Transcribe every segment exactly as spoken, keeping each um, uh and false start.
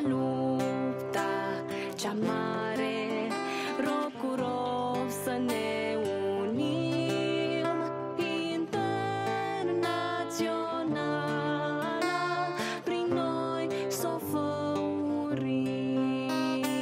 lupta cea mare, rog cu rog să ne unim, internaționala, prin noi s-o făurim.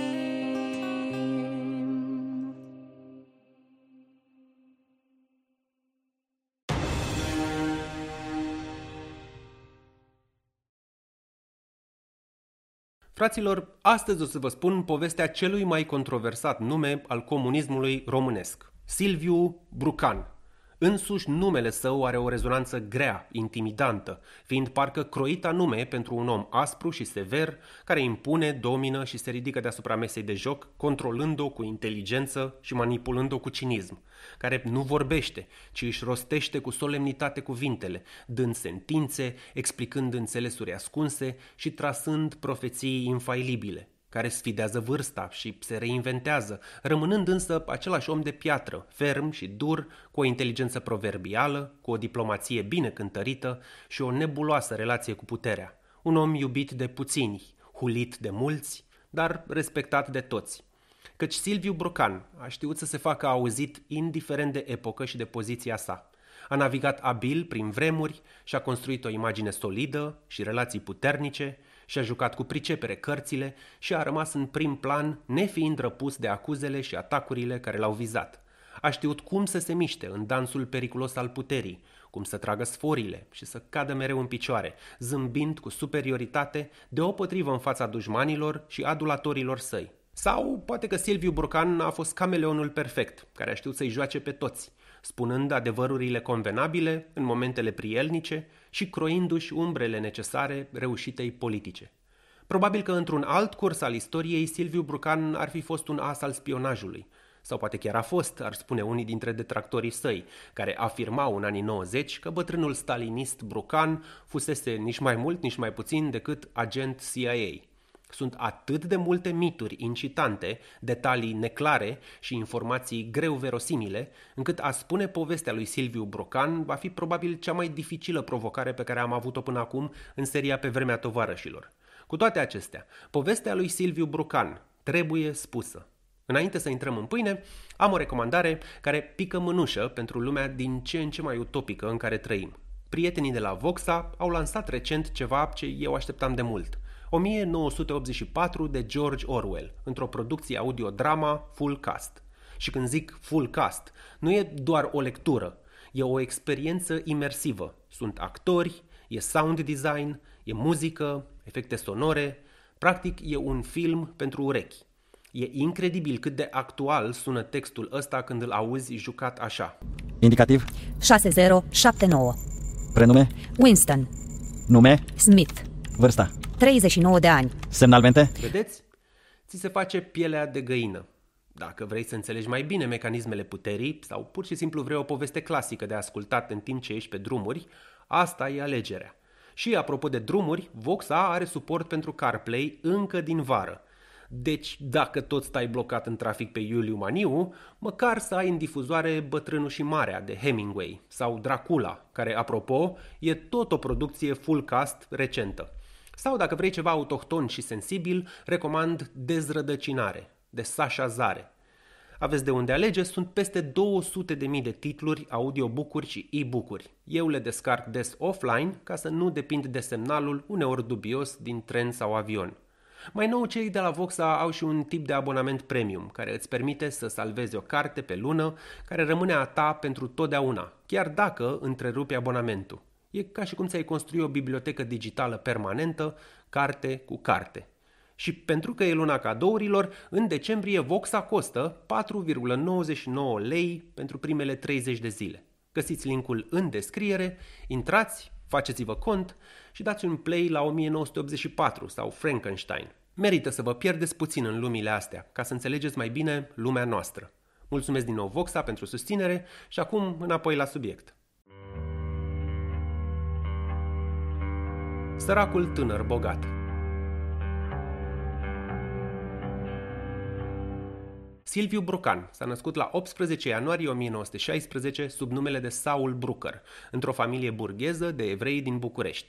Fraților, astăzi o să vă spun povestea celui mai controversat nume al comunismului românesc, Silviu Brucan. Însuși numele său are o rezonanță grea, intimidantă, fiind parcă croit anume pentru un om aspru și sever, care impune, domină și se ridică deasupra mesei de joc, controlând-o cu inteligență și manipulând-o cu cinism, care nu vorbește, ci își rostește cu solemnitate cuvintele, dând sentințe, explicând înțelesuri ascunse și trasând profeții infailibile, care sfidează vârsta și se reinventează, rămânând însă același om de piatră, ferm și dur, cu o inteligență proverbială, cu o diplomație bine cântărită și o nebuloasă relație cu puterea. Un om iubit de puțini, hulit de mulți, dar respectat de toți. Căci Silviu Brucan a știut să se facă auzit indiferent de epocă și de poziția sa. A navigat abil prin vremuri și a construit o imagine solidă și relații puternice, și-a jucat cu pricepere cărțile și a rămas în prim plan, nefiind răpus de acuzele și atacurile care l-au vizat. A știut cum să se miște în dansul periculos al puterii, cum să tragă sforile și să cadă mereu în picioare, zâmbind cu superioritate deopotrivă în fața dușmanilor și adulatorilor săi. Sau poate că Silviu Brucan a fost cameleonul perfect, care a știut să-i joace pe toți, spunând adevărurile convenabile în momentele prielnice și croindu-și umbrele necesare reușitei politice. Probabil că într-un alt curs al istoriei Silviu Brucan ar fi fost un as al spionajului, sau poate chiar a fost, ar spune unii dintre detractorii săi, care afirmau în anii nouăzeci că bătrânul stalinist Brucan fusese nici mai mult, nici mai puțin decât agent C I A. Sunt atât de multe mituri incitante, detalii neclare și informații greu verosimile, încât a spune povestea lui Silviu Brucan va fi probabil cea mai dificilă provocare pe care am avut-o până acum în seria Pe vremea tovarășilor. Cu toate acestea, povestea lui Silviu Brucan trebuie spusă. Înainte să intrăm în pâine, am o recomandare care pică mânușă pentru lumea din ce în ce mai utopică în care trăim. Prietenii de la Voxa au lansat recent ceva ce eu așteptam de mult. o mie nouă sute optzeci și patru de George Orwell, într-o producție audio-drama full cast. Și când zic full cast, nu e doar o lectură, e o experiență imersivă. Sunt actori, e sound design, e muzică, efecte sonore, practic e un film pentru urechi. E incredibil cât de actual sună textul ăsta când îl auzi jucat așa. Indicativ șase zero șapte nouă. Prenume Winston. Nume Smith. Vârsta treizeci și nouă de ani. Semnalmente. Vedeți? Ți se face pielea de găină. Dacă vrei să înțelegi mai bine mecanismele puterii sau pur și simplu vrei o poveste clasică de ascultat în timp ce ești pe drumuri, asta e alegerea. Și apropo de drumuri, Voxa are suport pentru CarPlay încă din vară. Deci, dacă tot stai blocat în trafic pe Iuliu Maniu, măcar să ai în difuzoare Bătrânul și Marea de Hemingway sau Dracula, care, apropo, e tot o producție full cast recentă. Sau, dacă vrei ceva autohton și sensibil, recomand Dezrădăcinare de Sasha Zare. Aveți de unde alege, sunt peste două sute de mii de titluri, audiobook-uri și e-book-uri. Eu le descarc des offline ca să nu depind de semnalul uneori dubios din tren sau avion. Mai nou, cei de la Voxa au și un tip de abonament premium, care îți permite să salvezi o carte pe lună, care rămâne a ta pentru totdeauna, chiar dacă întrerupi abonamentul. E ca și cum ți-ai construi o bibliotecă digitală permanentă, carte cu carte. Și pentru că e luna cadourilor, în decembrie Voxa costă patru virgulă nouăzeci și nouă lei pentru primele treizeci de zile. Găsiți linkul în descriere, intrați, faceți-vă cont și dați un play la o mie nouă sute optzeci și patru sau Frankenstein. Merită să vă pierdeți puțin în lumile astea, ca să înțelegeți mai bine lumea noastră. Mulțumesc din nou Voxa pentru susținere și acum înapoi la subiect. Săracul tânăr bogat. Silviu Brucan s-a născut la optsprezece ianuarie o mie nouă sute șaisprezece sub numele de Saul Brucker, într-o familie burgheză de evrei din București.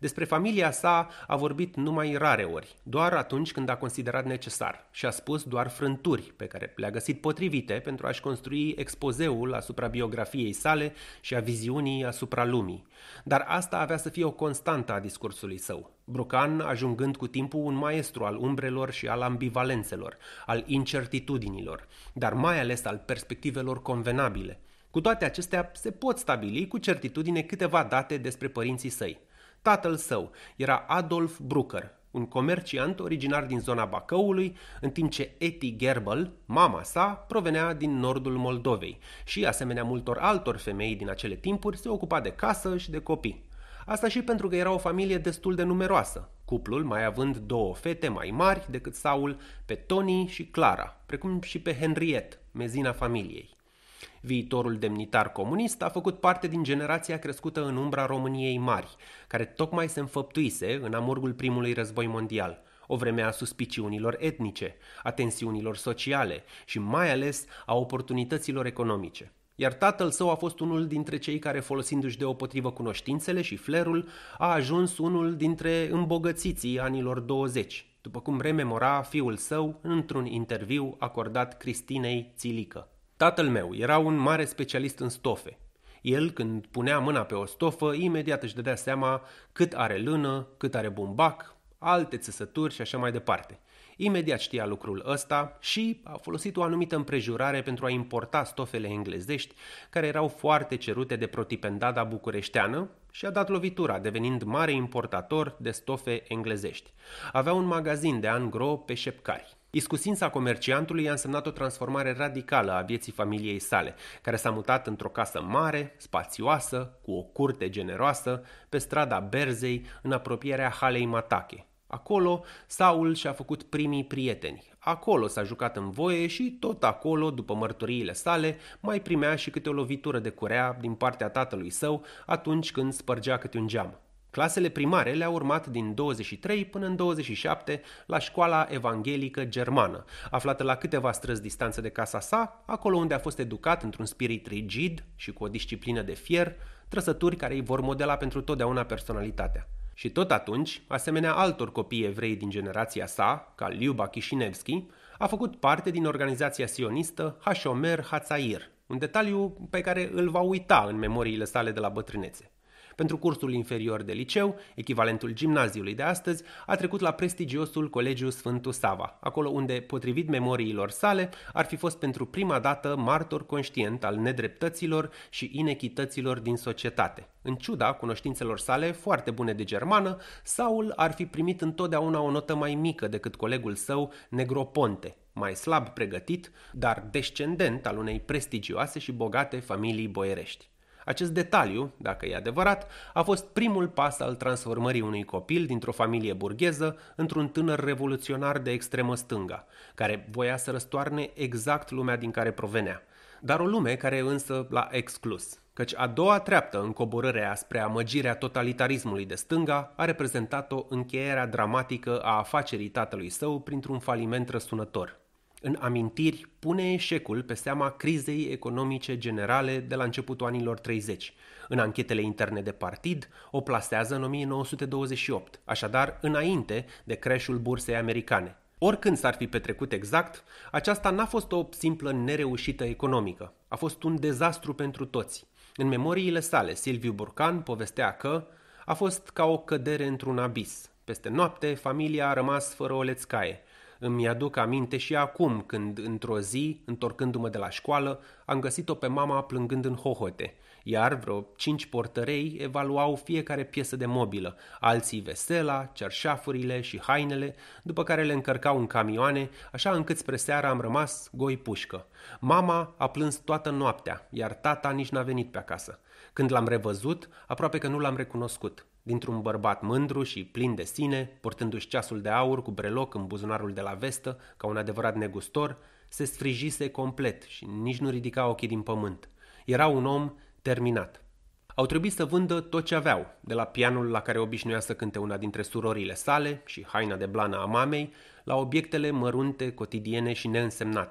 Despre familia sa a vorbit numai rare ori, doar atunci când a considerat necesar și a spus doar frânturi pe care le-a găsit potrivite pentru a-și construi expozeul asupra biografiei sale și a viziunii asupra lumii. Dar asta avea să fie o constantă a discursului său, Brucan ajungând cu timpul un maestru al umbrelor și al ambivalențelor, al incertitudinilor, dar mai ales al perspectivelor convenabile. Cu toate acestea, se pot stabili cu certitudine câteva date despre părinții săi. Tatăl său era Adolf Brucker, un comerciant originar din zona Bacăului, în timp ce Eti Gerbel, mama sa, provenea din nordul Moldovei și, asemenea multor altor femei din acele timpuri, se ocupa de casă și de copii. Asta și pentru că era o familie destul de numeroasă, cuplul mai având două fete mai mari decât Saul, pe Tony și Clara, precum și pe Henriette, mezina familiei. Viitorul demnitar comunist a făcut parte din generația crescută în umbra României mari, care tocmai se înfăptuise în amurgul primului război mondial, o vreme a suspiciunilor etnice, a tensiunilor sociale și mai ales a oportunităților economice. Iar tatăl său a fost unul dintre cei care, folosindu-și deopotrivă cunoștințele și flerul, a ajuns unul dintre îmbogățiții anilor douăzeci, după cum rememora fiul său într-un interviu acordat Cristinei Țilică. Tatăl meu era un mare specialist în stofe. El, când punea mâna pe o stofă, imediat își dădea seama cât are lână, cât are bumbac, alte țesături și așa mai departe. Imediat știa lucrul ăsta și a folosit o anumită împrejurare pentru a importa stofele englezești, care erau foarte cerute de protipendada bucureșteană, și a dat lovitura, devenind mare importator de stofe englezești. Avea un magazin de angro pe Șepcari. Iscusința comerciantului a însemnat o transformare radicală a vieții familiei sale, care s-a mutat într-o casă mare, spațioasă, cu o curte generoasă, pe strada Berzei, în apropierea halei Matache. Acolo, Saul și-a făcut primii prieteni. Acolo s-a jucat în voie și tot acolo, după mărturiile sale, mai primea și câte o lovitură de curea din partea tatălui său atunci când spărgea câte un geam. Clasele primare le-a urmat din douăzeci și trei până în douăzeci și șapte la școala evanghelică germană, aflată la câteva străzi distanță de casa sa, acolo unde a fost educat într-un spirit rigid și cu o disciplină de fier, trăsături care îi vor modela pentru totdeauna personalitatea. Și tot atunci, asemenea altor copii evrei din generația sa, ca Liuba Chișinevski, a făcut parte din organizația sionistă Hashomer Hatzair, un detaliu pe care îl va uita în memoriile sale de la bătrânețe. Pentru cursul inferior de liceu, echivalentul gimnaziului de astăzi, a trecut la prestigiosul Colegiu Sfântul Sava, acolo unde, potrivit memoriilor sale, ar fi fost pentru prima dată martor conștient al nedreptăților și inechităților din societate. În ciuda cunoștințelor sale foarte bune de germană, Saul ar fi primit întotdeauna o notă mai mică decât colegul său Negroponte, mai slab pregătit, dar descendent al unei prestigioase și bogate familii boierești. Acest detaliu, dacă e adevărat, a fost primul pas al transformării unui copil dintr-o familie burgheză într-un tânăr revoluționar de extremă stânga, care voia să răstoarne exact lumea din care provenea, dar o lume care însă l-a exclus, căci a doua treaptă în coborârea spre amăgirea totalitarismului de stânga a reprezentat-o încheierea dramatică a afacerii tatălui său printr-un faliment răsunător. În amintiri pune eșecul pe seama crizei economice generale de la începutul anilor treizeci. În anchetele interne de partid o plasează în o mie nouă sute douăzeci și opt, așadar înainte de crashul bursei americane. Oricând s-ar fi petrecut exact, aceasta n-a fost o simplă nereușită economică. A fost un dezastru pentru toți. În memoriile sale, Silviu Brucan povestea că a fost ca o cădere într-un abis. Peste noapte, familia a rămas fără o lețcaie. Îmi aduc aminte și acum când, într-o zi, întorcându-mă de la școală, am găsit-o pe mama plângând în hohote, iar vreo cinci portărei evaluau fiecare piesă de mobilă, alții vesela, cerșafurile și hainele, după care le încărcau în camioane, așa încât spre seara am rămas goi pușcă. Mama a plâns toată noaptea, iar tata nici n-a venit pe acasă. Când l-am revăzut, aproape că nu l-am recunoscut. Dintr-un bărbat mândru și plin de sine, purtându-și ceasul de aur cu breloc în buzunarul de la vestă, ca un adevărat negustor, se sfrijise complet și nici nu ridica ochii din pământ. Era un om terminat. Au trebuit să vândă tot ce aveau, de la pianul la care obișnuia să cânte una dintre surorile sale și haina de blană a mamei, la obiectele mărunte, cotidiene și neînsemnate.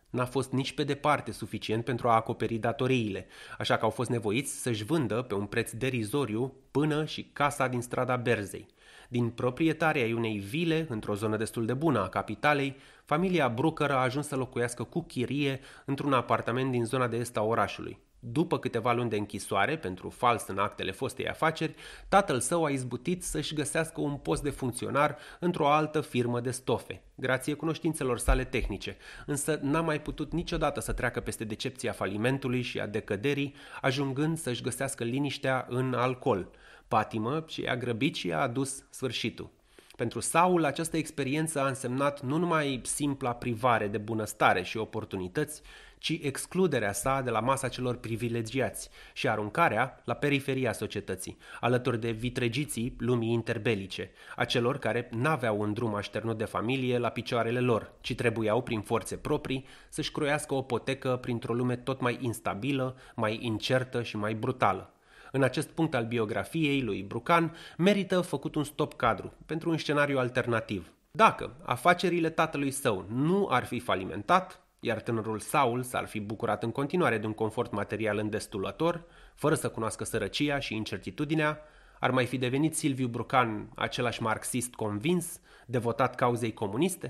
n-a fost nici pe departe suficient pentru a acoperi datoriile, așa că au fost nevoiți să-și vândă pe un preț derizoriu până și casa din strada Berzei. Din proprietarii ai unei vile într-o zonă destul de bună a capitalei, familia Brucker a ajuns să locuiască cu chirie într-un apartament din zona de est a orașului. După câteva luni de închisoare pentru fals în actele fostei afaceri, tatăl său a izbutit să-și găsească un post de funcționar într-o altă firmă de stofe, grație cunoștințelor sale tehnice, însă n-a mai putut niciodată să treacă peste decepția falimentului și a decăderii, ajungând să-și găsească liniștea în alcool, patimă ce i-a grăbit și i-a adus sfârșitul. Pentru Saul, această experiență a însemnat nu numai simpla privare de bunăstare și oportunități, ci excluderea sa de la masa celor privilegiați și aruncarea la periferia societății, alături de vitregiții lumii interbelice, a celor care n-aveau un drum așternut de familie la picioarele lor, ci trebuiau, prin forțe proprii, să-și croiască o potecă printr-o lume tot mai instabilă, mai incertă și mai brutală. În acest punct al biografiei lui Brucan merită făcut un stop cadru pentru un scenariu alternativ. Dacă afacerile tatălui său nu ar fi falimentat, iar tânărul Saul s-ar fi bucurat în continuare de un confort material îndestulător, fără să cunoască sărăcia și incertitudinea, ar mai fi devenit Silviu Brucan același marxist convins, devotat cauzei comuniste?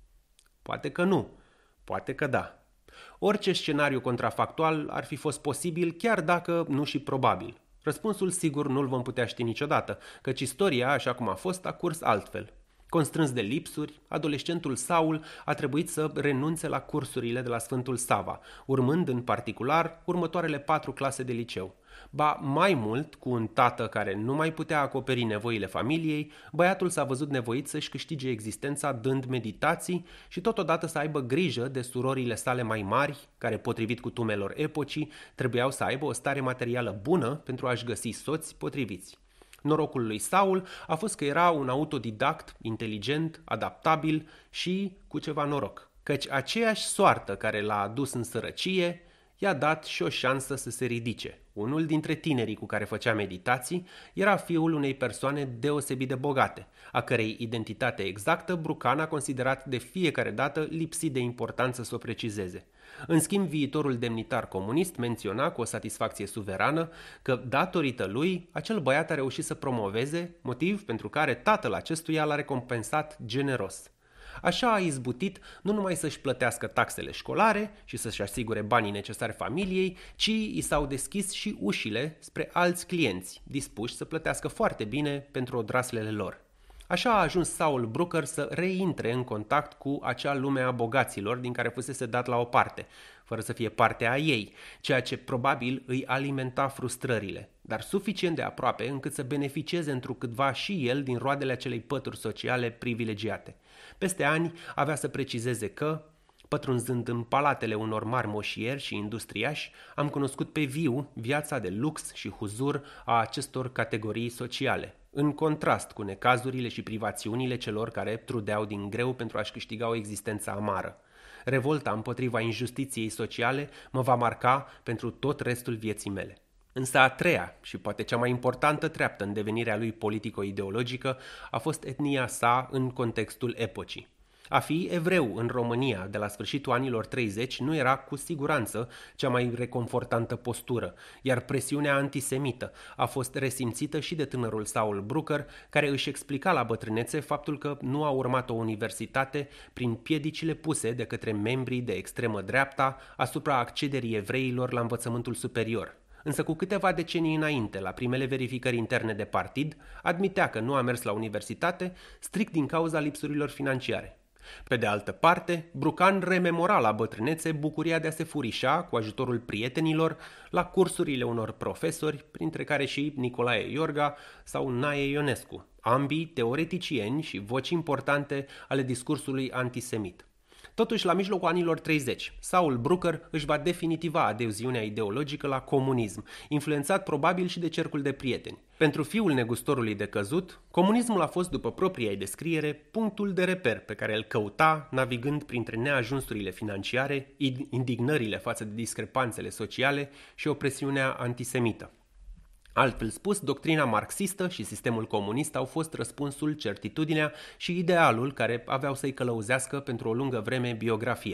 Poate că nu, poate că da. Orice scenariu contrafactual ar fi fost posibil, chiar dacă nu și probabil. Răspunsul sigur nu-l vom putea ști niciodată, căci istoria, așa cum a fost, a curs altfel. Constrâns de lipsuri, adolescentul Saul a trebuit să renunțe la cursurile de la Sfântul Sava, urmând în particular următoarele patru clase de liceu. Ba mai mult, cu un tată care nu mai putea acoperi nevoile familiei, băiatul s-a văzut nevoit să-și câștige existența dând meditații și totodată să aibă grijă de surorile sale mai mari, care, potrivit cutumelor epocii, trebuiau să aibă o stare materială bună pentru a-și găsi soți potriviți. Norocul lui Saul a fost că era un autodidact, inteligent, adaptabil și cu ceva noroc, căci aceeași soartă care l-a adus în sărăcie i-a dat și o șansă să se ridice. Unul dintre tinerii cu care făcea meditații era fiul unei persoane deosebit de bogate, a cărei identitate exactă Brucan a considerat de fiecare dată lipsit de importanță să o precizeze. În schimb, viitorul demnitar comunist menționa cu o satisfacție suverană că, datorită lui, acel băiat a reușit să promoveze, motiv pentru care tatăl acestuia l-a recompensat generos. Așa a izbutit nu numai să-și plătească taxele școlare și să-și asigure banii necesari familiei, ci i s-au deschis și ușile spre alți clienți, dispuși să plătească foarte bine pentru odraslele lor. Așa a ajuns Saul Brucker să reintre în contact cu acea lume a bogaților din care fusese dat la o parte, fără să fie parte a ei, ceea ce probabil îi alimenta frustrările, dar suficient de aproape încât să beneficieze întrucâtva și el din roadele acelei pături sociale privilegiate. Peste ani avea să precizeze că, pătrunzând în palatele unor mari moșieri și industriași, am cunoscut pe viu viața de lux și huzur a acestor categorii sociale, în contrast cu necazurile și privațiunile celor care trudeau din greu pentru a-și câștiga o existență amară. Revolta împotriva injustiției sociale mă va marca pentru tot restul vieții mele. Însă a treia și poate cea mai importantă treaptă în devenirea lui politico-ideologică a fost etnia sa în contextul epocii. A fi evreu în România de la sfârșitul anilor treizeci nu era cu siguranță cea mai reconfortantă postură, iar presiunea antisemită a fost resimțită și de tânărul Saul Brucker, care își explica la bătrânețe faptul că nu a urmat o universitate prin piedicile puse de către membrii de extremă dreapta asupra accederii evreilor la învățământul superior. Însă cu câteva decenii înainte, la primele verificări interne de partid, admitea că nu a mers la universitate strict din cauza lipsurilor financiare. Pe de altă parte, Brucan rememora la bătrânețe bucuria de a se furișa, cu ajutorul prietenilor, la cursurile unor profesori, printre care și Nicolae Iorga sau Nae Ionescu, ambii teoreticieni și voci importante ale discursului antisemit. Totuși, la mijlocul anilor treizeci, Saul Brucker își va definitiva adeziunea ideologică la comunism, influențat probabil și de cercul de prieteni. Pentru fiul negustorului de căzut, comunismul a fost, după propria ei descriere, punctul de reper pe care îl căuta, navigând printre neajunsurile financiare, indignările față de discrepanțele sociale și opresiunea antisemită. Altfel spus, doctrina marxistă și sistemul comunist au fost răspunsul, certitudinea și idealul care aveau să-i călăuzească pentru o lungă vreme biografia.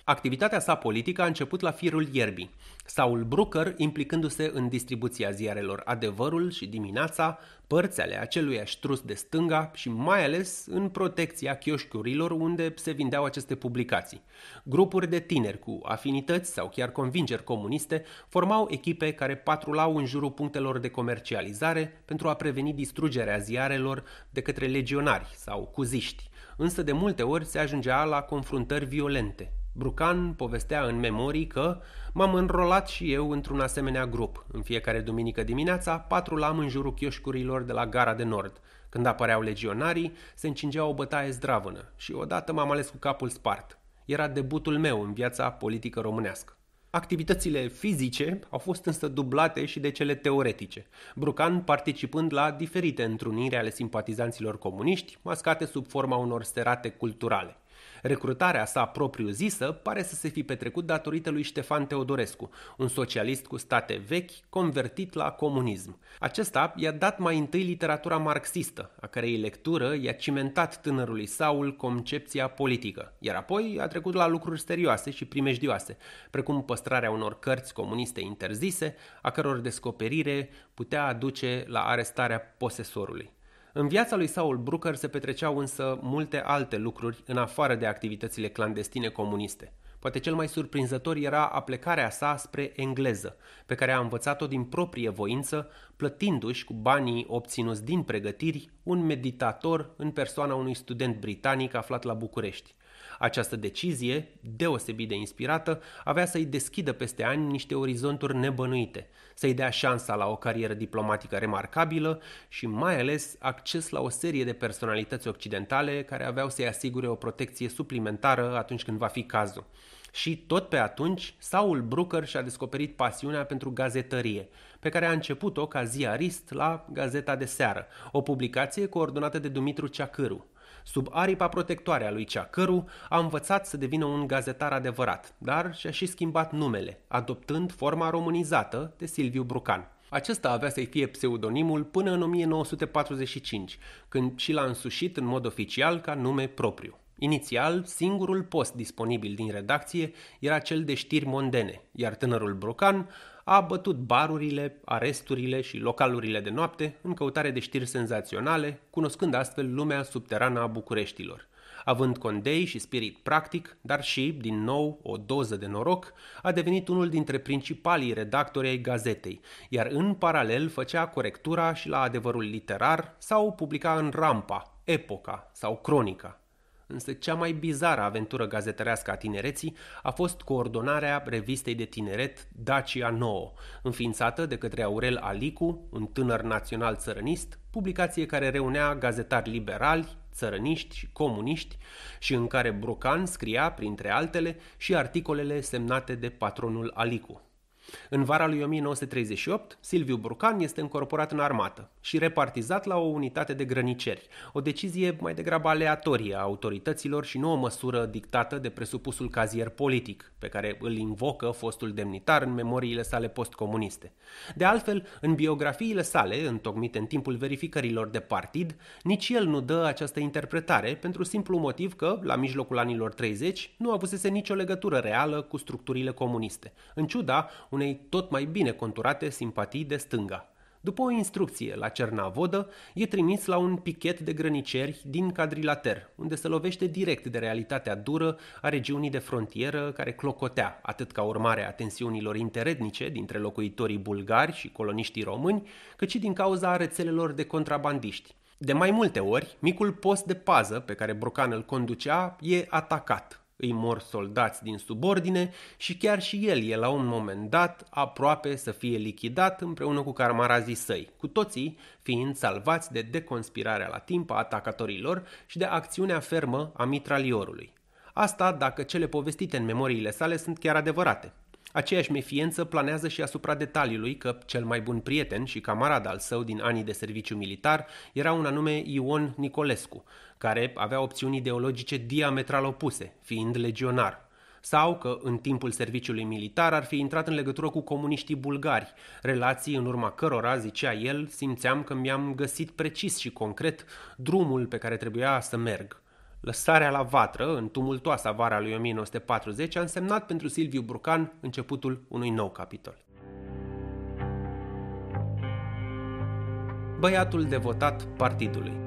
Activitatea sa politică a început la firul ierbii, Saul Brooker implicându-se în distribuția ziarelor Adevărul și Dimineața, părți ale aceluiași trust de stânga și mai ales în protecția chioșcurilor unde se vindeau aceste publicații. Grupuri de tineri cu afinități sau chiar convingeri comuniste formau echipe care patrulau în jurul punctelor de comercializare pentru a preveni distrugerea ziarelor de către legionari sau cuziști, însă de multe ori se ajungea la confruntări violente. Brucan povestea în memorii că m-am înrolat și eu într-un asemenea grup. În fiecare duminică dimineața patrulam în jurul chioșcurilor de la Gara de Nord. Când apăreau legionarii, se încingea o bătaie zdravănă și odată m-am ales cu capul spart. Era debutul meu în viața politică românească. Activitățile fizice au fost însă dublate și de cele teoretice, Brucan participând la diferite întruniri ale simpatizanților comuniști, mascate sub forma unor serate culturale. Recrutarea sa propriu-zisă pare să se fi petrecut datorită lui Ștefan Teodorescu, un socialist cu state vechi, convertit la comunism. Acesta i-a dat mai întâi literatura marxistă, a cărei lectură i-a cimentat tânărului Saul concepția politică, iar apoi a trecut la lucruri serioase și primejdioase, precum păstrarea unor cărți comuniste interzise, a căror descoperire putea aduce la arestarea posesorului. În viața lui Saul Brooker se petreceau însă multe alte lucruri în afară de activitățile clandestine comuniste. Poate cel mai surprinzător era aplecarea sa spre engleză, pe care a învățat-o din proprie voință, plătindu-și cu banii obținuți din pregătiri un meditator în persoana unui student britanic aflat la București. Această decizie, deosebit de inspirată, avea să-i deschidă peste ani niște orizonturi nebănuite, să-i dea șansa la o carieră diplomatică remarcabilă și mai ales acces la o serie de personalități occidentale care aveau să-i asigure o protecție suplimentară atunci când va fi cazul. Și tot pe atunci, Saul Brooker și-a descoperit pasiunea pentru gazetărie, pe care a început-o ca ziarist la Gazeta de Seară, o publicație coordonată de Dumitru Ceacâru. Sub aripa protectoare a lui Ceacâru a învățat să devină un gazetar adevărat, dar și-a și schimbat numele, adoptând forma românizată de Silviu Brucan. Acesta avea să-i fie pseudonimul până în o mie nouă sute patruzeci și cinci, când și l-a însușit în mod oficial ca nume propriu. Inițial, singurul post disponibil din redacție era cel de știri mondene, iar tânărul Brucan a bătut barurile, aresturile și localurile de noapte în căutare de știri senzaționale, cunoscând astfel lumea subterană a Bucureștilor. Având condei și spirit practic, dar și, din nou, o doză de noroc, a devenit unul dintre principalii redactori ai gazetei, iar în paralel făcea corectura și la Adevărul Literar sau publica în Rampa, Epoca sau Cronica. Însă cea mai bizară aventură gazetărească a tinereții a fost coordonarea revistei de tineret Dacia nouă, înființată de către Aurel Alicu, un tânăr național țărănist, publicație care reunea gazetari liberali, țărăniști și comuniști și în care Brucan scria, printre altele, și articolele semnate de patronul Alicu. În vara lui o mie nouă sute treizeci și opt, Silviu Brucan este încorporat în armată și repartizat la o unitate de grăniceri, o decizie mai degrabă aleatorie a autorităților și nu o măsură dictată de presupusul cazier politic, pe care îl invocă fostul demnitar în memoriile sale postcomuniste. De altfel, în biografiile sale, întocmite în timpul verificărilor de partid, nici el nu dă această interpretare, pentru simplu motiv că, la mijlocul anilor treizeci, nu avusese nicio legătură reală cu structurile comuniste, în ciuda unei tot mai bine conturate simpatii de stânga. După o instrucție la Cernavodă, e trimis la un pichet de grăniceri din Cadrilater, unde se lovește direct de realitatea dură a regiunii de frontieră care clocotea, atât ca urmare a tensiunilor interetnice dintre locuitorii bulgari și coloniștii români, cât și din cauza rețelelor de contrabandiști. De mai multe ori, micul post de pază pe care Brucan îl conducea e atacat. Îi mor soldați din subordine și chiar și el e la un moment dat aproape să fie lichidat împreună cu camarazii săi, cu toții fiind salvați de deconspirarea la timp a atacatorilor și de acțiunea fermă a mitraliorului. Asta dacă cele povestite în memoriile sale sunt chiar adevărate. Aceeași mefiență planează și asupra detaliului că cel mai bun prieten și camarad al său din anii de serviciu militar era un anume Ion Nicolescu, care avea opțiuni ideologice diametral opuse, fiind legionar, sau că în timpul serviciului militar ar fi intrat în legătură cu comuniștii bulgari, relații în urma cărora, zicea el, simțeam că mi-am găsit precis și concret drumul pe care trebuia să merg. Lăsarea la vatră, în tumultoasa vara lui o mie nouă sute patruzeci, a însemnat pentru Silviu Brucan începutul unui nou capitol. Băiatul devotat partidului.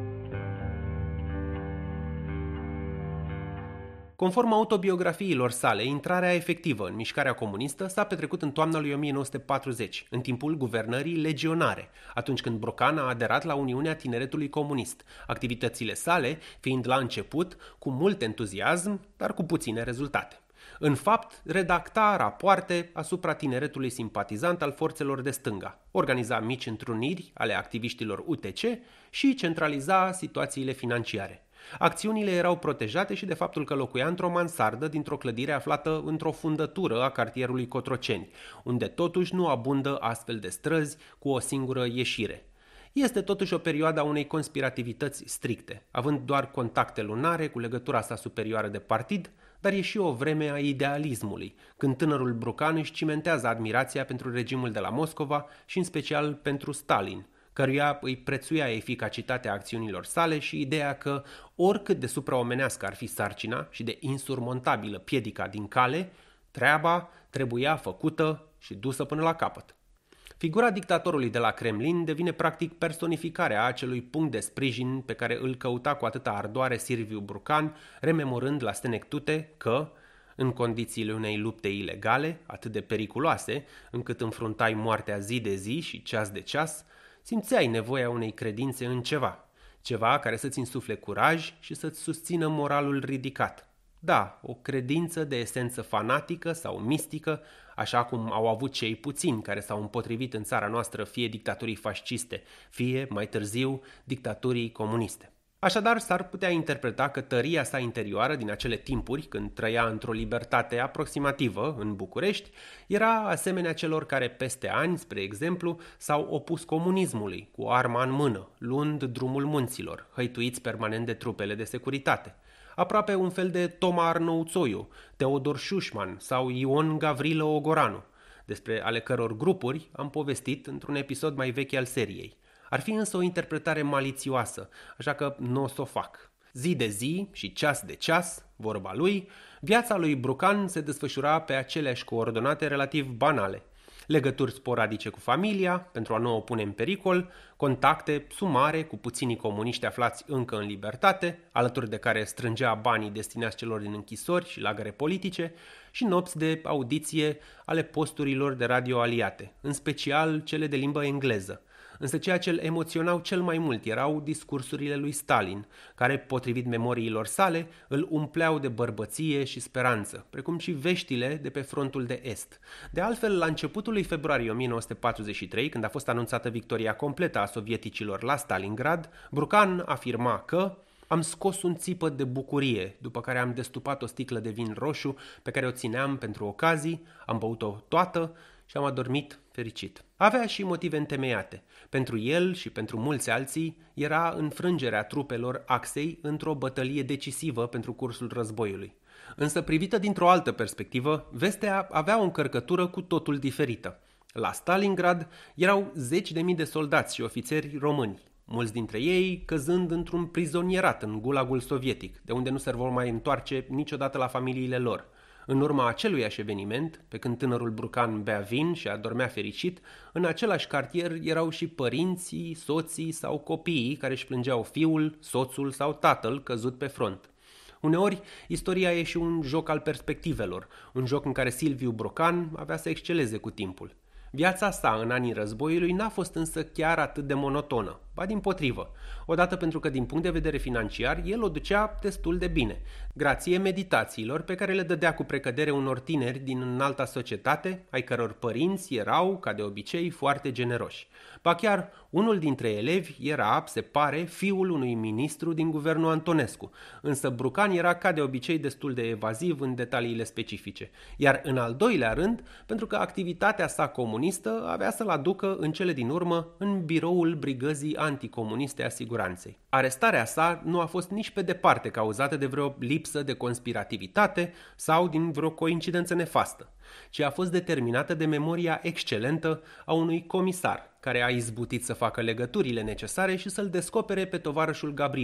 Conform autobiografiilor sale, intrarea efectivă în mișcarea comunistă s-a petrecut în toamna lui o mie nouă sute patruzeci, în timpul guvernării legionare, atunci când Brucan a aderat la Uniunea Tineretului Comunist, activitățile sale fiind la început cu mult entuziasm, dar cu puține rezultate. În fapt, redacta rapoarte asupra tineretului simpatizant al forțelor de stânga, organiza mici întruniri ale activiștilor U T C și centraliza situațiile financiare. Acțiunile erau protejate și de faptul că locuia într-o mansardă dintr-o clădire aflată într-o fundătură a cartierului Cotroceni, unde totuși nu abundă astfel de străzi cu o singură ieșire. Este totuși o perioadă a unei conspirativități stricte, având doar contacte lunare cu legătura sa superioară de partid, dar e și o vreme a idealismului, când tânărul Brucan își cimentează admirația pentru regimul de la Moscova și în special pentru Stalin, căruia îi prețuia eficacitatea acțiunilor sale și ideea că, oricât de supraomenească ar fi sarcina și de insurmontabilă piedica din cale, treaba trebuia făcută și dusă până la capăt. Figura dictatorului de la Kremlin devine practic personificarea acelui punct de sprijin pe care îl căuta cu atâta ardoare Silviu Brucan, rememorând la Stenectute că, în condițiile unei lupte ilegale, atât de periculoase, încât înfruntai moartea zi de zi și ceas de ceas, simțeai nevoia unei credințe în ceva, ceva care să-ți insufle curaj și să-ți susțină moralul ridicat. Da, o credință de esență fanatică sau mistică, așa cum au avut cei puțini care s-au împotrivit în țara noastră fie dictaturii fasciste, fie, mai târziu, dictaturii comuniste. Așadar, s-ar putea interpreta că tăria sa interioară din acele timpuri, când trăia într-o libertate aproximativă în București, era asemenea celor care peste ani, spre exemplu, s-au opus comunismului, cu arma în mână, luând drumul munților, hăituiți permanent de trupele de securitate. Aproape un fel de Toma Arnăuțoiu, Teodor Șușman sau Ion Gavrilă Ogoranu, despre ale căror grupuri am povestit într-un episod mai vechi al seriei. Ar fi însă o interpretare malițioasă, așa că nu o să o fac. Zi de zi și ceas de ceas, vorba lui, viața lui Brucan se desfășura pe aceleași coordonate relativ banale. Legături sporadice cu familia, pentru a nu o pune în pericol, contacte sumare cu puținii comuniști aflați încă în libertate, alături de care strângea banii destinați celor din închisori și lagăre politice, și nopți de audiție ale posturilor de radio aliate, în special cele de limbă engleză. Însă ceea ce îl emoționau cel mai mult erau discursurile lui Stalin, care, potrivit memoriilor sale, îl umpleau de bărbăție și speranță, precum și veștile de pe frontul de est. De altfel, la începutul lui februarie o mie nouă sute patruzeci și trei, când a fost anunțată victoria completă a sovieticilor la Stalingrad, Brucan afirma că am scos un țipăt de bucurie, după care am destupat o sticlă de vin roșu pe care o țineam pentru ocazii, am băut-o toată și am adormit fericit. Avea și motive întemeiate. Pentru el și pentru mulți alții era înfrângerea trupelor Axei într-o bătălie decisivă pentru cursul războiului. Însă, privită dintr-o altă perspectivă, vestea avea o încărcătură cu totul diferită. La Stalingrad erau zeci de mii de soldați și ofițeri români, mulți dintre ei căzând într-un prizonierat în gulagul sovietic, de unde nu se vor mai întoarce niciodată la familiile lor. În urma aceluiași eveniment, pe când tânărul Brucan bea vin și adormea fericit, în același cartier erau și părinții, soții sau copiii care își plângeau fiul, soțul sau tatăl căzut pe front. Uneori, istoria e și un joc al perspectivelor, un joc în care Silviu Brucan avea să exceleze cu timpul. Viața sa în anii războiului n-a fost însă chiar atât de monotonă, ba dimpotrivă, odată pentru că din punct de vedere financiar el o ducea destul de bine, grație meditațiilor pe care le dădea cu precădere unor tineri din înalta societate, ai căror părinți erau, ca de obicei, foarte generoși. Ba chiar unul dintre elevi era, se pare, fiul unui ministru din guvernul Antonescu, însă Brucan era ca de obicei destul de evaziv în detaliile specifice, iar în al doilea rând, pentru că activitatea sa comunistă avea să-l aducă în cele din urmă în biroul brigăzii anticomuniste a siguranței. Arestarea sa nu a fost nici pe departe cauzată de vreo lipsă de conspirativitate sau din vreo coincidență nefastă, ci a fost determinată de memoria excelentă a unui comisar care a izbutit să facă legăturile necesare și să-l descopere pe tovarășul Gabriel,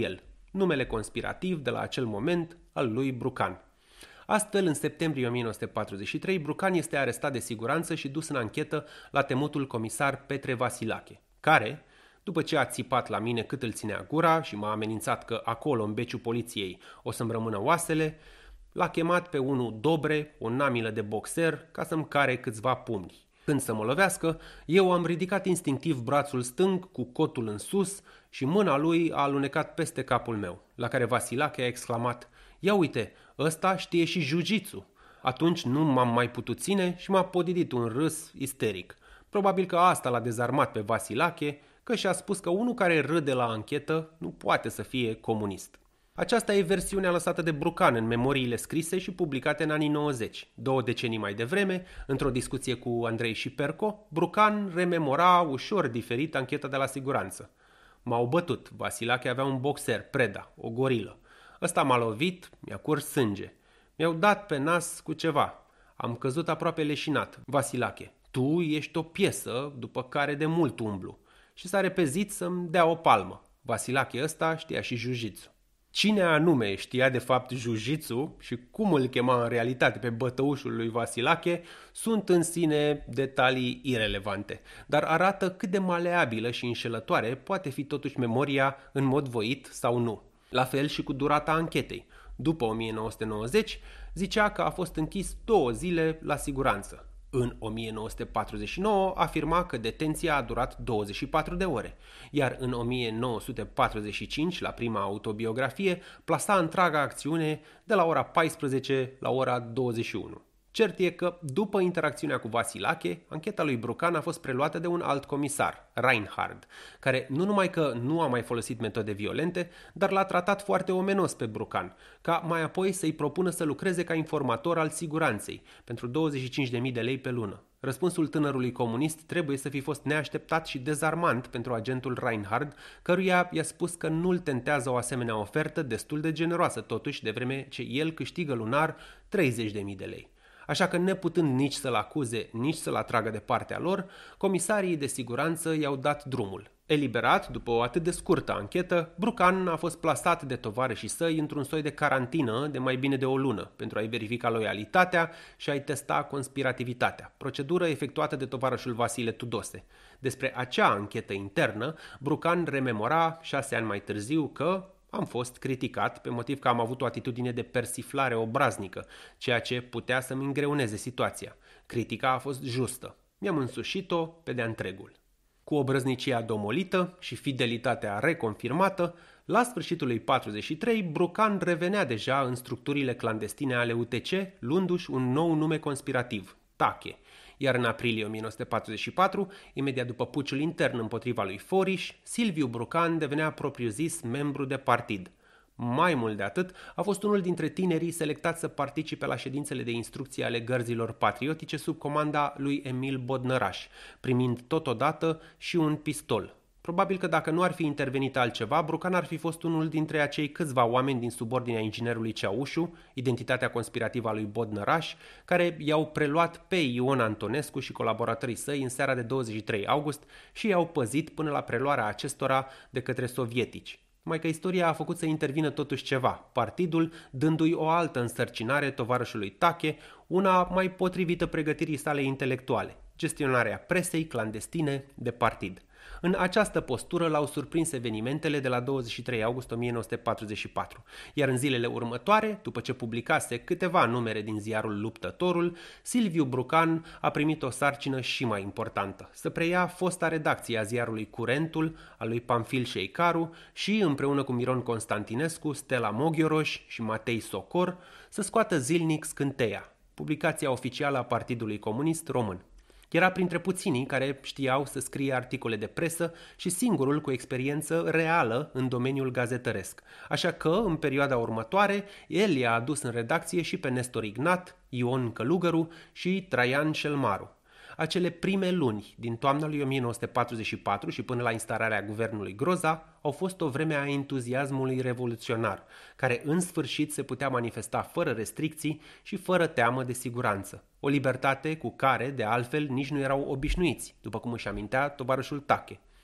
numele conspirativ de la acel moment al lui Brucan. Astfel, în septembrie o mie nouă sute patruzeci și trei, Brucan este arestat de siguranță și dus în anchetă la temutul comisar Petre Vasilache, care, după ce a țipat la mine cât îl ținea gura și m-a amenințat că acolo, în beciul poliției, o să-mi rămână oasele, l-a chemat pe unul Dobre, o namilă de boxer, ca să-mi care câțiva pumni. Când să mă lovească, eu am ridicat instinctiv brațul stâng cu cotul în sus și mâna lui a alunecat peste capul meu, la care Vasilache a exclamat: "Ia uite, ăsta știe și jiu-jitsu." Atunci nu m-am mai putut ține și m-a podidit un râs isteric. Probabil că asta l-a dezarmat pe Vasilache, că și-a spus că unul care râde la anchetă nu poate să fie comunist. Aceasta e versiunea lăsată de Brucan în memoriile scrise și publicate în anii nouăzeci. Două decenii mai devreme, într-o discuție cu Andrei Șiperco, Brucan rememora ușor diferit ancheta de la siguranță. "M-au bătut. Vasilache avea un boxer, Preda, o gorilă. Ăsta m-a lovit, mi-a curs sânge. Mi-au dat pe nas cu ceva. Am căzut aproape leșinat. Vasilache, tu ești o piesă după care de mult umblu." Și s-a repezit să-mi dea o palmă. Vasilache ăsta știa și jiu-jitsu. Cine anume știa de fapt jiu-jitsu și cum îl chema în realitate pe bătăușul lui Vasilache sunt în sine detalii irelevante, dar arată cât de maleabilă și înșelătoare poate fi totuși memoria în mod voit sau nu. La fel și cu durata anchetei. După o mie nouă sute nouăzeci, zicea că a fost închis două zile la siguranță. În o mie nouă sute patruzeci și nouă afirma că detenția a durat douăzeci și patru de ore, iar în o mie nouă sute patruzeci și cinci, la prima autobiografie, plasa întreaga acțiune de la ora paisprezece la ora douăzeci și unu. Cert e că, după interacțiunea cu Vasilache, ancheta lui Brucan a fost preluată de un alt comisar, Reinhard, care nu numai că nu a mai folosit metode violente, dar l-a tratat foarte omenos pe Brucan, ca mai apoi să-i propună să lucreze ca informator al siguranței, pentru douăzeci și cinci de mii de lei pe lună. Răspunsul tânărului comunist trebuie să fi fost neașteptat și dezarmant pentru agentul Reinhard, căruia i-a spus că nu-l tentează o asemenea ofertă destul de generoasă totuși, de vreme ce el câștigă lunar treizeci de mii de lei. Așa că, neputând nici să-l acuze, nici să-l atragă de partea lor, comisarii de siguranță i-au dat drumul. Eliberat, după o atât de scurtă anchetă, Brucan a fost plasat de tovarășii săi într-un soi de carantină de mai bine de o lună, pentru a-i verifica loialitatea și a-i testa conspirativitatea, procedură efectuată de tovarășul Vasile Tudose. Despre acea anchetă internă, Brucan rememora, șase ani mai târziu, că am fost criticat pe motiv că am avut o atitudine de persiflare obraznică, ceea ce putea să-mi îngreuneze situația. Critica a fost justă. Mi-am însușit-o pe de-a întregul. Cu obrăznicia domolită și fidelitatea reconfirmată, la sfârșitul lui patruzeci și trei, Brucan revenea deja în structurile clandestine ale U T C, luându-și un nou nume conspirativ, Tache. Iar în aprilie o mie nouă sute patruzeci și patru, imediat după puciul intern împotriva lui Foriș, Silviu Brucan devenea propriu-zis membru de partid. Mai mult de atât, a fost unul dintre tinerii selectați să participe la ședințele de instrucție ale gărzilor patriotice sub comanda lui Emil Bodnăraș, primind totodată și un pistol. Probabil că dacă nu ar fi intervenit altceva, Brucan ar fi fost unul dintre acei câțiva oameni din subordinea inginerului Ceaușu, identitatea conspirativă a lui Bodnăraș, care i-au preluat pe Ion Antonescu și colaboratorii săi în seara de douăzeci și trei august și i-au păzit până la preluarea acestora de către sovietici. Numai că istoria a făcut să intervină totuși ceva, partidul dându-i o altă însărcinare tovarășului Tache, una mai potrivită pregătirii sale intelectuale, gestionarea presei clandestine de partid. În această postură l-au surprins evenimentele de la douăzeci și trei august o mie nouă sute patruzeci și patru, iar în zilele următoare, după ce publicase câteva numere din ziarul Luptătorul, Silviu Brucan a primit o sarcină și mai importantă, să preia fosta redacție a ziarului Curentul, al lui Pamfil Șeicaru și, împreună cu Miron Constantinescu, Stella Moghioroș și Matei Socor, să scoată zilnic Scânteia, publicația oficială a Partidului Comunist Român. Era printre puținii care știau să scrie articole de presă și singurul cu experiență reală în domeniul gazetăresc. Așa că, în perioada următoare, el i-a adus în redacție și pe Nestor Ignat, Ion Călugăru și Traian Șelmaru. Acele prime luni din toamna lui o mie nouă sute patruzeci și patru și până la instalarea guvernului Groza au fost o vreme a entuziasmului revoluționar, care în sfârșit se putea manifesta fără restricții și fără teamă de siguranță. O libertate cu care, de altfel, nici nu erau obișnuiți, după cum își amintea tovarășul Tache.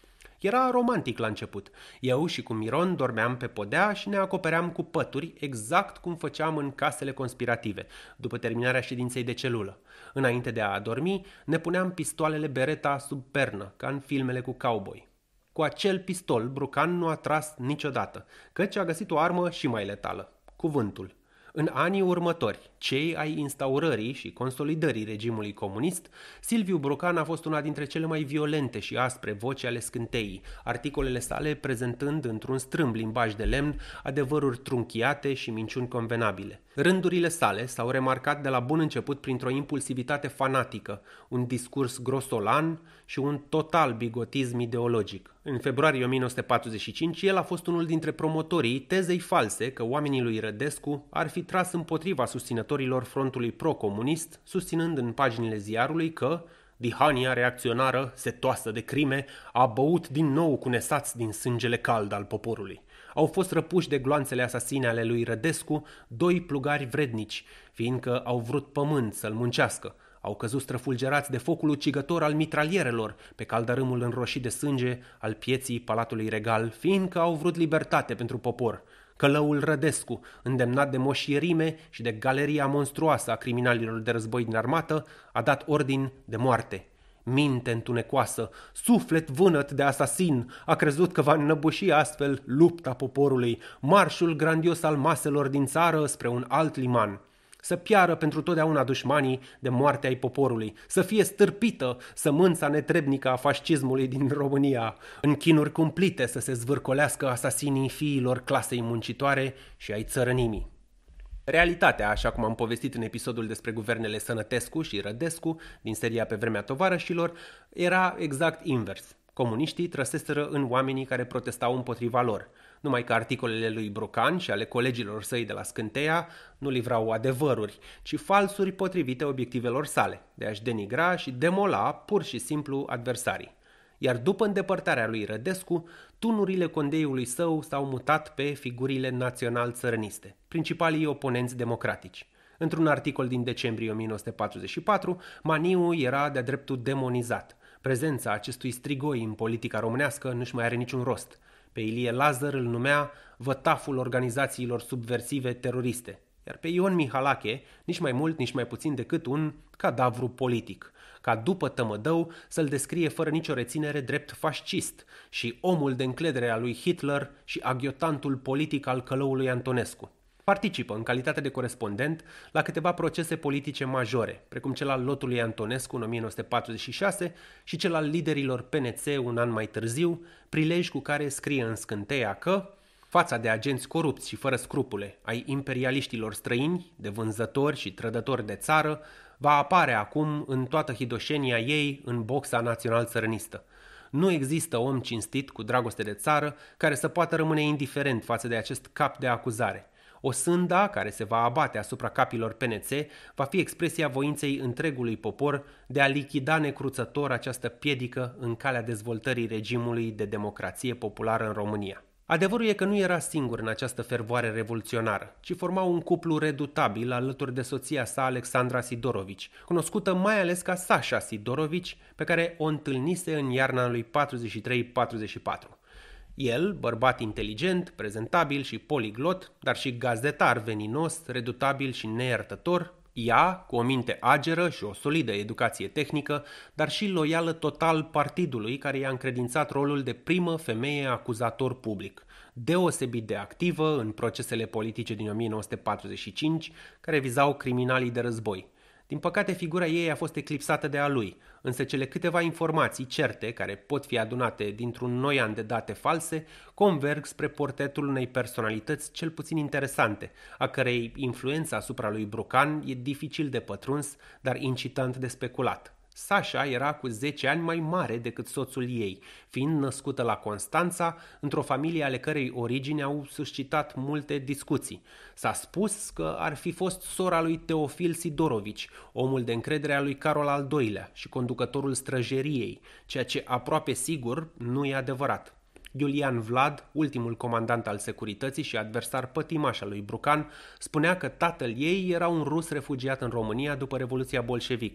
Era romantic la început. Eu și cu Miron dormeam pe podea și ne acopeream cu pături, exact cum făceam în casele conspirative, după terminarea ședinței de celulă. Înainte de a adormi, ne puneam pistoalele Beretta sub pernă, ca în filmele cu cowboy. Cu acel pistol, Brucan nu a tras niciodată, căci a găsit o armă și mai letală, cuvântul. În anii următori, cei ai instaurării și consolidării regimului comunist, Silviu Brucan a fost una dintre cele mai violente și aspre voci ale scânteii, articolele sale prezentând într-un strâmb limbaj de lemn adevăruri trunchiate și minciuni convenabile. Rândurile sale s-au remarcat de la bun început printr-o impulsivitate fanatică, un discurs grosolan și un total bigotism ideologic. În februarie o mie nouă sute patruzeci și cinci, el a fost unul dintre promotorii tezei false că oamenii lui Rădescu ar fi tras împotriva susținătorilor frontului pro-comunist, susținând în paginile ziarului că Dihania reacționară, setoasă de crime, a băut din nou cu nesați din sângele cald al poporului. Au fost răpuși de gloanțele asasine ale lui Rădescu doi plugari vrednici, fiindcă au vrut pământ să-l muncească. Au căzut străfulgerați de focul ucigător al mitralierelor pe caldărâmul înroșit de sânge al pieții Palatului Regal, fiindcă au vrut libertate pentru popor. Călăul Rădescu, îndemnat de moșierime și de galeria monstruoasă a criminalilor de război din armată, a dat ordin de moarte. Minte întunecoasă, suflet vânăt de asasin, a crezut că va înnăbuși astfel lupta poporului, marșul grandios al maselor din țară spre un alt liman. Să piară pentru totdeauna dușmanii de moartea ai poporului, să fie stârpită sămânța netrebnică a fascismului din România, în chinuri cumplite să se zvârcolească asasinii fiilor clasei muncitoare și ai țărănimii. Realitatea, așa cum am povestit în episodul despre guvernele Sănătescu și Rădescu din seria Pe vremea tovarășilor, era exact invers. Comuniștii trăseseră în oamenii care protestau împotriva lor, numai că articolele lui Brucan și ale colegilor săi de la Scânteia nu livrau adevăruri, ci falsuri potrivite obiectivelor sale, de a-și denigra și demola pur și simplu adversarii. Iar după îndepărtarea lui Rădescu, tunurile condeiului său s-au mutat pe figurile național-țărăniste, principalii oponenți democratici. Într-un articol din decembrie o mie nouă sute patruzeci și patru, Maniu era de-a dreptul demonizat. Prezența acestui strigoi în politica românească nu-și mai are niciun rost. Pe Ilie Lazar îl numea vătaful organizațiilor subversive teroriste, iar pe Ion Mihalache nici mai mult, nici mai puțin decât un cadavru politic, ca după Tămădău să-l descrie fără nicio reținere drept fascist și omul de încredere al lui Hitler și aghiotantul politic al călăului Antonescu. Participă în calitate de corespondent la câteva procese politice majore, precum cel al lotului Antonescu în o mie nouă sute patruzeci și șase și cel al liderilor P N C un an mai târziu, prilej cu care scrie în Scânteia că fața de agenți corupți și fără scrupule ai imperialiștilor străini, de vânzători și trădători de țară, va apare acum în toată hidoșenia ei în boxa național-țărănistă. Nu există om cinstit cu dragoste de țară care să poată rămâne indiferent față de acest cap de acuzare. O sânda care se va abate asupra capilor P N C va fi expresia voinței întregului popor de a lichida necruțător această piedică în calea dezvoltării regimului de democrație populară în România. Adevărul e că nu era singur în această fervoare revoluționară, ci forma un cuplu redutabil alături de soția sa Alexandra Sidorovici, cunoscută mai ales ca Sasha Sidorovici, pe care o întâlnise în iarna lui patruzeci și trei patruzeci și patru. El, bărbat inteligent, prezentabil și poliglot, dar și gazdetar veninos, redutabil și neiertător, ea, cu o minte ageră și o solidă educație tehnică, dar și loială total partidului care i-a încredințat rolul de primă femeie acuzator public, deosebit de activă în procesele politice din o mie nouă sute patruzeci și cinci, care vizau criminalii de război. Din păcate, figura ei a fost eclipsată de a lui, însă cele câteva informații certe, care pot fi adunate dintr-un noian de date false, converg spre portretul unei personalități cel puțin interesante, a cărei influență asupra lui Brucan e dificil de pătruns, dar incitant de speculat. Sasha era cu zece ani mai mare decât soțul ei, fiind născută la Constanța, într-o familie ale cărei origini au suscitat multe discuții. S-a spus că ar fi fost sora lui Teofil Sidorovici, omul de încredere al lui Carol al doilea și conducătorul străjeriei, ceea ce aproape sigur nu e adevărat. Iulian Vlad, ultimul comandant al securității și adversar pătimaș al lui Brucan, spunea că tatăl ei era un rus refugiat în România după Revoluția bolșevică.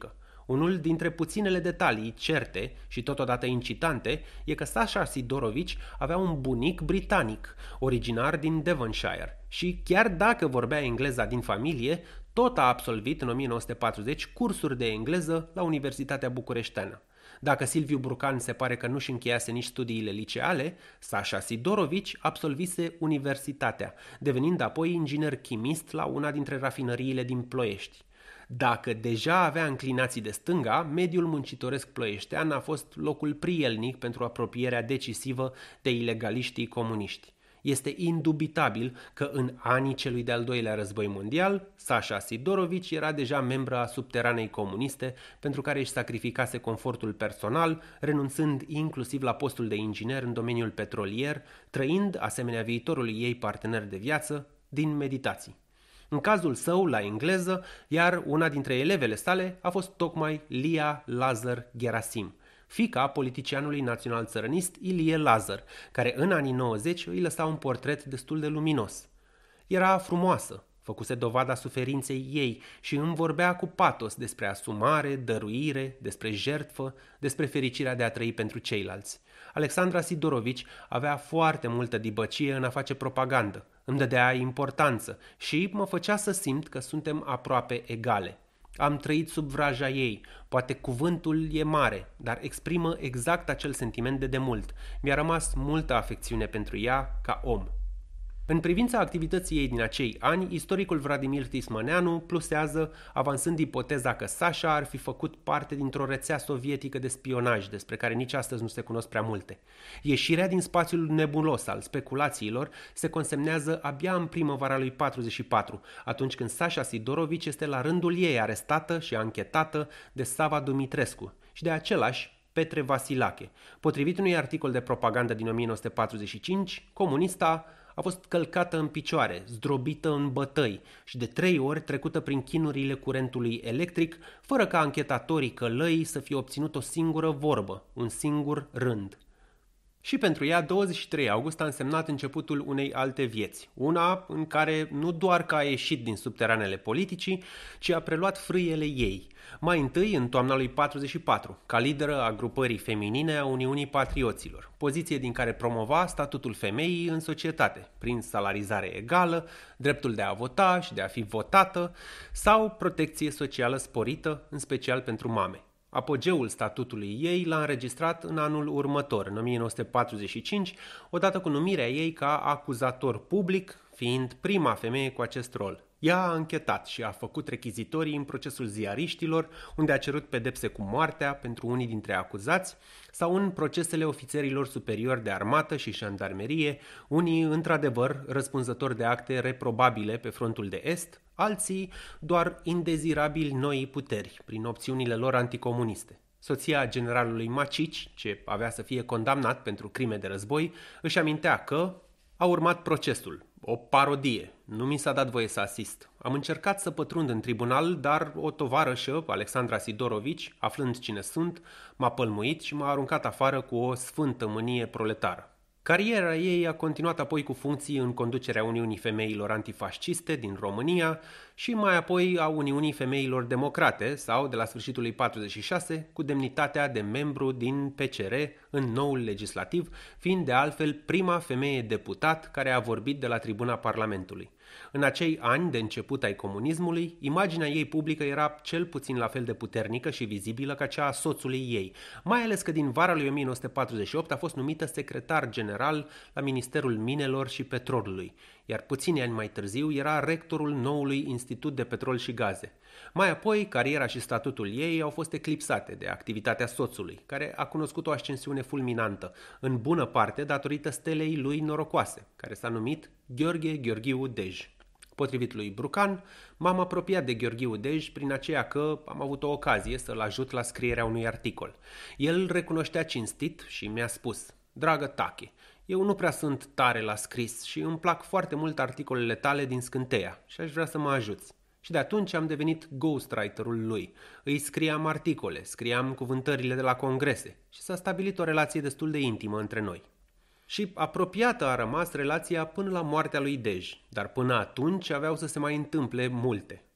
Unul dintre puținele detalii certe și totodată incitante e că Sasha Sidorovici avea un bunic britanic, originar din Devonshire, și chiar dacă vorbea engleza din familie, tot a absolvit în o mie nouă sute patruzeci cursuri de engleză la Universitatea Bucureșteană. Dacă Silviu Brucan se pare că nu-și încheiase nici studiile liceale, Sasha Sidorovici absolvise universitatea, devenind apoi inginer chimist la una dintre rafinăriile din Ploiești. Dacă deja avea înclinații de stânga, mediul muncitoresc ploieștean a fost locul prielnic pentru apropierea decisivă de ilegaliștii comuniști. Este indubitabil că în anii celui de-al doilea război mondial, Sasha Sidorovici era deja membră a subteranei comuniste pentru care își sacrificase confortul personal, renunțând inclusiv la postul de inginer în domeniul petrolier, trăind, asemenea viitorului ei partener de viață, din meditații. În cazul său, la engleză, iar una dintre elevele sale a fost tocmai Lia Lazar Gerasim, fiica politicianului național țărănist Ilie Lazar, care în anii nouăzeci îi lăsa un portret destul de luminos. Era frumoasă, făcuse dovada suferinței ei și îmi vorbea cu patos despre asumare, dăruire, despre jertfă, despre fericirea de a trăi pentru ceilalți. Alexandra Sidorovici avea foarte multă dibăcie în a face propagandă, îmi dădea importanță și mă făcea să simt că suntem aproape egale. Am trăit sub vraja ei, poate cuvântul e mare, dar exprimă exact acel sentiment de demult. Mi-a rămas multă afecțiune pentru ea ca om. În privința activității ei din acei ani, istoricul Vladimir Tismăneanu plusează, avansând ipoteza că Sasha ar fi făcut parte dintr-o rețea sovietică de spionaj, despre care nici astăzi nu se cunosc prea multe. Ieșirea din spațiul nebulos al speculațiilor se consemnează abia în primăvara lui patruzeci și patru, atunci când Sasha Sidorovici este la rândul ei arestată și anchetată de Sava Dumitrescu și de același Petre Vasilache. Potrivit unui articol de propagandă din o mie nouă sute patruzeci și cinci, comunista a fost călcată în picioare, zdrobită în bătăi și de trei ori trecută prin chinurile curentului electric, fără ca anchetatorii călăii să fie obținut o singură vorbă, un singur rând. Și pentru ea, douăzeci și trei august a însemnat începutul unei alte vieți, una în care nu doar că a ieșit din subteranele politicii, ci a preluat frâiele ei. Mai întâi, în toamna lui patruzeci și patru, ca lideră a grupării feminine a Uniunii Patrioților, poziție din care promova statutul femeii în societate, prin salarizare egală, dreptul de a vota și de a fi votată, sau protecție socială sporită, în special pentru mame. Apogeul statutului ei l-a înregistrat în anul următor, în o mie nouă sute patruzeci și cinci, odată cu numirea ei ca acuzator public, fiind prima femeie cu acest rol. Ea a anchetat și a făcut rechizitorii în procesul ziariștilor, unde a cerut pedepse cu moartea pentru unii dintre acuzați, sau în procesele ofițerilor superiori de armată și jandarmerie, unii într-adevăr răspunzători de acte reprobabile pe frontul de est, alții doar indezirabili noii puteri, prin opțiunile lor anticomuniste. Soția generalului Macici, ce avea să fie condamnat pentru crime de război, își amintea că a urmat procesul, o parodie. Nu mi s-a dat voie să asist. Am încercat să pătrund în tribunal, dar o tovarășă, Alexandra Sidorovici, aflând cine sunt, m-a pălmuit și m-a aruncat afară cu o sfântă mânie proletară. Cariera ei a continuat apoi cu funcții în conducerea Uniunii Femeilor Antifasciste din România și mai apoi a Uniunii Femeilor Democrate sau, de la sfârșitul lui patruzeci și șase, cu demnitatea de membru din P C R în noul legislativ, fiind de altfel prima femeie deputat care a vorbit de la tribuna Parlamentului. În acei ani de început ai comunismului, imaginea ei publică era cel puțin la fel de puternică și vizibilă ca cea a soțului ei, mai ales că din vara lui o mie nouă sute patruzeci și opt a fost numită secretar general la Ministerul Minelor și Petrolului, iar puțini ani mai târziu era rectorul noului Institut de Petrol și Gaze. Mai apoi, cariera și statutul ei au fost eclipsate de activitatea soțului, care a cunoscut o ascensiune fulminantă, în bună parte datorită stelei lui norocoase, care s-a numit Gheorghe Gheorghiu Dej. Potrivit lui Brucan, m-am apropiat de Gheorghiu Dej prin aceea că am avut o ocazie să-l ajut la scrierea unui articol. El recunoștea cinstit și mi-a spus: "Dragă Tache, eu nu prea sunt tare la scris și îmi plac foarte mult articolele tale din Scânteia și aș vrea să mă ajuți." Și de atunci am devenit ghostwriter-ul lui. Îi scriam articole, scriam cuvântările de la congrese și s-a stabilit o relație destul de intimă între noi. Și apropiată a rămas relația până la moartea lui Dej, dar până atunci aveau să se mai întâmple multe.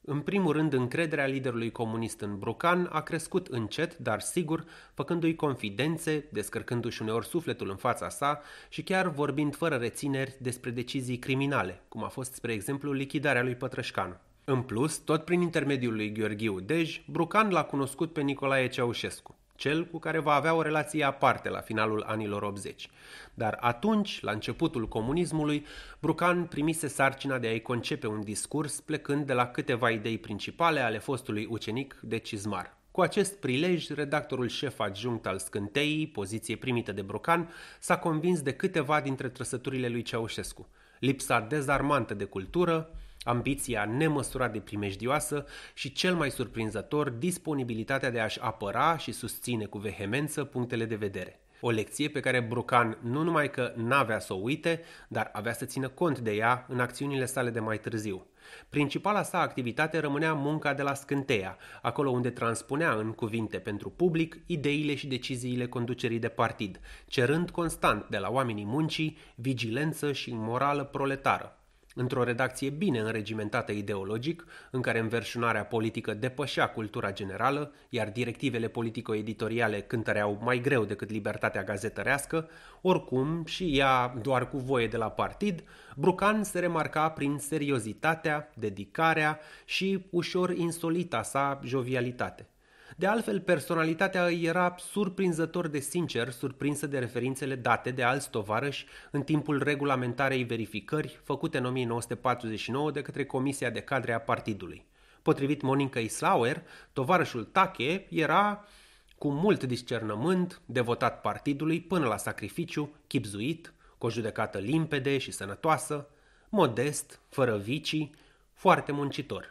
În primul rând, încrederea liderului comunist în Brucan a crescut încet, dar sigur, făcându-i confidențe, descărcându-și uneori sufletul în fața sa și chiar vorbind fără rețineri despre decizii criminale, cum a fost, spre exemplu, lichidarea lui Pătrășcanu. În plus, tot prin intermediul lui Gheorghiu Dej, Brucan l-a cunoscut pe Nicolae Ceaușescu, cel cu care va avea o relație aparte la finalul anilor optzeci. Dar atunci, la începutul comunismului, Brucan primise sarcina de a-i concepe un discurs plecând de la câteva idei principale ale fostului ucenic de Cizmar. Cu acest prilej, redactorul șef adjunct al Scânteii, poziție primită de Brucan, s-a convins de câteva dintre trăsăturile lui Ceaușescu: lipsa dezarmantă de cultură, ambiția nemăsurat de primejdioasă și, cel mai surprinzător, disponibilitatea de a-și apăra și susține cu vehemență punctele de vedere. O lecție pe care Brucan nu numai că n-avea să o uite, dar avea să țină cont de ea în acțiunile sale de mai târziu. Principala sa activitate rămânea munca de la Scânteia, acolo unde transpunea în cuvinte pentru public ideile și deciziile conducerii de partid, cerând constant de la oamenii muncii vigilență și morală proletară. Într-o redacție bine înregimentată ideologic, în care înverșunarea politică depășea cultura generală, iar directivele politico-editoriale cântăreau mai greu decât libertatea gazetărească, oricum și ea doar cu voie de la partid, Brucan se remarca prin seriozitatea, dedicarea și ușor insolita sa jovialitate. De altfel, personalitatea îi era surprinzător de sincer, surprinsă de referințele date de alți tovarăși în timpul regulamentarei verificări făcute în o mie nouă sute patruzeci și nouă de către Comisia de Cadre a partidului. Potrivit Monica Islauer, tovarășul Tache era, cu mult discernământ, devotat partidului până la sacrificiu, chibzuit, cu o judecată limpede și sănătoasă, modest, fără vicii, foarte muncitor.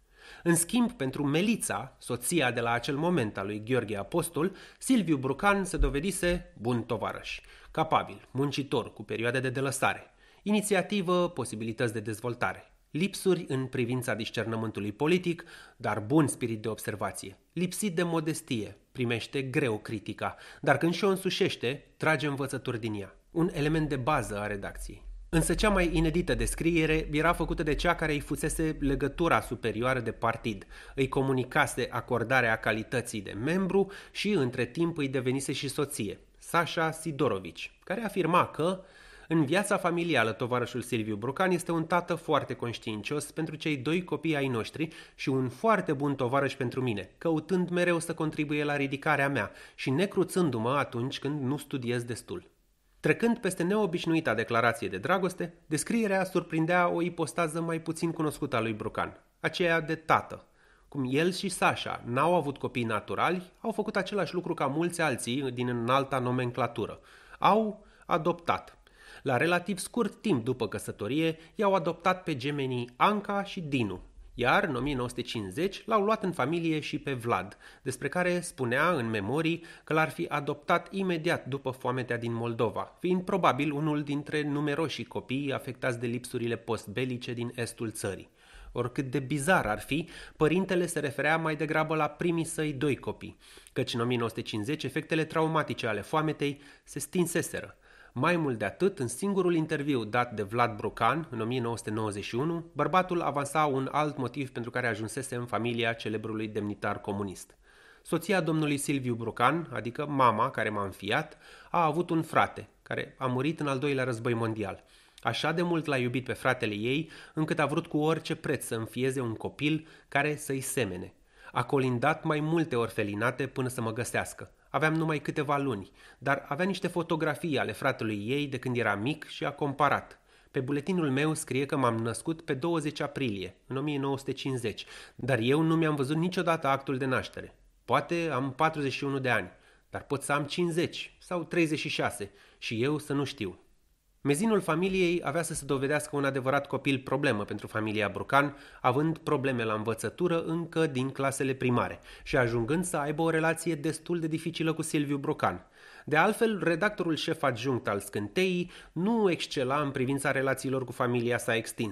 În schimb, pentru Melița, soția de la acel moment a lui Gheorghe Apostol, Silviu Brucan se dovedise bun tovarăș, capabil, muncitor, cu perioade de delăsare, inițiativă, posibilități de dezvoltare, lipsuri în privința discernământului politic, dar bun spirit de observație, lipsit de modestie, primește greu critica, dar când și-o însușește, trage învățături din ea, un element de bază a redacției. Însă cea mai inedită descriere era făcută de cea care îi fusese legătura superioară de partid, îi comunicase acordarea calității de membru și între timp îi devenise și soție, Sasha Sidorovici, care afirma că în viața familială tovarășul Silviu Brucan este un tată foarte conștiincios pentru cei doi copii ai noștri și un foarte bun tovarăș pentru mine, căutând mereu să contribuie la ridicarea mea și necruțându-mă atunci când nu studiez destul. Trecând peste neobișnuita declarație de dragoste, descrierea surprindea o ipostază mai puțin cunoscută a lui Brucan, aceea de tată. Cum el și Sasha n-au avut copii naturali, au făcut același lucru ca mulți alții din înalta nomenclatură. Au adoptat. La relativ scurt timp după căsătorie, i-au adoptat pe gemenii Anca și Dinu, iar în o mie nouă sute cincizeci l-au luat în familie și pe Vlad, despre care spunea în memorii că l-ar fi adoptat imediat după foametea din Moldova, fiind probabil unul dintre numeroșii copii afectați de lipsurile postbelice din estul țării. Oricât de bizar ar fi, părintele se referea mai degrabă la primii săi doi copii, căci în o mie nouă sute cincizeci efectele traumatice ale foametei se stinseseră. Mai mult de atât, în singurul interviu dat de Vlad Brucan în o mie nouă sute nouăzeci și unu, bărbatul avansa un alt motiv pentru care ajunsese în familia celebrului demnitar comunist. Soția domnului Silviu Brucan, adică mama care m-a înfiat, a avut un frate, care a murit în al doilea război mondial. Așa de mult l-a iubit pe fratele ei, încât a vrut cu orice preț să înfieze un copil care să-i semene. A colindat mai multe orfelinate până să mă găsească. Aveam numai câteva luni, dar avea niște fotografii ale fratelui ei de când era mic și a comparat. Pe buletinul meu scrie că m-am născut pe douăzeci aprilie, în o mie nouă sute cincizeci, dar eu nu mi-am văzut niciodată actul de naștere. Poate am patruzeci și unu de ani, dar pot să am cincizeci sau treizeci și șase și eu să nu știu. Mezinul familiei avea să se dovedească un adevărat copil problemă pentru familia Brucan, având probleme la învățătură încă din clasele primare și ajungând să aibă o relație destul de dificilă cu Silviu Brucan. De altfel, redactorul șef adjunct al Scânteii nu excela în privința relațiilor cu familia sa extinsă.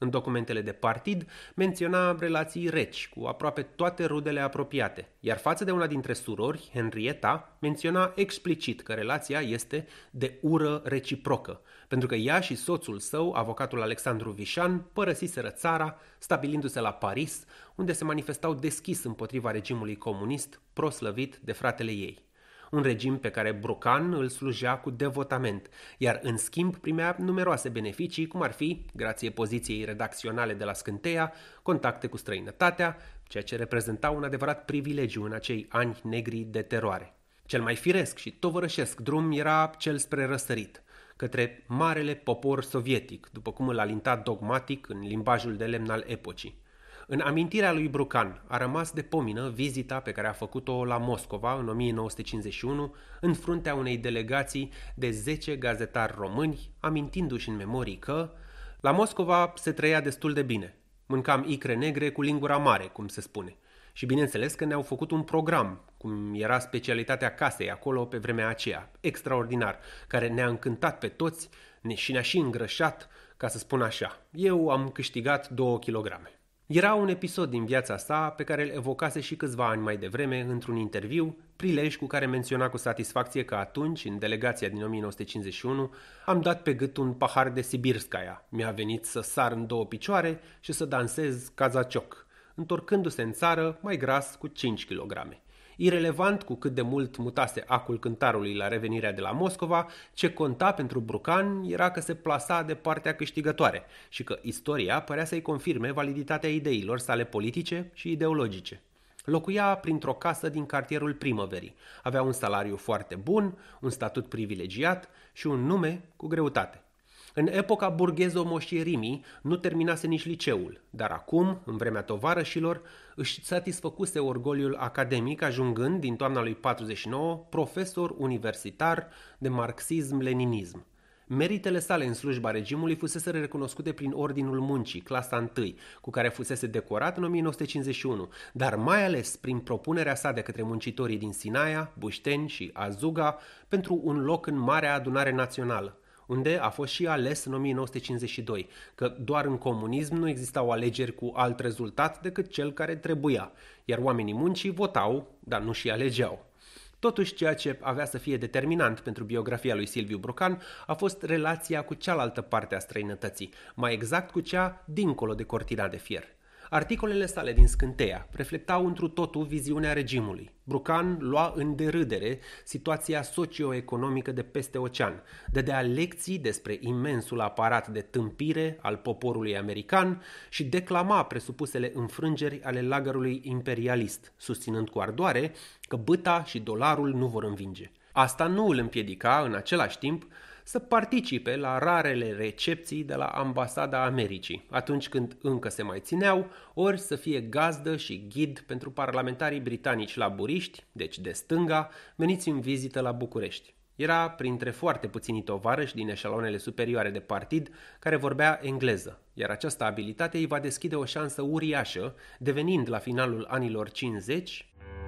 În documentele de partid menționa relații reci cu aproape toate rudele apropiate, iar față de una dintre surori, Henrietta, menționa explicit că relația este de ură reciprocă, pentru că ea și soțul său, avocatul Alexandru Vișan, părăsiseră țara, stabilindu-se la Paris, unde se manifestau deschis împotriva regimului comunist, proslăvit de fratele ei. Un regim pe care Brucan îl slujea cu devotament, iar în schimb primea numeroase beneficii, cum ar fi, grație poziției redacționale de la Scânteia, contacte cu străinătatea, ceea ce reprezenta un adevărat privilegiu în acei ani negri de teroare. Cel mai firesc și tovărășesc drum era cel spre răsărit, către marele popor sovietic, după cum îl alinta dogmatic în limbajul de lemn al epocii. În amintirea lui Brucan a rămas de pomină vizita pe care a făcut-o la Moscova în o mie nouă sute cincizeci și unu, în fruntea unei delegații de zece gazetari români, amintindu-și în memorii că la Moscova se trăia destul de bine. Mâncam icre negre cu lingura mare, cum se spune. Și bineînțeles că ne-au făcut un program, cum era specialitatea casei acolo pe vremea aceea, extraordinar, care ne-a încântat pe toți și ne-a și îngrășat, ca să spun așa. Eu am câștigat două kilograme. Era un episod din viața sa pe care îl evocase și câțiva ani mai devreme într-un interviu, prilej cu care menționa cu satisfacție că atunci, în delegația din o mie nouă sute cincizeci și unu, am dat pe gât un pahar de Sibirskaya. Mi-a venit să sar în două picioare și să dansez kazacioc, întorcându-se în țară mai gras cu cinci kilograme. Irelevant cu cât de mult mutase acul cântarului la revenirea de la Moscova, ce conta pentru Brucan era că se plasa de partea câștigătoare și că istoria părea să-i confirme validitatea ideilor sale politice și ideologice. Locuia printr-o casă din cartierul Primăverii, avea un salariu foarte bun, un statut privilegiat și un nume cu greutate. În epoca burghezo-moșierimii nu terminase nici liceul, dar acum, în vremea tovarășilor, își satisfăcuse orgoliul academic, ajungând, din toamna lui patruzeci și nouă, profesor universitar de marxism-leninism. Meritele sale în slujba regimului fuseseră recunoscute prin Ordinul Muncii, clasa întâi, cu care fusese decorat în o mie nouă sute cincizeci și unu, dar mai ales prin propunerea sa de către muncitorii din Sinaia, Bușteni și Azuga pentru un loc în Marea Adunare Națională, unde a fost și ales în o mie nouă sute cincizeci și doi, că doar în comunism nu existau alegeri cu alt rezultat decât cel care trebuia, iar oamenii muncii votau, dar nu și alegeau. Totuși, ceea ce avea să fie determinant pentru biografia lui Silviu Brucan a fost relația cu cealaltă parte a străinătății, mai exact cu cea dincolo de cortina de fier. Articolele sale din Scânteia reflectau întru totul viziunea regimului. Brucan lua în derâdere situația socioeconomică de peste ocean, dădea lecții despre imensul aparat de tâmpire al poporului american și declama presupusele înfrângeri ale lagărului imperialist, susținând cu ardoare că băta și dolarul nu vor învinge. Asta nu îl împiedica, în același timp, să participe la rarele recepții de la Ambasada Americii, atunci când încă se mai țineau, ori să fie gazdă și ghid pentru parlamentarii britanici laburiști, deci de stânga, veniți în vizită la București. Era printre foarte puțini tovarăși din eșalonele superioare de partid care vorbea engleză, iar această abilitate îi va deschide o șansă uriașă, devenind la finalul anilor cincizeci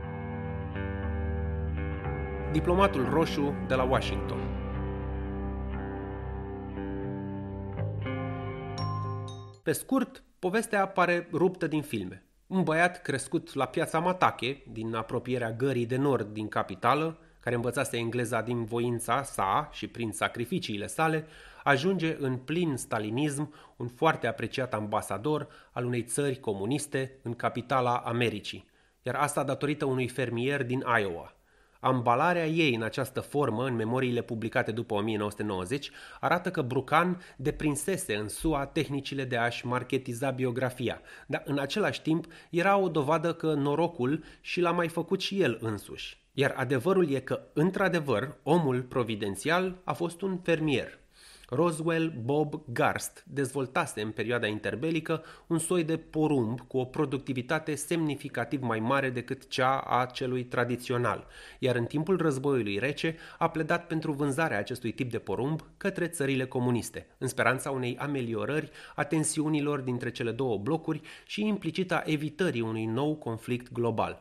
diplomatul roșu de la Washington. Pe scurt, povestea pare ruptă din filme. Un băiat crescut la Piața Matache, din apropierea Gării de Nord din capitală, care învățase engleza din voința sa și prin sacrificiile sale, ajunge în plin stalinism un foarte apreciat ambasador al unei țări comuniste în capitala Americii, iar asta datorită unui fermier din Iowa. Ambalarea ei în această formă, în memoriile publicate după o mie nouă sute nouăzeci, arată că Brucan deprinsese în S U A tehnicile de a-și marketiza biografia, dar în același timp era o dovadă că norocul și l-a mai făcut și el însuși. Iar adevărul e că, într-adevăr, omul providențial a fost un fermier. Roswell Bob Garst dezvoltase în perioada interbelică un soi de porumb cu o productivitate semnificativ mai mare decât cea a celui tradițional, iar în timpul războiului rece a pledat pentru vânzarea acestui tip de porumb către țările comuniste, în speranța unei ameliorări a tensiunilor dintre cele două blocuri și implicit a evitării unui nou conflict global.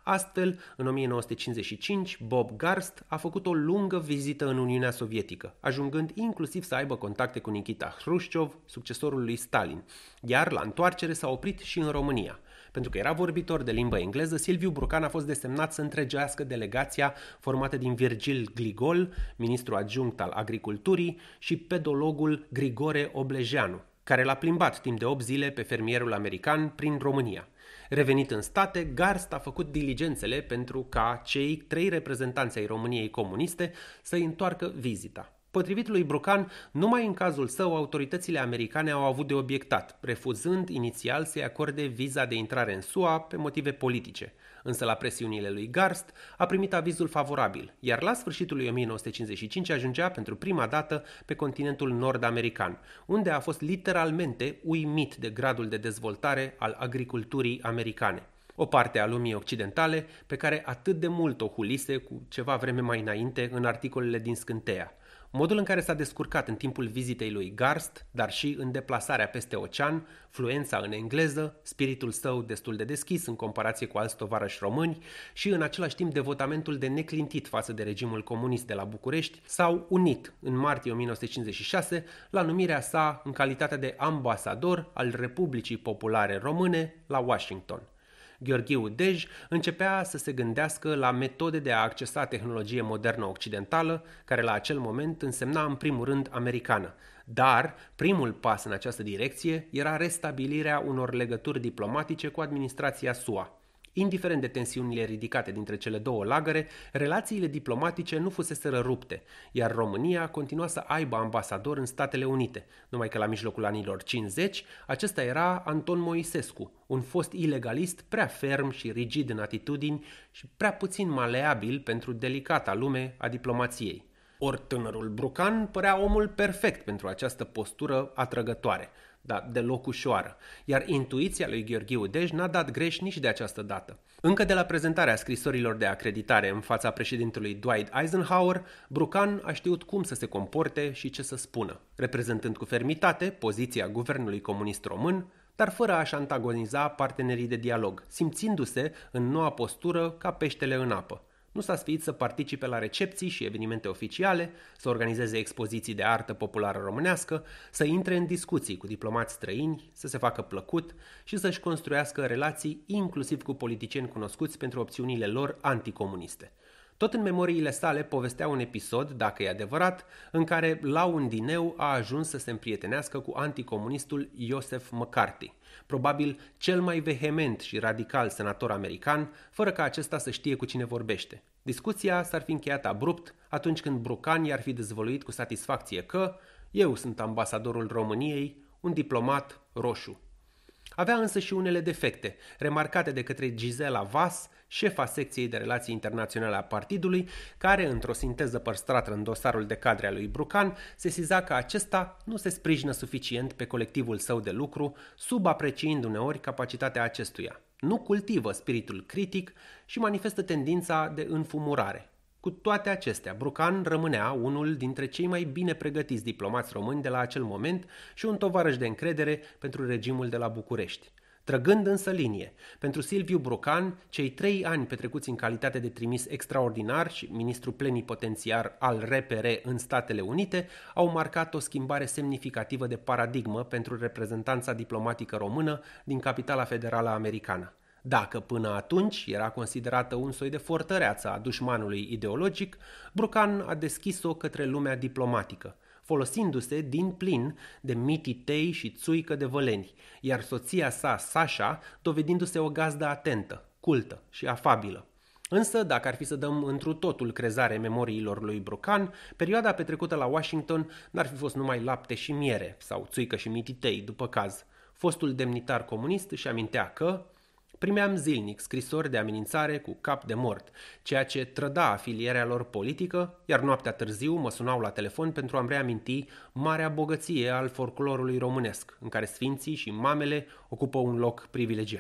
Astfel, în o mie nouă sute cincizeci și cinci, Bob Garst a făcut o lungă vizită în Uniunea Sovietică, ajungând inclusiv să aibă contacte cu Nikita Hrușciov, succesorul lui Stalin, iar la întoarcere s-a oprit și în România. Pentru că era vorbitor de limbă engleză, Silviu Brucan a fost desemnat să întregească delegația formată din Virgil Gligol, ministru adjunct al agriculturii, și pedologul Grigore Oblejeanu, care l-a plimbat timp de opt zile pe fermierul american prin România. Revenit în state, Garst a făcut diligențele pentru ca cei trei reprezentanți ai României comuniste să-i întoarcă vizita. Potrivit lui Brucan, numai în cazul său autoritățile americane au avut de obiectat, refuzând inițial să-i acorde viza de intrare în S U A pe motive politice. Însă la presiunile lui Garst a primit avizul favorabil, iar la sfârșitul lui o mie nouă sute cincizeci și cinci ajungea pentru prima dată pe continentul nord-american, unde a fost literalmente uimit de gradul de dezvoltare al agriculturii americane. O parte a lumii occidentale pe care atât de mult o hulise cu ceva vreme mai înainte în articolele din Scânteia. Modul în care s-a descurcat în timpul vizitei lui Garst, dar și în deplasarea peste ocean, fluența în engleză, spiritul său destul de deschis în comparație cu alți tovarăși români și în același timp devotamentul de neclintit față de regimul comunist de la București s-au unit în martie o mie nouă sute cincizeci și șase la numirea sa în calitate de ambasador al Republicii Populare Române la Washington. Gheorghiu Dej începea să se gândească la metode de a accesa tehnologie modernă occidentală, care la acel moment însemna în primul rând americană. Dar primul pas în această direcție era restabilirea unor legături diplomatice cu administrația S U A. Indiferent de tensiunile ridicate dintre cele două lagăre, relațiile diplomatice nu fuseseră rupte, iar România continua să aibă ambasador în Statele Unite, numai că la mijlocul anilor cincizeci acesta era Anton Moisescu, un fost ilegalist prea ferm și rigid în atitudini și prea puțin maleabil pentru delicata lume a diplomației. Ori tânărul Brucan părea omul perfect pentru această postură atrăgătoare, dar deloc ușoară, iar intuiția lui Gheorghiu Dej n-a dat greș nici de această dată. Încă de la prezentarea scrisorilor de acreditare în fața președintelui Dwight Eisenhower, Brucan a știut cum să se comporte și ce să spună, reprezentând cu fermitate poziția guvernului comunist român, dar fără a-și antagoniza partenerii de dialog, simțindu-se în noua postură ca peștele în apă. Nu s-a sfiit să participe la recepții și evenimente oficiale, să organizeze expoziții de artă populară românească, să intre în discuții cu diplomați străini, să se facă plăcut și să-și construiască relații inclusiv cu politicieni cunoscuți pentru opțiunile lor anticomuniste. Tot în memoriile sale povestea un episod, dacă e adevărat, în care la un dineu a ajuns să se împrietenească cu anticomunistul Joseph McCarthy, probabil cel mai vehement și radical senator american, fără ca acesta să știe cu cine vorbește. Discuția s-ar fi încheiat abrupt atunci când Brucan i-ar fi dezvăluit cu satisfacție că eu sunt ambasadorul României, un diplomat roșu. Avea însă și unele defecte, remarcate de către Gisela Vas, șefa secției de relații internaționale a partidului, care, într-o sinteză păstrată în dosarul de cadre al lui Brucan, sesiza că acesta nu se sprijină suficient pe colectivul său de lucru, subapreciind uneori capacitatea acestuia. Nu cultivă spiritul critic și manifestă tendința de înfumurare. Cu toate acestea, Brucan rămânea unul dintre cei mai bine pregătiți diplomați români de la acel moment și un tovarăș de încredere pentru regimul de la București. Trăgând însă linie, pentru Silviu Brucan, cei trei ani petrecuți în calitate de trimis extraordinar și ministru plenipotențiar al R P R în Statele Unite au marcat o schimbare semnificativă de paradigmă pentru reprezentanța diplomatică română din capitala federală americană. Dacă până atunci era considerată un soi de fortăreață a dușmanului ideologic, Brucan a deschis-o către lumea diplomatică, folosindu-se din plin de mititei și țuică de văleni, iar soția sa, Sasha, dovedindu-se o gazdă atentă, cultă și afabilă. Însă, dacă ar fi să dăm întru totul crezare memoriilor lui Brucan, perioada petrecută la Washington n-ar fi fost numai lapte și miere, sau țuică și mititei, după caz. Fostul demnitar comunist își amintea că primeam zilnic scrisori de amenințare cu cap de mort, ceea ce trăda afilierea lor politică, iar noaptea târziu mă sunau la telefon pentru a-mi reaminti marea bogăție al folclorului românesc, în care sfinții și mamele ocupă un loc privilegiat.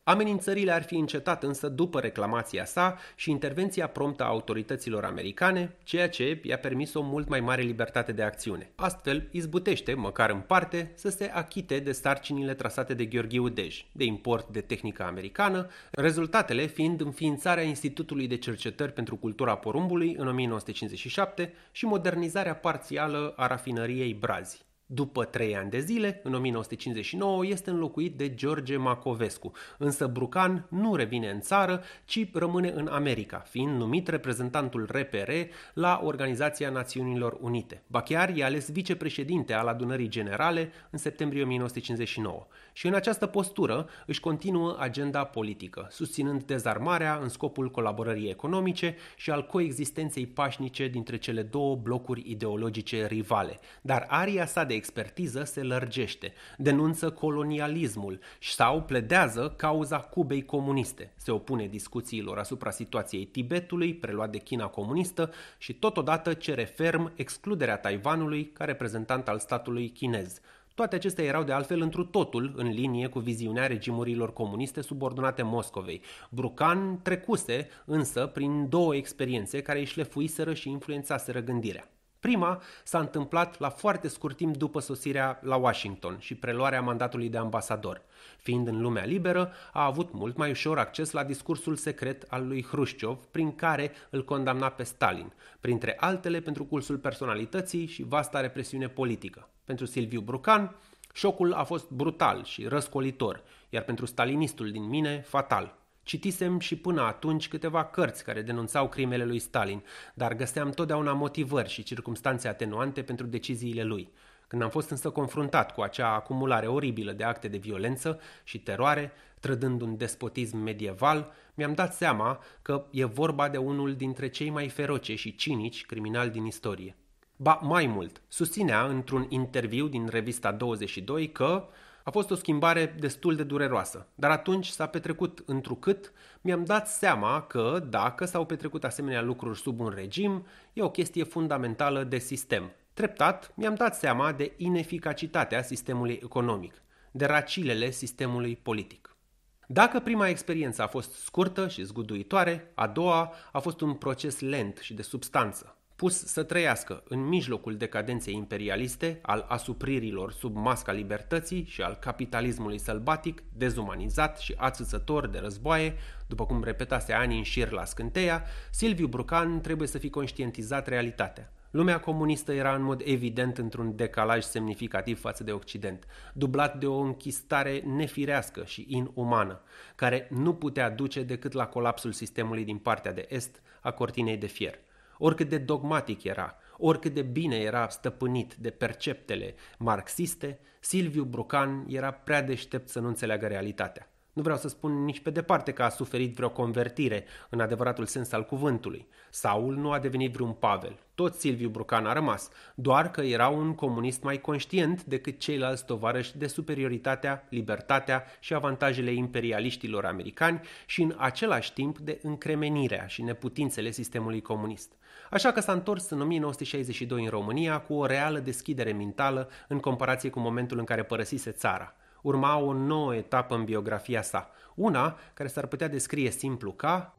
Amenințările ar fi încetat însă după reclamația sa și intervenția promptă a autorităților americane, ceea ce i-a permis o mult mai mare libertate de acțiune. Astfel, izbutește, măcar în parte, să se achite de sarcinile trasate de Gheorghiu Dej, de import de tehnică americană, rezultatele fiind înființarea Institutului de Cercetări pentru Cultura Porumbului în o mie nouă sute cincizeci și șapte și modernizarea parțială a rafinăriei Brazi. După trei ani de zile, în o mie nouă sute cincizeci și nouă, este înlocuit de George Macovescu, însă Brucan nu revine în țară, ci rămâne în America, fiind numit reprezentantul R P R la Organizația Națiunilor Unite. Ba chiar e ales vicepreședinte al Adunării Generale în septembrie o mie nouă sute cincizeci și nouă și în această postură își continuă agenda politică, susținând dezarmarea în scopul colaborării economice și al coexistenței pașnice dintre cele două blocuri ideologice rivale, dar aria sa de expertiză se lărgește, denunță colonialismul sau pledează cauza Cubei comuniste, se opune discuțiilor asupra situației Tibetului, preluat de China comunistă, și totodată cere ferm excluderea Taiwanului ca reprezentant al statului chinez. Toate acestea erau de altfel întru totul în linie cu viziunea regimurilor comuniste subordonate Moscovei. Brucan trecuse însă prin două experiențe care îi șlefuiseră și influențaseră gândirea. Prima s-a întâmplat la foarte scurt timp după sosirea la Washington și preluarea mandatului de ambasador. Fiind în lumea liberă, a avut mult mai ușor acces la discursul secret al lui Hrușciov, prin care îl condamna pe Stalin, printre altele pentru cultul personalității și vasta represiune politică. Pentru Silviu Brucan, șocul a fost brutal și răscolitor, iar pentru stalinistul din mine, fatal. Citisem și până atunci câteva cărți care denunțau crimele lui Stalin, dar găseam totdeauna motivări și circumstanțe atenuante pentru deciziile lui. Când am fost însă confruntat cu acea acumulare oribilă de acte de violență și teroare, trădând un despotism medieval, mi-am dat seama că e vorba de unul dintre cei mai feroce și cinici criminali din istorie. Ba, mai mult, susținea într-un interviu din revista douăzeci și doi că a fost o schimbare destul de dureroasă, dar atunci s-a petrecut întrucât mi-am dat seama că, dacă s-au petrecut asemenea lucruri sub un regim, e o chestie fundamentală de sistem. Treptat, mi-am dat seama de ineficacitatea sistemului economic, de racilele sistemului politic. Dacă prima experiență a fost scurtă și zguduitoare, a doua a fost un proces lent și de substanță, pus să trăiască în mijlocul decadenței imperialiste, al asupririlor sub masca libertății și al capitalismului sălbatic, dezumanizat și ațățător de războaie, după cum repetase ani în șir la Scânteia, Silviu Brucan trebuie să fi conștientizat realitatea. Lumea comunistă era în mod evident într-un decalaj semnificativ față de Occident, dublat de o închistare nefirească și inumană, care nu putea duce decât la colapsul sistemului din partea de est a cortinei de fier. Oricât de dogmatic era, oricât de bine era stăpânit de perceptele marxiste, Silviu Brucan era prea deștept să nu înțeleagă realitatea. Nu vreau să spun nici pe departe că a suferit vreo convertire în adevăratul sens al cuvântului. Saul nu a devenit vreun Pavel. Tot Silviu Brucan a rămas, doar că era un comunist mai conștient decât ceilalți tovarăși de superioritatea, libertatea și avantajele imperialiștilor americani și în același timp de încremenirea și neputințele sistemului comunist. Așa că s-a întors în o mie nouă sute șaizeci și doi în România cu o reală deschidere mentală în comparație cu momentul în care părăsise țara. Urma o nouă etapă în biografia sa, una care s-ar putea descrie simplu ca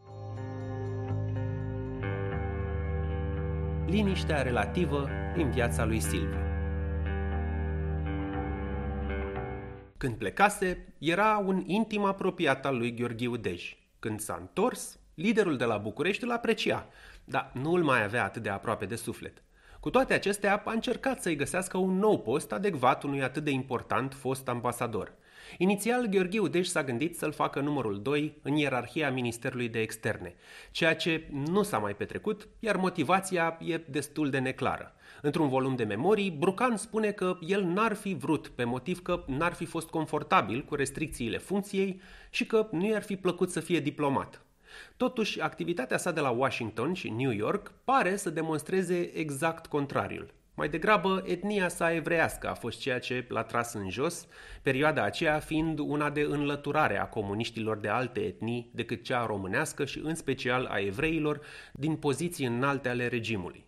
liniștea relativă din viața lui Silviu. Când plecase, era un intim apropiat al lui Gheorghiu Dej. Când s-a întors, liderul de la București îl aprecia, dar nu îl mai avea atât de aproape de suflet. Cu toate acestea, a încercat să-i găsească un nou post adecvat unui atât de important fost ambasador. Inițial, Gheorghiu Dej s-a gândit să-l facă numărul doi în ierarhia Ministerului de Externe, ceea ce nu s-a mai petrecut, iar motivația e destul de neclară. Într-un volum de memorii, Brucan spune că el n-ar fi vrut pe motiv că n-ar fi fost confortabil cu restricțiile funcției și că nu i-ar fi plăcut să fie diplomat. Totuși, activitatea sa de la Washington și New York pare să demonstreze exact contrariul. Mai degrabă, etnia sa evreiască a fost ceea ce l-a tras în jos, perioada aceea fiind una de înlăturare a comuniștilor de alte etnii decât cea românească și în special a evreilor din poziții înalte ale regimului.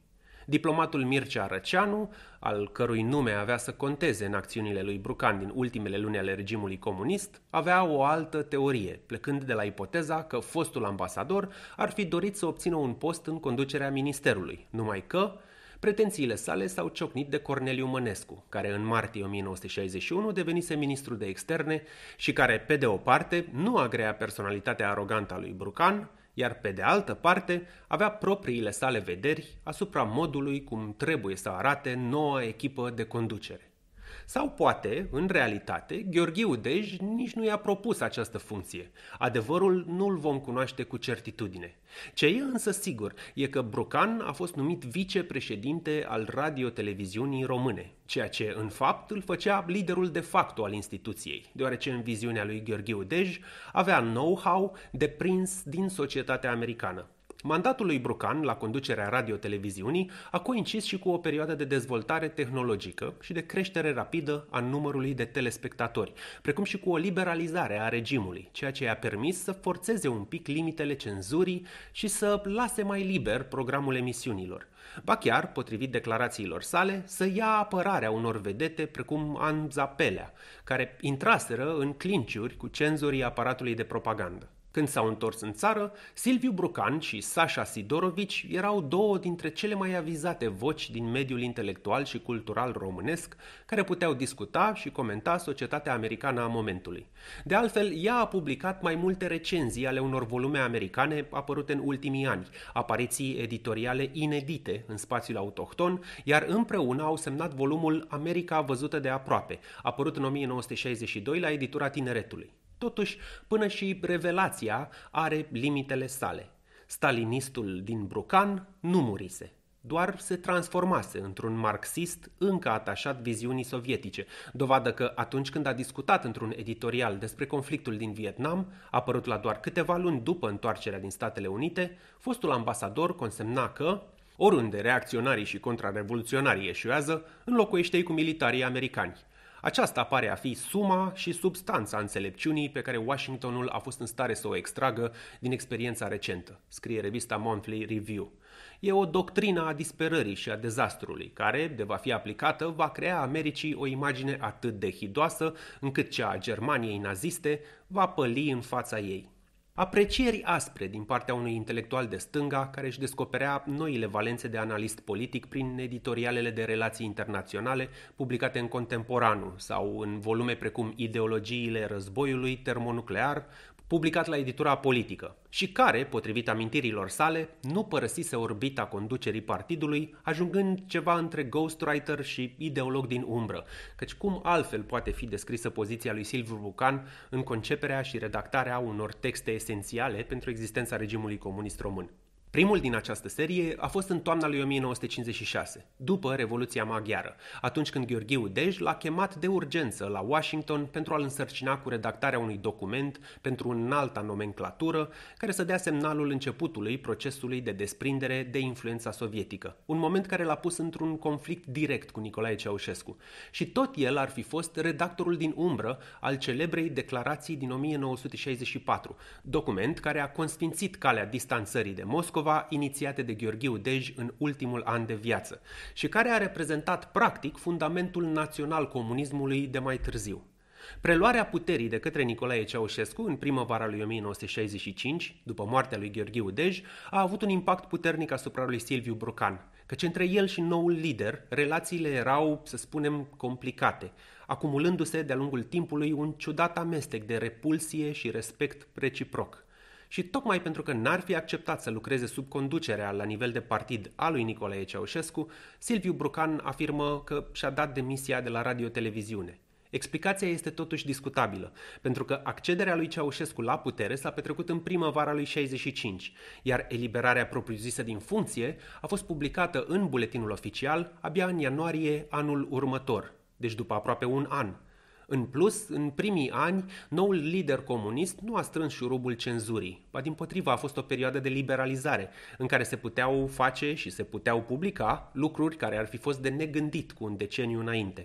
Diplomatul Mircea Răceanu, al cărui nume avea să conteze în acțiunile lui Brucan din ultimele luni ale regimului comunist, avea o altă teorie, plecând de la ipoteza că fostul ambasador ar fi dorit să obțină un post în conducerea ministerului, numai că pretențiile sale s-au ciocnit de Corneliu Mănescu, care în martie o mie nouă sute șaizeci și unu devenise ministru de externe și care, pe de o parte, nu agrea personalitatea arogantă a lui Brucan, iar pe de altă parte avea propriile sale vederi asupra modului cum trebuie să arate noua echipă de conducere. Sau poate, în realitate, Gheorghiu Dej nici nu i-a propus această funcție. Adevărul nu-l vom cunoaște cu certitudine. Ce e însă sigur e că Brucan a fost numit vicepreședinte al radio-televiziunii române, ceea ce, în fapt, îl făcea liderul de facto al instituției, deoarece în viziunea lui Gheorghiu Dej avea know-how deprins din societatea americană. Mandatul lui Brucan la conducerea radio-televiziunii a coincis și cu o perioadă de dezvoltare tehnologică și de creștere rapidă a numărului de telespectatori, precum și cu o liberalizare a regimului, ceea ce i-a permis să forțeze un pic limitele cenzurii și să lase mai liber programul emisiunilor. Ba chiar, potrivit declarațiilor sale, să ia apărarea unor vedete precum Anza Pelea, care intraseră în clinciuri cu cenzorii aparatului de propagandă. Când s-au întors în țară, Silviu Brucan și Sasha Sidorovici erau două dintre cele mai avizate voci din mediul intelectual și cultural românesc, care puteau discuta și comenta societatea americană a momentului. De altfel, ea a publicat mai multe recenzii ale unor volume americane apărute în ultimii ani, apariții editoriale inedite în spațiul autohton, iar împreună au semnat volumul America văzută de aproape, apărut în o mie nouă sute șaizeci și doi la editura Tineretului. Totuși, până și revelația are limitele sale. Stalinistul din Brucan nu murise, doar se transformase într-un marxist încă atașat viziunii sovietice, dovadă că atunci când a discutat într-un editorial despre conflictul din Vietnam, apărut la doar câteva luni după întoarcerea din Statele Unite, fostul ambasador consemna că oriunde reacționarii și contrarevoluționarii eșuează, înlocuiește-i cu militarii americani. Aceasta pare a fi suma și substanța înțelepciunii pe care Washingtonul a fost în stare să o extragă din experiența recentă, scrie revista Monthly Review. E o doctrină a disperării și a dezastrului, care, de va fi aplicată, va crea Americii o imagine atât de hidoasă, încât cea a Germaniei naziste va păli în fața ei. Aprecieri aspre din partea unui intelectual de stânga care își descoperea noile valențe de analist politic prin editorialele de relații internaționale publicate în Contemporanul sau în volume precum Ideologiile războiului termonuclear, publicat la editura Politică, și care, potrivit amintirilor sale, nu părăsise orbita conducerii partidului, ajungând ceva între ghostwriter și ideolog din umbră, căci cum altfel poate fi descrisă poziția lui Silviu Brucan în conceperea și redactarea unor texte esențiale pentru existența regimului comunist român. Primul din această serie a fost în toamna lui o mie nouă sute cincizeci și șase, după Revoluția Maghiară, atunci când Gheorghiu Dej l-a chemat de urgență la Washington pentru a-l însărcina cu redactarea unui document pentru înalta nomenclatură care să dea semnalul începutului procesului de desprindere de influența sovietică, un moment care l-a pus într-un conflict direct cu Nicolae Ceaușescu. Și tot el ar fi fost redactorul din umbră al celebrei declarații din o mie nouă sute șaizeci și patru, document care a consfințit calea distanțării de Moscova inițiate de Gheorghiu Dej în ultimul an de viață și care a reprezentat practic fundamentul național-comunismului de mai târziu. Preluarea puterii de către Nicolae Ceaușescu în primăvara lui o mie nouă sute șaizeci și cinci, după moartea lui Gheorghiu Dej, a avut un impact puternic asupra lui Silviu Brucan, căci între el și noul lider relațiile erau, să spunem, complicate, acumulându-se de-a lungul timpului un ciudat amestec de repulsie și respect reciproc. Și tocmai pentru că n-ar fi acceptat să lucreze sub conducerea la nivel de partid a lui Nicolae Ceaușescu, Silviu Brucan afirmă că și-a dat demisia de la radio-televiziune. Explicația este totuși discutabilă, pentru că accederea lui Ceaușescu la putere s-a petrecut în primăvara lui șaizeci și cinci, iar eliberarea propriu-zisă din funcție a fost publicată în buletinul oficial abia în ianuarie anul următor, deci după aproape un an. În plus, în primii ani, noul lider comunist nu a strâns șurubul cenzurii, ba dimpotrivă a fost o perioadă de liberalizare, în care se puteau face și se puteau publica lucruri care ar fi fost de negândit cu un deceniu înainte.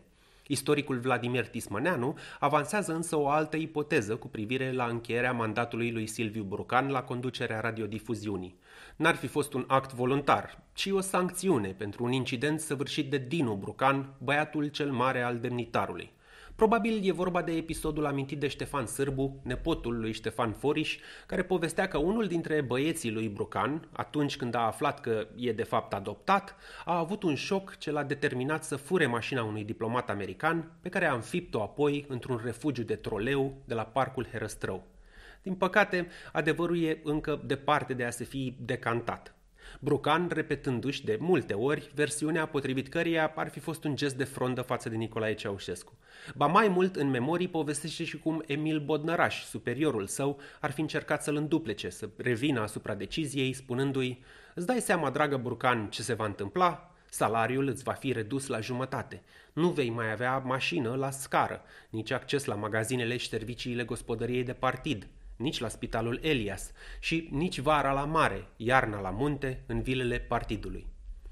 Istoricul Vladimir Tismăneanu avansează însă o altă ipoteză cu privire la încheierea mandatului lui Silviu Brucan la conducerea radiodifuziunii. N-ar fi fost un act voluntar, ci o sancțiune pentru un incident săvârșit de Dinu Brucan, băiatul cel mare al demnitarului. Probabil e vorba de episodul amintit de Ștefan Sârbu, nepotul lui Ștefan Foriș, care povestea că unul dintre băieții lui Brucan, atunci când a aflat că e de fapt adoptat, a avut un șoc ce l-a determinat să fure mașina unui diplomat american, pe care a înfipt-o apoi într-un refugiu de troleu de la Parcul Herăstrău. Din păcate, adevărul e încă departe de a se fi decantat. Brucan, repetându-și de multe ori versiunea potrivit căreia ar fi fost un gest de frondă față de Nicolae Ceaușescu. Ba mai mult, în memorii povestește și cum Emil Bodnăraș, superiorul său, ar fi încercat să-l înduplece, să revină asupra deciziei, spunându-i: "Îți dai seama, dragă Brucan, ce se va întâmpla? Salariul îți va fi redus la jumătate. Nu vei mai avea mașină la scară, nici acces la magazinele și serviciile gospodăriei de partid, nici la Spitalul Elias și nici vara la mare, iarna la munte, în vilele partidului."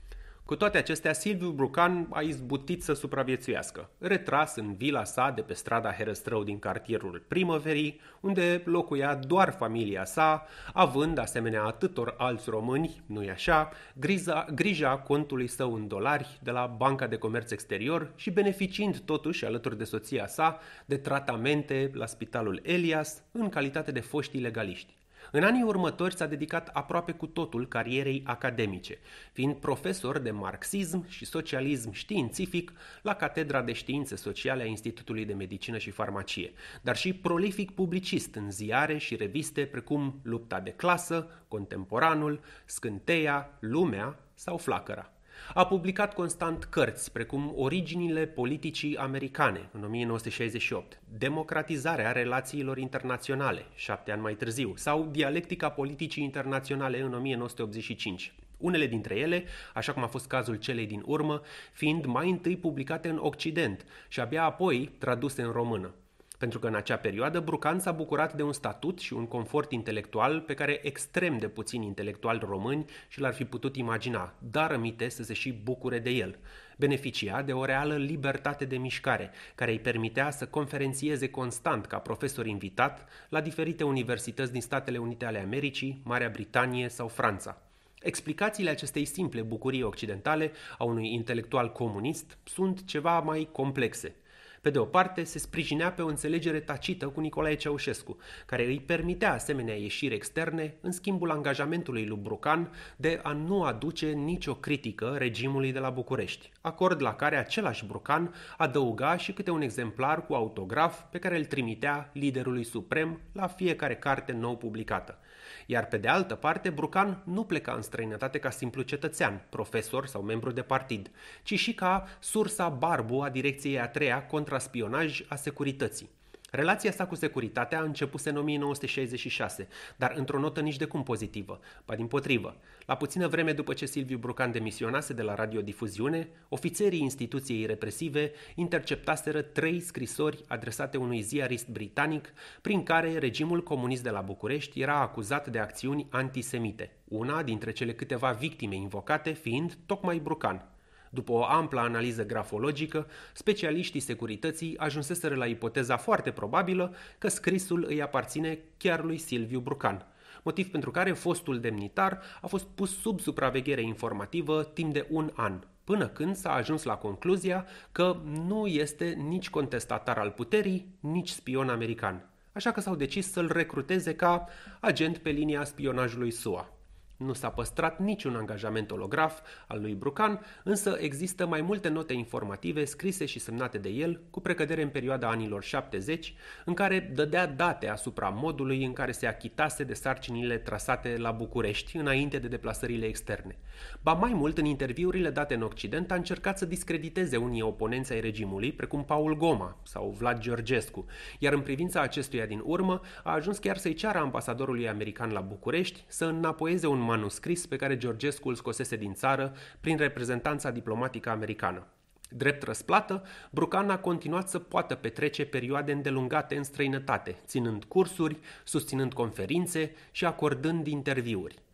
Cu toate acestea, Silviu Brucan a izbutit să supraviețuiască, retras în vila sa de pe strada Herăstrău din cartierul Primăverii, unde locuia doar familia sa, având, asemenea atâtor alți români, nu-i așa, grija, grija contului său în dolari de la Banca de Comerț Exterior și beneficiind totuși, alături de soția sa, de tratamente la Spitalul Elias în calitate de foști ilegaliști. În anii următori s-a dedicat aproape cu totul carierei academice, fiind profesor de marxism și socialism științific la Catedra de Științe Sociale a Institutului de Medicină și Farmacie, dar și prolific publicist în ziare și reviste precum Lupta de Clasă, Contemporanul, Scânteia, Lumea sau Flacăra. A publicat constant cărți precum Originile politicii americane în o mie nouă sute șaizeci și opt, Democratizarea relațiilor internaționale, șapte ani mai târziu, sau Dialectica politicii internaționale în o mie nouă sute optzeci și cinci. Unele dintre ele, așa cum a fost cazul celei din urmă, fiind mai întâi publicate în Occident și abia apoi traduse în română. Pentru că în acea perioadă Brucan s-a bucurat de un statut și un confort intelectual pe care extrem de puțini intelectuali români și l-ar fi putut imagina, dar rămite să se și bucure de el. Beneficia de o reală libertate de mișcare, care îi permitea să conferențieze constant ca profesor invitat la diferite universități din Statele Unite ale Americii, Marea Britanie sau Franța. Explicațiile acestei simple bucurii occidentale a unui intelectual comunist sunt ceva mai complexe. Pe de o parte, se sprijinea pe o înțelegere tacită cu Nicolae Ceaușescu, care îi permitea asemenea ieșiri externe în schimbul angajamentului lui Brucan de a nu aduce nicio critică regimului de la București, acord la care același Brucan adăuga și câte un exemplar cu autograf pe care îl trimitea liderului suprem la fiecare carte nou publicată. Iar pe de altă parte, Brucan nu pleca în străinătate ca simplu cetățean, profesor sau membru de partid, ci și ca sursa barbu a direcției a treia contraspionaj a securității. Relația sa cu securitatea a început în o mie nouă sute șaizeci și șase, dar într-o notă nici de cum pozitivă, ba dimpotrivă. La puțină vreme după ce Silviu Brucan demisionase de la radiodifuziune, ofițerii instituției represive interceptaseră trei scrisori adresate unui ziarist britanic, prin care regimul comunist de la București era acuzat de acțiuni antisemite, una dintre cele câteva victime invocate fiind tocmai Brucan. După o amplă analiză grafologică, specialiștii securității ajunseseră la ipoteza foarte probabilă că scrisul îi aparține chiar lui Silviu Brucan, motiv pentru care fostul demnitar a fost pus sub supraveghere informativă timp de un an, până când s-a ajuns la concluzia că nu este nici contestatar al puterii, nici spion american, așa că s-au decis să-l recruteze ca agent pe linia spionajului S U A. Nu s-a păstrat niciun angajament olograf al lui Brucan, însă există mai multe note informative scrise și semnate de el, cu precădere în perioada anilor șaptezeci, în care dădea date asupra modului în care se achitase de sarcinile trasate la București înainte de deplasările externe. Ba mai mult, în interviurile date în Occident, a încercat să discrediteze unii oponenți ai regimului, precum Paul Goma sau Vlad Georgescu, iar în privința acestuia din urmă a ajuns chiar să-i ceară ambasadorului american la București să înapoieze un manuscris pe care Georgescu îl scosese din țară prin reprezentanța diplomatică americană. Drept răsplată, Brucan a continuat să poată petrece perioade îndelungate în străinătate, ținând cursuri, susținând conferințe și acordând interviuri.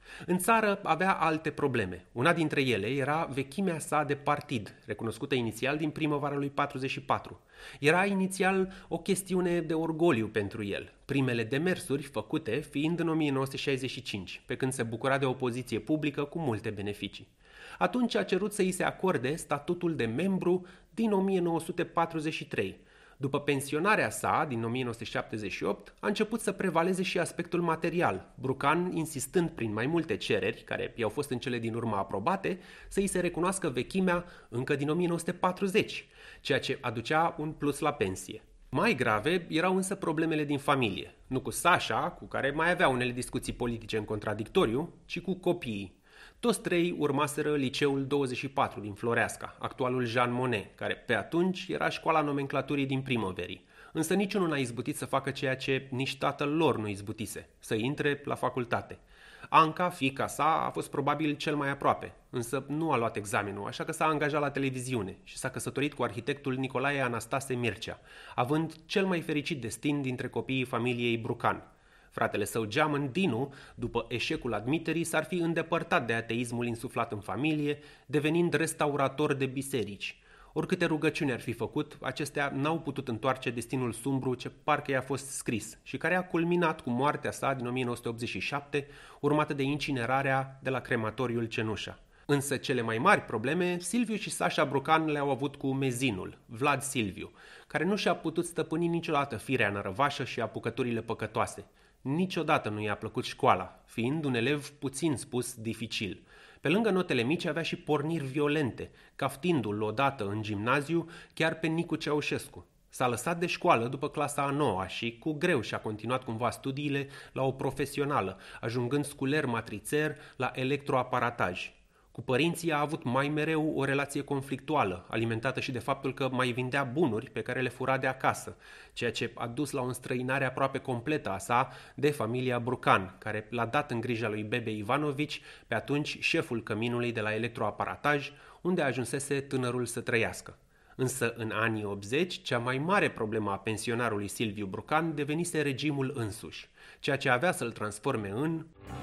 În țară avea alte probleme. Una dintre ele era vechimea sa de partid, recunoscută inițial din primăvara lui patruzeci și patru. Era inițial o chestiune de orgoliu pentru el, primele demersuri făcute fiind în o mie nouă sute șaizeci și cinci, pe când se bucura de o poziție publică cu multe beneficii. Atunci a cerut să îi se acorde statutul de membru din o mie nouă sute patruzeci și trei. După pensionarea sa din o mie nouă sute șaptezeci și opt, a început să prevaleze și aspectul material, Brucan insistând prin mai multe cereri, care i-au fost în cele din urmă aprobate, să îi se recunoască vechimea încă din o mie nouă sute patruzeci, ceea ce aducea un plus la pensie. Mai grave erau însă problemele din familie, nu cu Sasha, cu care mai avea unele discuții politice în contradictoriu, ci cu copiii. Toți trei urmaseră liceul douăzeci și patru din Floreasca, actualul Jean Monnet, care pe atunci era școala nomenclaturii din primăverii. Însă niciunul n-a izbutit să facă ceea ce nici tatăl lor nu izbutise, să intre la facultate. Anca, fiica sa, a fost probabil cel mai aproape, însă nu a luat examenul, așa că s-a angajat la televiziune și s-a căsătorit cu arhitectul Nicolae Anastase Mircea, având cel mai fericit destin dintre copiii familiei Brucan. Fratele său geamăn, Dinu, după eșecul admiterii, s-ar fi îndepărtat de ateismul insuflat în familie, devenind restaurator de biserici. Oricâte rugăciuni ar fi făcut, acestea n-au putut întoarce destinul sumbru ce parcă i-a fost scris și care a culminat cu moartea sa din o mie nouă sute optzeci și șapte, urmată de incinerarea de la crematoriul Cenușa. Însă cele mai mari probleme, Silviu și Sasha Brucan le-au avut cu mezinul, Vlad Silviu, care nu și-a putut stăpâni niciodată firea nărăvașă și apucăturile păcătoase. Niciodată nu i-a plăcut școala, fiind un elev puțin spus dificil. Pe lângă notele mici avea și porniri violente, caftindu-l odată în gimnaziu chiar pe Nicu Ceaușescu. S-a lăsat de școală după clasa a noua și cu greu și-a continuat cumva studiile la o profesională, ajungând sculer matrițer la electroaparataj. Cu părinții a avut mai mereu o relație conflictuală, alimentată și de faptul că mai vindea bunuri pe care le fura de acasă, ceea ce a dus la o înstrăinare aproape completă a sa de familia Brucan, care l-a dat în grija lui Bebe Ivanovici, pe atunci șeful căminului de la electroaparataj, unde ajunsese tânărul să trăiască. Însă în anii optzeci, cea mai mare problemă a pensionarului Silviu Brucan devenise regimul însuși, ceea ce avea să-l transforme în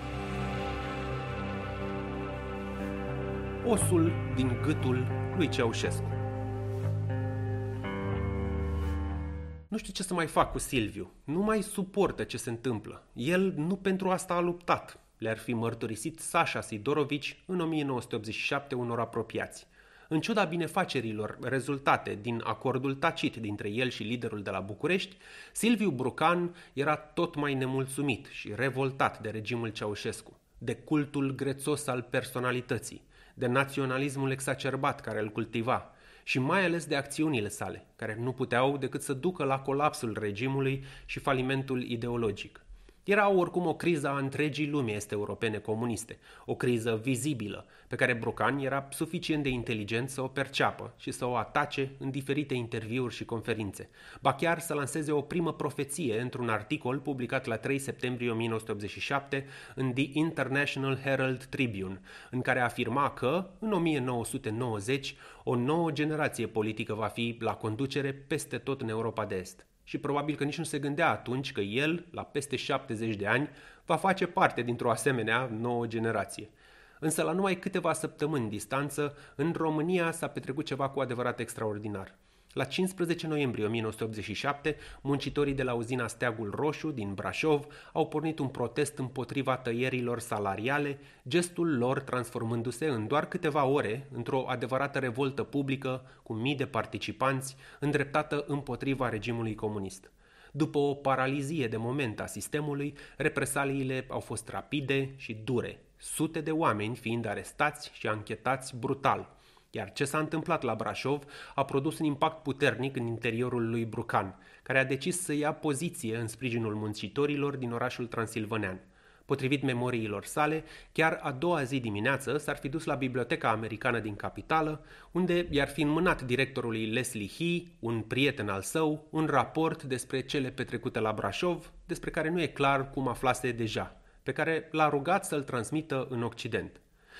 osul din gâtul lui Ceaușescu. Nu știu ce să mai fac cu Silviu. Nu mai suportă ce se întâmplă. El nu pentru asta a luptat. Le-ar fi mărturisit Sasha Sidorovici în o mie nouă sute optzeci și șapte unor apropiați. În ciuda binefacerilor rezultate din acordul tacit dintre el și liderul de la București, Silviu Brucan era tot mai nemulțumit și revoltat de regimul Ceaușescu, de cultul grețos al personalității, de naționalismul exacerbat care îl cultiva și mai ales de acțiunile sale, care nu puteau decât să ducă la colapsul regimului și falimentul ideologic. Era oricum o criză a întregii lumi este europene comuniste, o criză vizibilă, pe care Brucan era suficient de inteligent să o perceapă și să o atace în diferite interviuri și conferințe, ba chiar să lanseze o primă profeție într-un articol publicat la trei septembrie o mie nouă sute optzeci și șapte în The International Herald Tribune, în care afirma că, în o mie nouă sute nouăzeci, o nouă generație politică va fi la conducere peste tot în Europa de Est. Și probabil că nici nu se gândea atunci că el, la peste șaptezeci de ani, va face parte dintr-o asemenea nouă generație. Însă la numai câteva săptămâni distanță, în România s-a petrecut ceva cu adevărat extraordinar. La cincisprezece noiembrie o mie nouă sute optzeci și șapte, muncitorii de la uzina Steagul Roșu din Brașov au pornit un protest împotriva tăierilor salariale, gestul lor transformându-se în doar câteva ore într-o adevărată revoltă publică cu mii de participanți îndreptată împotriva regimului comunist. După o paralizie de moment a sistemului, represaliile au fost rapide și dure, sute de oameni fiind arestați și anchetați brutal. Iar ce s-a întâmplat la Brașov a produs un impact puternic în interiorul lui Brucan, care a decis să ia poziție în sprijinul muncitorilor din orașul transilvanean. Potrivit memoriilor sale, chiar a doua zi dimineață s-ar fi dus la Biblioteca Americană din capitală, unde i-ar fi înmânat directorului Leslie He, un prieten al său, un raport despre cele petrecute la Brașov, despre care nu e clar cum aflase deja, pe care l-a rugat să-l transmită în Occident.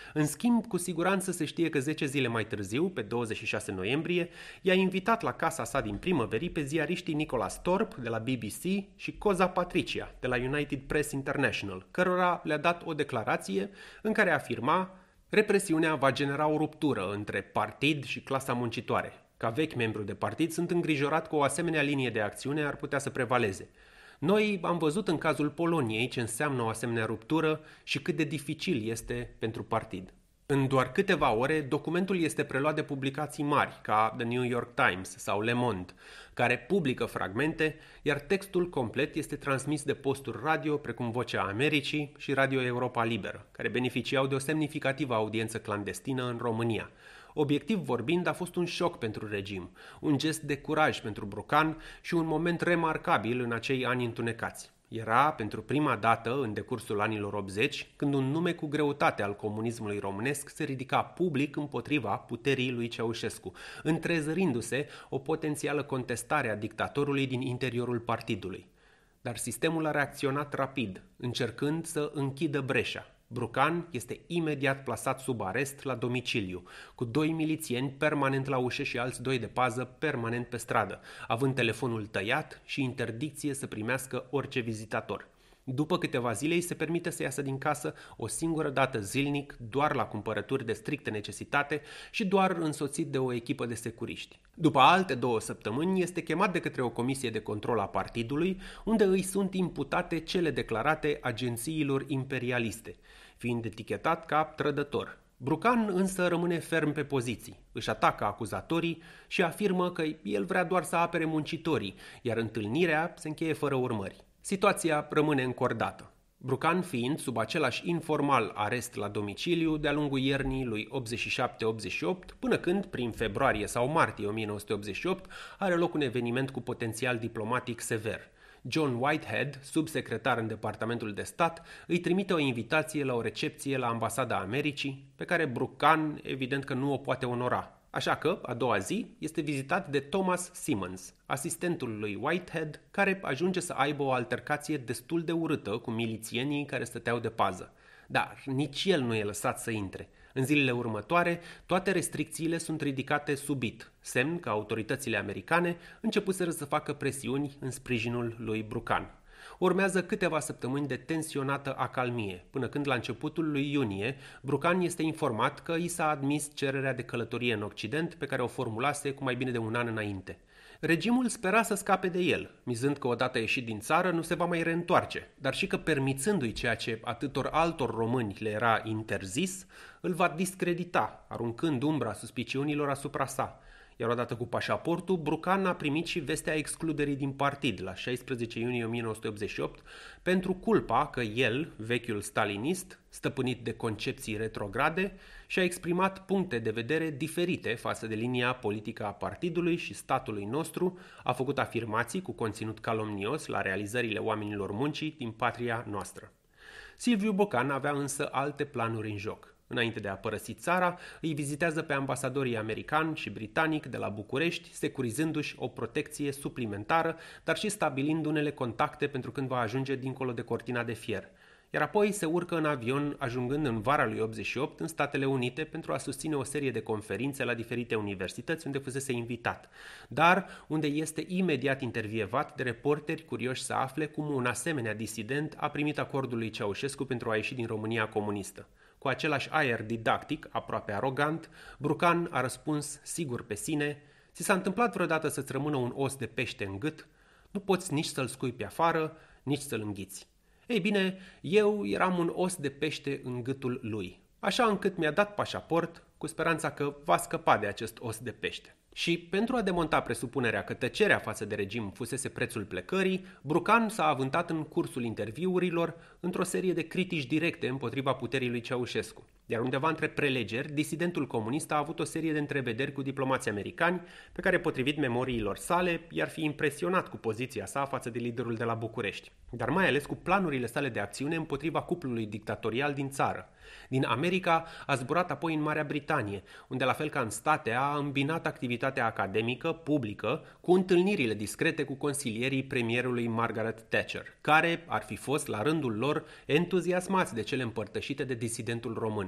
În schimb, cu siguranță se știe că zece zile mai târziu, pe douăzeci și șase noiembrie, i-a invitat la casa sa din primăverii pe ziariștii Nicholas Thorpe de la B B C și Cosa Patricia de la United Press International, cărora le-a dat o declarație în care afirma: represiunea va genera o ruptură între partid și clasa muncitoare. Ca vechi membru de partid, sunt îngrijorat că o asemenea linie de acțiune ar putea să prevaleze. Noi am văzut în cazul Poloniei ce înseamnă o asemenea ruptură și cât de dificil este pentru partid. În doar câteva ore, documentul este preluat de publicații mari, ca The New York Times sau Le Monde, care publică fragmente, iar textul complet este transmis de posturi radio precum Vocea Americii și Radio Europa Liberă, care beneficiau de o semnificativă audiență clandestină în România. Obiectiv vorbind, a fost un șoc pentru regim, un gest de curaj pentru Brucan și un moment remarcabil în acei ani întunecați. Era pentru prima dată în decursul anilor optzeci când un nume cu greutate al comunismului românesc se ridica public împotriva puterii lui Ceaușescu, întrezărindu-se o potențială contestare a dictatorului din interiorul partidului. Dar sistemul a reacționat rapid, încercând să închidă breșa. Brucan este imediat plasat sub arest la domiciliu, cu doi milițieni permanent la ușă și alți doi de pază permanent pe stradă, având telefonul tăiat și interdicție să primească orice vizitator. După câteva zile îi se permite să iasă din casă o singură dată zilnic, doar la cumpărături de strictă necesitate și doar însoțit de o echipă de securiști. După alte două săptămâni este chemat de către o comisie de control a partidului, unde îi sunt imputate cele declarate agențiilor imperialiste, fiind etichetat ca trădător. Brucan însă rămâne ferm pe poziții, își atacă acuzatorii și afirmă că el vrea doar să apere muncitorii, iar întâlnirea se încheie fără urmări. Situația rămâne încordată, Brucan fiind sub același informal arest la domiciliu de-a lungul iernii lui optzeci și șapte optzeci și opt, până când, prin februarie sau martie o mie nouă sute optzeci și opt, are loc un eveniment cu potențial diplomatic sever. John Whitehead, subsecretar în Departamentul de Stat, îi trimite o invitație la o recepție la Ambasada Americii, pe care Brucan evident că nu o poate onora. Așa că, a doua zi, este vizitat de Thomas Simmons, asistentul lui Whitehead, care ajunge să aibă o altercație destul de urâtă cu milițienii care stăteau de pază. Dar nici el nu e lăsat să intre. În zilele următoare, toate restricțiile sunt ridicate subit, semn că autoritățile americane începuseră să facă presiuni în sprijinul lui Brucan. Urmează câteva săptămâni de tensionată acalmie, până când la începutul lui iunie, Brucan este informat că i s-a admis cererea de călătorie în Occident pe care o formulase cu mai bine de un an înainte. Regimul spera să scape de el, mizând că odată ieșit din țară nu se va mai reîntoarce, dar și că permițându-i ceea ce atâtor altor români le era interzis, îl va discredita, aruncând umbra suspiciunilor asupra sa. Iar odată cu pașaportul, Brucan a primit și vestea excluderii din partid la șaisprezece iunie o mie nouă sute optzeci și opt pentru culpa că el, vechiul stalinist, stăpânit de concepții retrograde, și-a exprimat puncte de vedere diferite față de linia politică a partidului și statului nostru, a făcut afirmații cu conținut calomnios la realizările oamenilor muncii din patria noastră. Silviu Bocan avea însă alte planuri în joc. Înainte de a părăsi țara, îi vizitează pe ambasadorii american și britanic de la București, securizându-și o protecție suplimentară, dar și stabilind unele contacte pentru când va ajunge dincolo de cortina de fier. Iar apoi se urcă în avion, ajungând în vara lui optzeci și opt în Statele Unite pentru a susține o serie de conferințe la diferite universități unde fusese invitat, dar unde este imediat intervievat de reporteri curioși să afle cum un asemenea disident a primit acordul lui Ceaușescu pentru a ieși din România comunistă. Cu același aer didactic, aproape arogant, Brucan a răspuns sigur pe sine: ți s-a întâmplat vreodată să-ți rămână un os de pește în gât? Nu poți nici să-l scui pe afară, nici să-l înghiți. Ei bine, eu eram un os de pește în gâtul lui, așa încât mi-a dat pașaport cu speranța că va scăpa de acest os de pește. Și pentru a demonta presupunerea că tăcerea față de regim fusese prețul plecării, Brucan s-a avântat în cursul interviurilor într-o serie de critici directe împotriva puterii lui Ceaușescu. Iar undeva între prelegeri, disidentul comunist a avut o serie de întrevederi cu diplomații americani, pe care, potrivit memoriilor sale, i-ar fi impresionat cu poziția sa față de liderul de la București, dar mai ales cu planurile sale de acțiune împotriva cuplului dictatorial din țară. Din America a zburat apoi în Marea Britanie, unde, la fel ca în state, a îmbinat activitatea academică, publică, cu întâlnirile discrete cu consilierii premierului Margaret Thatcher, care ar fi fost, la rândul lor, entuziasmați de cele împărtășite de disidentul român.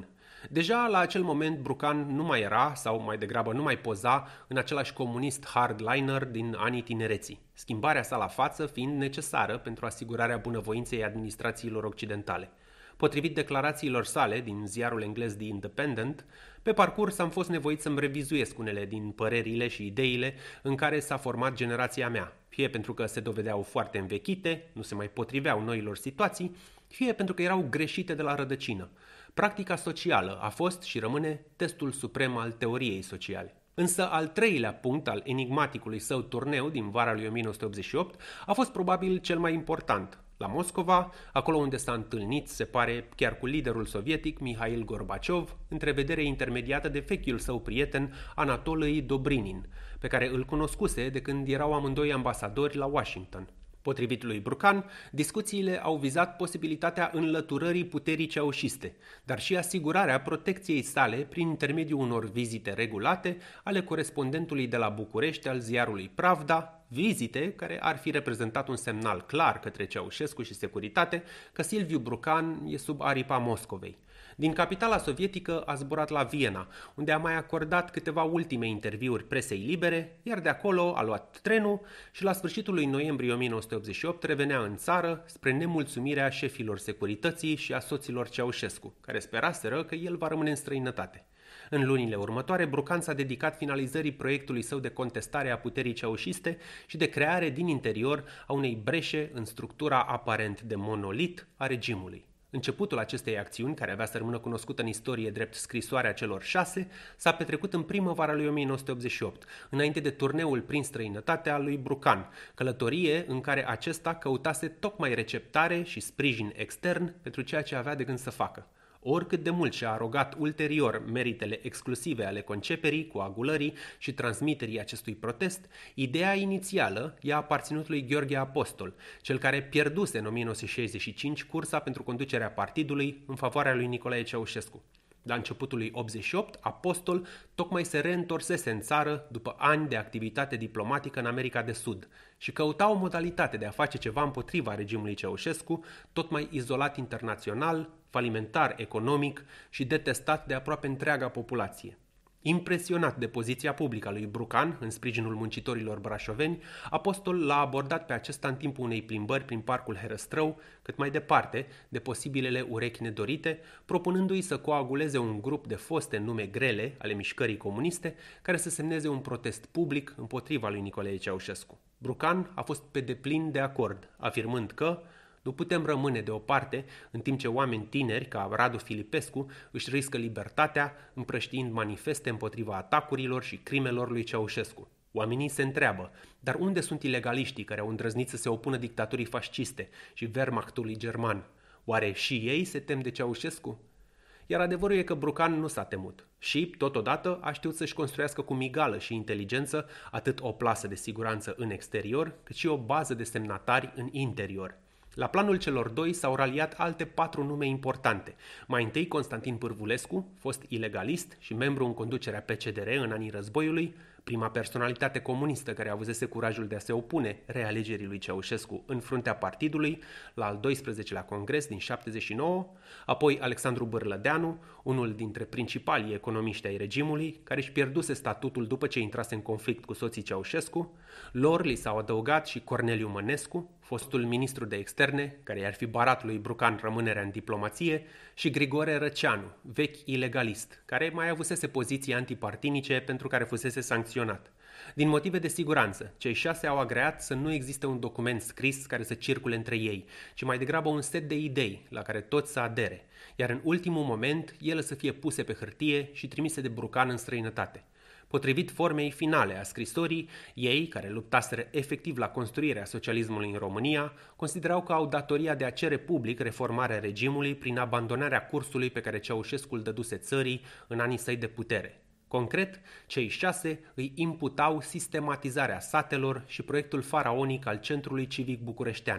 Deja la acel moment Brucan nu mai era, sau mai degrabă nu mai poza, în același comunist hardliner din anii tinereții, schimbarea sa la față fiind necesară pentru asigurarea bunăvoinței administrațiilor occidentale. Potrivit declarațiilor sale din ziarul englez The Independent, pe parcurs am fost nevoit să-mi revizuiesc unele din părerile și ideile în care s-a format generația mea, fie pentru că se dovedeau foarte învechite, nu se mai potriveau noilor situații, fie pentru că erau greșite de la rădăcină. Practica socială a fost și rămâne testul suprem al teoriei sociale. Însă al treilea punct al enigmaticului său turneu din vara lui o mie nouă sute optzeci și opt a fost probabil cel mai important. La Moscova, acolo unde s-a întâlnit, se pare, chiar cu liderul sovietic Mihail Gorbaciov, întrevedere intermediată de vechiul său prieten Anatolij Dobrinin, pe care îl cunoscuse de când erau amândoi ambasadori la Washington. Potrivit lui Brucan, discuțiile au vizat posibilitatea înlăturării puterii ceaușiste, dar și asigurarea protecției sale prin intermediul unor vizite regulate ale corespondentului de la București al ziarului Pravda, vizite care ar fi reprezentat un semnal clar către Ceaușescu și securitate că Silviu Brucan e sub aripa Moscovei. Din capitala sovietică a zburat la Viena, unde a mai acordat câteva ultime interviuri presei libere, iar de acolo a luat trenul și la sfârșitul lui noiembrie o mie nouă sute optzeci și opt revenea în țară spre nemulțumirea șefilor securității și a soților Ceaușescu, care speraseră că el va rămâne în străinătate. În lunile următoare, Brucan s-a dedicat finalizării proiectului său de contestare a puterii ceaușiste și de creare din interior a unei breșe în structura aparent de monolit a regimului. Începutul acestei acțiuni, care avea să rămână cunoscută în istorie drept scrisoarea celor șase, s-a petrecut în primăvara lui o mie nouă sute optzeci și opt, înainte de turneul prin străinătate al lui Brucan, călătorie în care acesta căutase tocmai receptare și sprijin extern pentru ceea ce avea de gând să facă. Oricât de mult și-a arogat ulterior meritele exclusive ale conceperii, coagulării și transmiterii acestui protest, ideea inițială i-a aparținut lui Gheorghe Apostol, cel care pierduse în o mie nouă sute șaizeci și cinci cursa pentru conducerea partidului în favoarea lui Nicolae Ceaușescu. La începutul lui optzeci și opt, Apostol tocmai se reîntorsese în țară după ani de activitate diplomatică în America de Sud și căuta o modalitate de a face ceva împotriva regimului Ceaușescu, tot mai izolat internațional, falimentar economic și detestat de aproape întreaga populație. Impresionat de poziția publică a lui Brucan în sprijinul muncitorilor brașoveni, Apostol l-a abordat pe acesta în timpul unei plimbări prin parcul Herăstrău, cât mai departe de posibilele urechi nedorite, propunându-i să coaguleze un grup de foste nume grele ale mișcării comuniste care să semneze un protest public împotriva lui Nicolae Ceaușescu. Brucan a fost pe deplin de acord, afirmând că nu putem rămâne deoparte în timp ce oameni tineri ca Radu Filipescu își riscă libertatea împrăștiind manifeste împotriva atacurilor și crimelor lui Ceaușescu. Oamenii se întreabă, dar unde sunt ilegaliștii care au îndrăznit să se opună dictaturii fasciste și Wehrmachtului german? Oare și ei se tem de Ceaușescu? Iar adevărul e că Brucan nu s-a temut și, totodată, a știut să-și construiască cu migală și inteligență atât o plasă de siguranță în exterior, cât și o bază de semnatari în interior. La planul celor doi s-au raliat alte patru nume importante. Mai întâi Constantin Pârvulescu, fost ilegalist și membru în conducerea P C D R în anii războiului, prima personalitate comunistă care avusese curajul de a se opune realegerii lui Ceaușescu în fruntea partidului, la al doisprezecelea congres din șaptezeci și nouă, apoi Alexandru Bârlădeanu, unul dintre principalii economiști ai regimului, care își pierduse statutul după ce intrase în conflict cu soții Ceaușescu, lor li s-au adăugat și Corneliu Mănescu, fostul ministru de externe, care i-ar fi barat lui Brucan rămânerea în diplomație, și Grigore Răceanu, vechi ilegalist, care mai avusese poziții antipartinice pentru care fusese sancționat. Din motive de siguranță, cei șase au agreat să nu existe un document scris care să circule între ei, ci mai degrabă un set de idei la care toți să adere, iar în ultimul moment ele să fie puse pe hârtie și trimise de Brucan în străinătate. Potrivit formei finale a scrisorii, ei, care luptaseră efectiv la construirea socialismului în România, considerau că au datoria de a cere public reformarea regimului prin abandonarea cursului pe care Ceaușescu îl dăduse țării în anii săi de putere. Concret, cei șase îi imputau sistematizarea satelor și proiectul faraonic al Centrului Civic Bucureștean,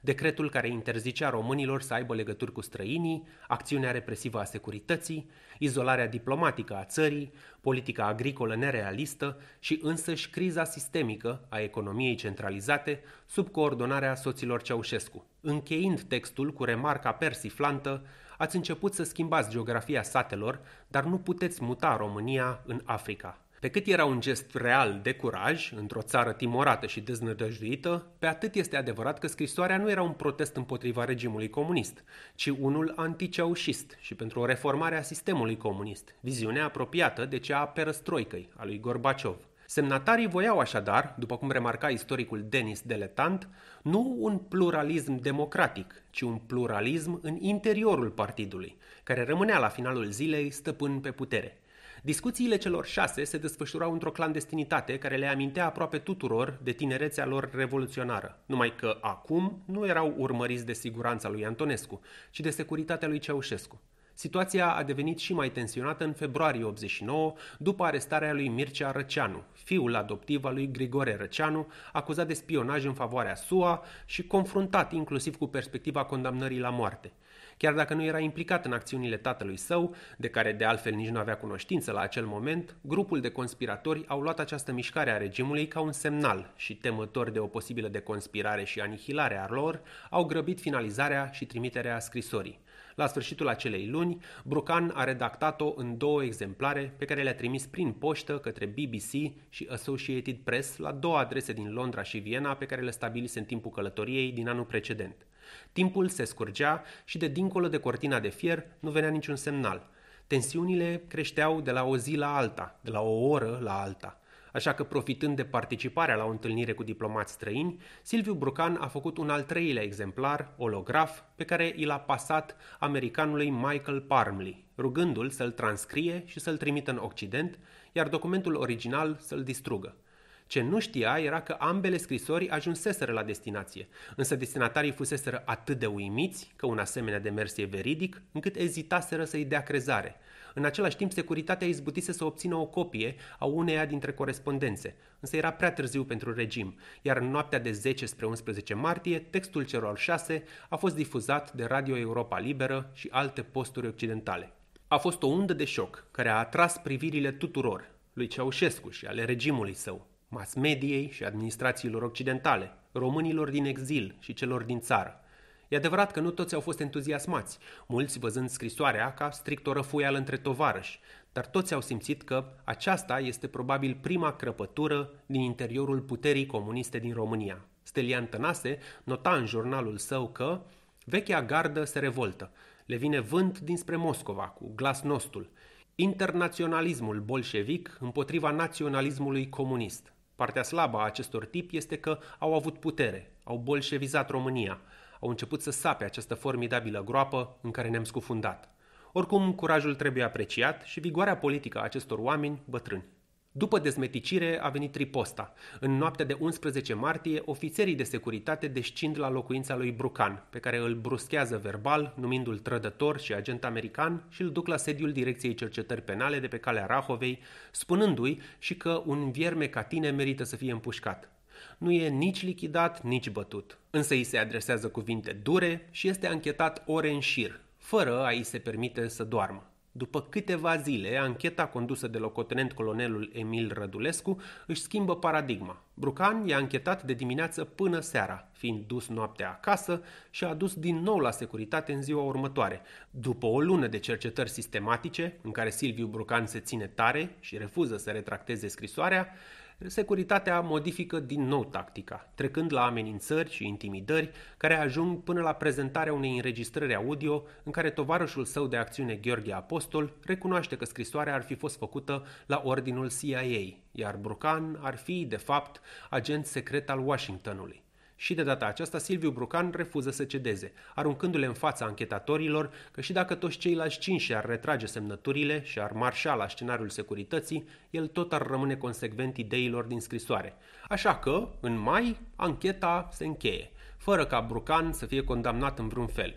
decretul care interzicea românilor să aibă legături cu străinii, acțiunea represivă a securității, izolarea diplomatică a țării, politica agricolă nerealistă și însăși criza sistemică a economiei centralizate sub coordonarea soților Ceaușescu. Încheind textul cu remarca persiflantă: ați început să schimbați geografia satelor, dar nu puteți muta România în Africa. Pe cât era un gest real de curaj, într-o țară timorată și deznădăjduită, pe atât este adevărat că scrisoarea nu era un protest împotriva regimului comunist, ci unul anticeaușist și pentru o reformare a sistemului comunist, viziune apropiată de cea a perăstroicăi, a lui Gorbaciov. Semnatarii voiau așadar, după cum remarca istoricul Denis Deletant, nu un pluralism democratic, ci un pluralism în interiorul partidului, care rămânea la finalul zilei stăpân pe putere. Discuțiile celor șase se desfășurau într-o clandestinitate care le amintea aproape tuturor de tinerețea lor revoluționară, numai că acum nu erau urmăriți de siguranța lui Antonescu, ci de securitatea lui Ceaușescu. Situația a devenit și mai tensionată în februarie optzeci și nouă, după arestarea lui Mircea Răceanu, fiul adoptiv al lui Grigore Răceanu, acuzat de spionaj în favoarea S U A și confruntat inclusiv cu perspectiva condamnării la moarte. Chiar dacă nu era implicat în acțiunile tatălui său, de care de altfel nici nu avea cunoștință la acel moment, grupul de conspiratori au luat această mișcare a regimului ca un semnal și, temători de o posibilă deconspirare și anihilare a lor, au grăbit finalizarea și trimiterea scrisorii. La sfârșitul acelei luni, Brucan a redactat-o în două exemplare pe care le-a trimis prin poștă către B B C și Associated Press la două adrese din Londra și Viena pe care le stabilise în timpul călătoriei din anul precedent. Timpul se scurgea și de dincolo de cortina de fier nu venea niciun semnal. Tensiunile creșteau de la o zi la alta, de la o oră la alta. Așa că, profitând de participarea la o întâlnire cu diplomați străini, Silviu Brucan a făcut un al treilea exemplar, olograf, pe care i l-a pasat americanului Michael Parmley, rugându-l să-l transcrie și să-l trimită în Occident, iar documentul original să-l distrugă. Ce nu știa era că ambele scrisori ajunseseră la destinație, însă destinatarii fuseseră atât de uimiți că un asemenea demers e veridic, încât ezitaseră să-i dea crezare. În același timp, securitatea izbutise să obțină o copie a uneia dintre corespondențe, însă era prea târziu pentru regim, iar în noaptea de zece spre unsprezece martie, textul celor șase a fost difuzat de Radio Europa Liberă și alte posturi occidentale. A fost o undă de șoc care a atras privirile tuturor, lui Ceaușescu și ale regimului său, mass mediei și administrațiilor occidentale, românilor din exil și celor din țară. E adevărat că nu toți au fost entuziasmați, mulți văzând scrisoarea ca strict o răfuială între tovarăși, dar toți au simțit că aceasta este probabil prima crăpătură din interiorul puterii comuniste din România. Stelian Tănase nota în jurnalul său că vechea gardă se revoltă, le vine vânt dinspre Moscova cu glasnostul, internaționalismul bolșevic împotriva naționalismului comunist. Partea slabă a acestor tipi este că au avut putere, au bolșevizat România, au început să sape această formidabilă groapă în care ne-am scufundat. Oricum, curajul trebuie apreciat și vigoarea politică a acestor oameni bătrâni. După dezmeticire a venit riposta. În noaptea de unsprezece martie, ofițerii de securitate descind la locuința lui Brucan, pe care îl bruschează verbal, numindu-l trădător și agent american, și îl duc la sediul Direcției Cercetări Penale de pe calea Rahovei, spunându-i și că un vierme ca tine merită să fie împușcat. Nu e nici lichidat, nici bătut. Însă îi se adresează cuvinte dure și este anchetat ore în șir, fără a-i se permite să doarmă. După câteva zile, ancheta condusă de locotenent colonelul Emil Rădulescu își schimbă paradigma. Brucan i-a anchetat de dimineață până seara, fiind dus noaptea acasă și a adus din nou la securitate în ziua următoare. După o lună de cercetări sistematice, în care Silviu Brucan se ține tare și refuză să retracteze scrisoarea, securitatea modifică din nou tactica, trecând la amenințări și intimidări care ajung până la prezentarea unei înregistrări audio în care tovarășul său de acțiune Gheorghe Apostol recunoaște că scrisoarea ar fi fost făcută la ordinul C I A, iar Brucan ar fi, de fapt, agent secret al Washingtonului. Și de data aceasta Silviu Brucan refuză să cedeze, aruncându-le în fața anchetatorilor că și dacă toți ceilalți cinci ar retrage semnăturile și ar marșa la scenariul securității, el tot ar rămâne consecvent ideilor din scrisoare. Așa că, în mai, ancheta se încheie, fără ca Brucan să fie condamnat în vreun fel.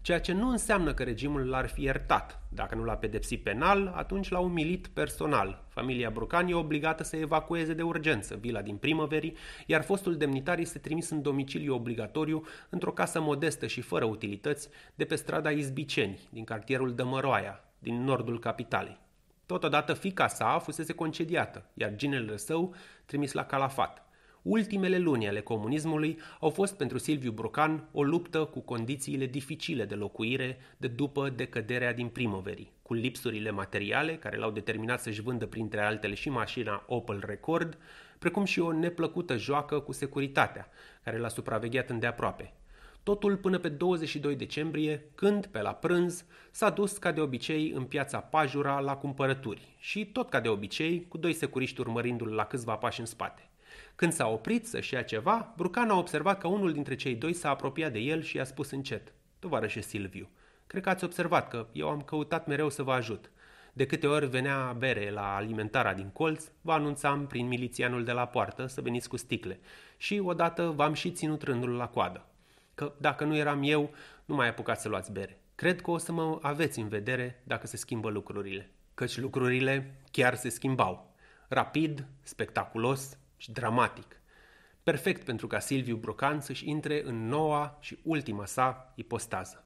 ceea ce nu înseamnă că regimul l-ar fi iertat. Dacă nu l-a pedepsit penal, atunci l-a umilit personal. Familia Brucan e obligată să evacueze de urgență vila din Primăverii, iar fostul demnitar este trimis în domiciliu obligatoriu într-o casă modestă și fără utilități de pe strada Izbiceni, din cartierul Dămăroaia, din nordul capitalei. Totodată fiica sa fusese concediată, iar ginele său trimis la Calafat. Ultimele luni ale comunismului au fost pentru Silviu Brucan o luptă cu condițiile dificile de locuire de după decăderea din Primăverii, cu lipsurile materiale care l-au determinat să-și vândă printre altele și mașina Opel Record, precum și o neplăcută joacă cu securitatea, care l-a supravegheat îndeaproape. Totul până pe douăzeci și doi decembrie, când, pe la prânz, s-a dus ca de obicei în piața Pajura la cumpărături și, tot ca de obicei, cu doi securiști urmărindu-l la câțiva pași în spate. Când s-a oprit să-și ia ceva, Brucan a observat că unul dintre cei doi s-a apropiat de el și i-a spus încet: "Tovarășe Silviu, cred că ați observat că eu am căutat mereu să vă ajut. De câte ori venea bere la alimentarea din colț, vă anunțam prin milițianul de la poartă să veniți cu sticle și odată v-am și ținut rândul la coadă. Că dacă nu eram eu, nu mai apucați să luați bere. Cred că o să mă aveți în vedere dacă se schimbă lucrurile." Căci lucrurile chiar se schimbau. Rapid, spectaculos și dramatic. Perfect pentru ca Silviu Brucan să-și intre în noua și ultima sa ipostază.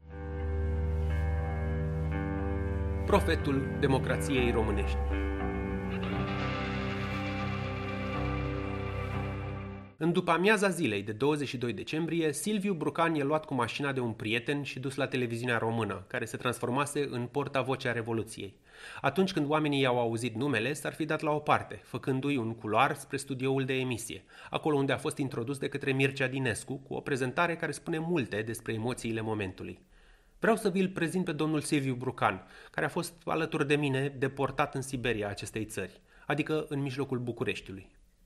Profetul democrației românești. În după-amiaza zilei de douăzeci și doi decembrie, Silviu Brucan e luat cu mașina de un prieten și dus la televiziunea română, care se transformase în portavocea Revoluției. Atunci când oamenii i-au auzit numele, s-ar fi dat la o parte, făcându-i un culoar spre studioul de emisie, acolo unde a fost introdus de către Mircea Dinescu, cu o prezentare care spune multe despre emoțiile momentului. Vreau să vi-l prezint pe domnul Silviu Brucan, care a fost alături de mine deportat în Siberia acestei țări, adică în mijlocul Bucureștiului.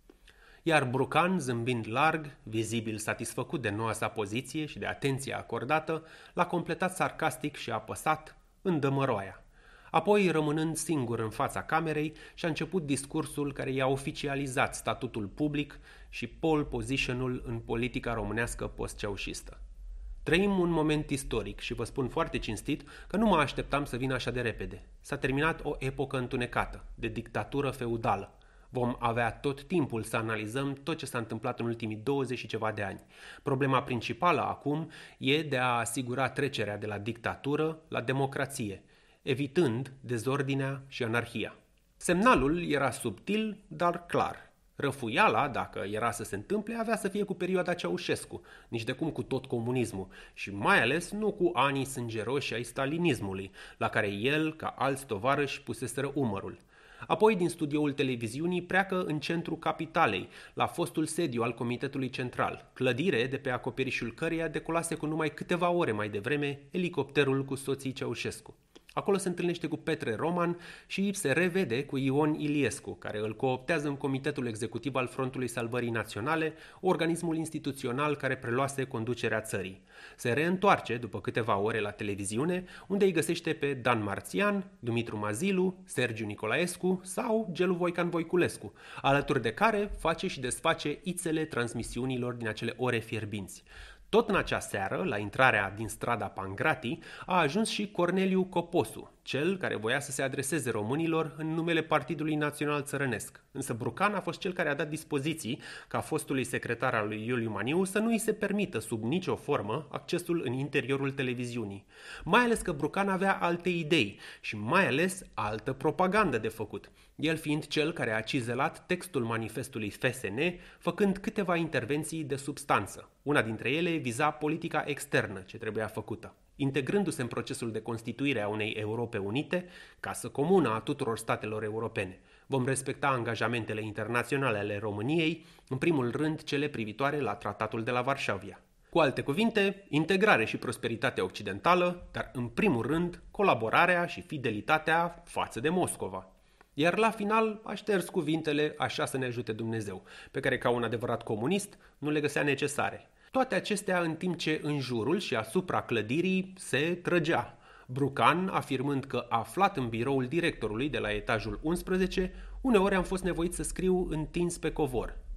Iar Brucan, zâmbind larg, vizibil satisfăcut de noua sa poziție și de atenția acordată, l-a completat sarcastic și apăsat în Dămăroaia. Apoi, rămânând singur în fața camerei, și-a început discursul care i-a oficializat statutul public și pole position-ul în politica românească post-ceaușistă. Trăim un moment istoric și vă spun foarte cinstit că nu mă așteptam să vină așa de repede. S-a terminat o epocă întunecată, de dictatură feudală. Vom avea tot timpul să analizăm tot ce s-a întâmplat în ultimii douăzeci și ceva de ani. Problema principală acum e de a asigura trecerea de la dictatură la democrație, evitând dezordinea și anarhia. Semnalul era subtil, dar clar. Răfuiala, dacă era să se întâmple, avea să fie cu perioada Ceaușescu, nici de cum cu tot comunismul, și mai ales nu cu anii sângeroși ai stalinismului, la care el, ca alți tovarăși, puseseră umărul. Apoi, din studioul televiziunii, pleacă în centrul capitalei, la fostul sediu al Comitetului Central, clădire de pe acoperișul căreia decolase cu numai câteva ore mai devreme elicopterul cu soții Ceaușescu. Acolo se întâlnește cu Petre Roman și se revede cu Ion Iliescu, care îl cooptează în Comitetul Executiv al Frontului Salvării Naționale, organismul instituțional care preluase conducerea țării. Se reîntoarce după câteva ore la televiziune, unde îi găsește pe Dan Marțian, Dumitru Mazilu, Sergiu Nicolaescu sau Gelu Voican Voiculescu, alături de care face și desface ițele transmisiunilor din acele ore fierbinți. Tot în acea seară, la intrarea din strada Pangrati, a ajuns și Corneliu Coposu, cel care voia să se adreseze românilor în numele Partidului Național Țărănesc. Însă Brucan a fost cel care a dat dispoziții ca fostului secretar al lui Iuliu Maniu să nu îi se permită sub nicio formă accesul în interiorul televiziunii. Mai ales că Brucan avea alte idei și mai ales altă propagandă de făcut, el fiind cel care a cizelat textul manifestului F S N, făcând câteva intervenții de substanță. Una dintre ele viza politica externă ce trebuia făcută, integrându-se în procesul de constituire a unei Europe Unite, casă comună a tuturor statelor europene. Vom respecta angajamentele internaționale ale României, în primul rând cele privitoare la Tratatul de la Varșovia. Cu alte cuvinte, integrare și prosperitate occidentală, dar în primul rând colaborarea și fidelitatea față de Moscova. Iar la final a șters cuvintele "așa să ne ajute Dumnezeu", pe care ca un adevărat comunist nu le găsea necesare. Toate acestea în timp ce în jurul și asupra clădirii se trăgea. Brucan afirmând că, aflat în biroul directorului de la etajul unsprezece, uneori am fost nevoit să scriu întins pe covor.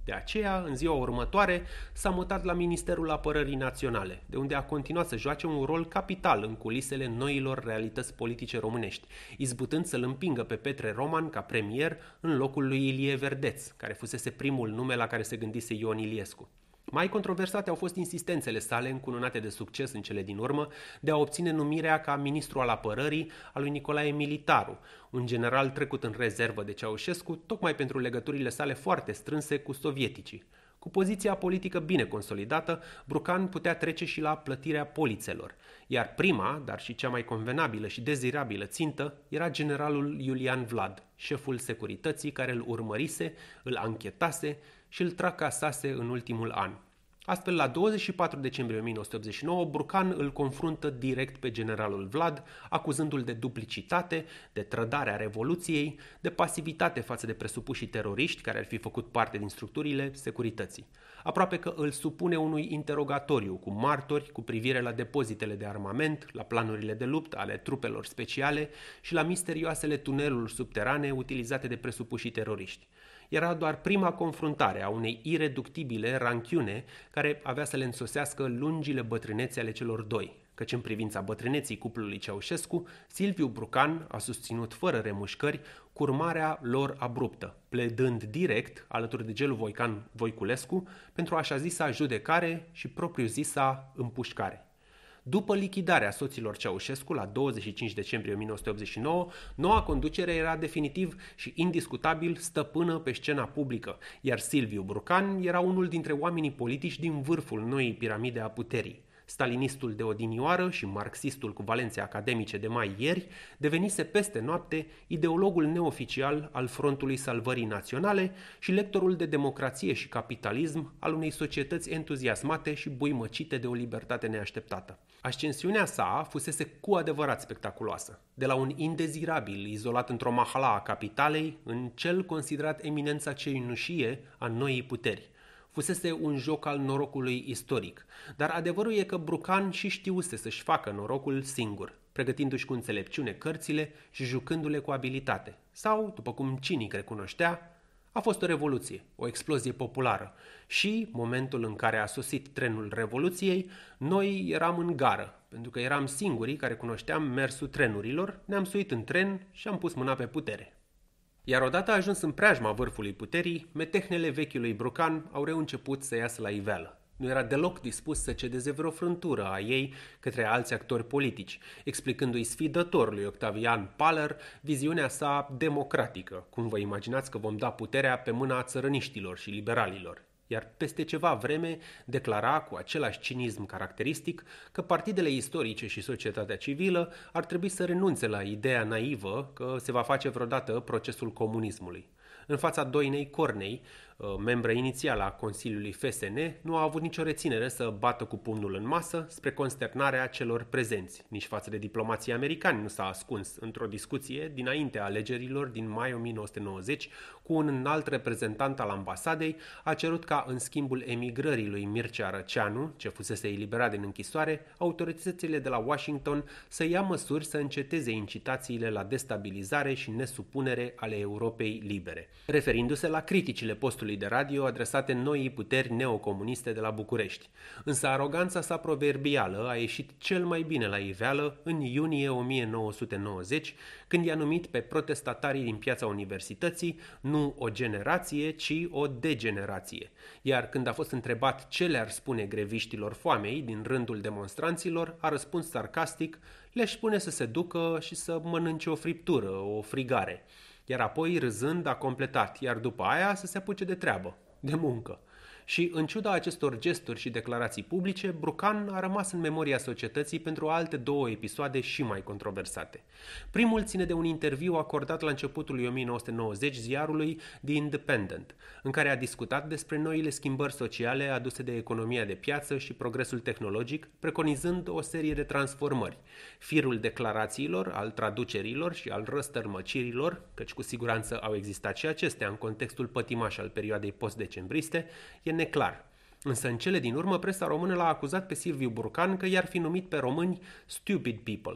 De aceea, în ziua următoare, s-a mutat la Ministerul Apărării Naționale, de unde a continuat să joace un rol capital în culisele noilor realități politice românești, izbutând să-l împingă pe Petre Roman ca premier în locul lui Ilie Verdeț, care fusese primul nume la care se gândise Ion Iliescu. Mai controversate au fost insistențele sale, încununate de succes în cele din urmă, de a obține numirea ca ministru al apărării al lui Nicolae Militaru, un general trecut în rezervă de Ceaușescu, tocmai pentru legăturile sale foarte strânse cu sovieticii. Cu poziția politică bine consolidată, Brucan putea trece și la plătirea polițelor, iar prima, dar și cea mai convenabilă și dezirabilă țintă, era generalul Iulian Vlad, șeful securității care îl urmărise, îl anchetase și îl tracasase în ultimul an. Astfel, la douăzeci și patru decembrie o mie nouă sute optzeci și nouă, Brucan îl confruntă direct pe generalul Vlad, acuzându-l de duplicitate, de trădare a Revoluției, de pasivitate față de presupușii teroriști care ar fi făcut parte din structurile securității. Aproape că îl supune unui interogatoriu cu martori cu privire la depozitele de armament, la planurile de luptă ale trupelor speciale și la misterioasele tuneluri subterane utilizate de presupușii teroriști. Era doar prima confruntare a unei ireductibile ranchiune care avea să le însosească lungile bătrâneți ale celor doi, căci în privința bătrâneții cuplului Ceaușescu, Silviu Brucan a susținut fără remușcări curmarea lor abruptă, pledând direct, alături de Gelu Voican Voiculescu, pentru așa zisa judecare și propriu-zisa împușcare. După lichidarea soților Ceaușescu la douăzeci și cinci decembrie o mie nouă sute optzeci și nouă, noua conducere era definitiv și indiscutabil stăpână pe scena publică, iar Silviu Brucan era unul dintre oamenii politici din vârful noii piramide a puterii. Stalinistul de odinioară și marxistul cu valențe academice de mai ieri devenise peste noapte ideologul neoficial al Frontului Salvării Naționale și lectorul de democrație și capitalism al unei societăți entuziasmate și buimăcite de o libertate neașteptată. Ascensiunea sa fusese cu adevărat spectaculoasă, de la un indezirabil izolat într-o mahala a capitalei în cel considerat eminența cenușie a noii puteri. Fusese un joc al norocului istoric, dar adevărul e că Brucan și știuse să-și facă norocul singur, pregătindu-și cu înțelepciune cărțile și jucându-le cu abilitate. Sau, după cum cinic recunoștea, a fost o revoluție, o explozie populară și, momentul în care a sosit trenul Revoluției, noi eram în gară, pentru că eram singurii care cunoșteam mersul trenurilor, ne-am suit în tren și am pus mâna pe putere. Iar odată ajuns în preajma vârfului puterii, metehnele vechiului Brucan au reînceput să iasă la iveală. Nu era deloc dispus să cedeze vreo frântură a ei către alți actori politici, explicându-i sfidătorului Octavian Paler viziunea sa democratică, cum vă imaginați că vom da puterea pe mâna țărăniștilor și liberalilor. Iar peste ceva vreme declara cu același cinism caracteristic că partidele istorice și societatea civilă ar trebui să renunțe la ideea naivă că se va face vreodată procesul comunismului. În fața Doinei Cornei, membră inițială a Consiliului F S N, nu a avut nicio reținere să bată cu pumnul în masă spre consternarea celor prezenți. Nici față de diplomații americani nu s-a ascuns într-o discuție dinaintea alegerilor din mai o mie nouă sute nouăzeci cu un înalt reprezentant al ambasadei, a cerut ca în schimbul emigrării lui Mircea Răceanu, ce fusese eliberat din închisoare, autoritățile de la Washington să ia măsuri să înceteze incitațiile la destabilizare și nesupunere ale Europei libere, referindu-se la criticile postului de radio adresate noii puteri neocomuniste de la București. Însă aroganța sa proverbială a ieșit cel mai bine la iveală în iunie o mie nouă sute nouăzeci, când i-a numit pe protestatarii din Piața Universității nu o generație, ci o degenerație. Iar când a fost întrebat ce le-ar spune greviștilor foamei din rândul demonstranților, a răspuns sarcastic: le-aș spune să se ducă și să mănânce o friptură, o frigare. Iar apoi, râzând, a completat, iar după aia să se apuce de treabă, de muncă. Și, în ciuda acestor gesturi și declarații publice, Brucan a rămas în memoria societății pentru alte două episoade și mai controversate. Primul ține de un interviu acordat la începutul lui o mie nouă sute nouăzeci ziarului The Independent, în care a discutat despre noile schimbări sociale aduse de economia de piață și progresul tehnologic, preconizând o serie de transformări. Firul declarațiilor, al traducerilor și al răstărmăcirilor, căci cu siguranță au existat și acestea în contextul pătimaș al perioadei post-decembriste, e neclar. Însă în cele din urmă presa română l-a acuzat pe Silviu Brucan că i-ar fi numit pe români stupid people.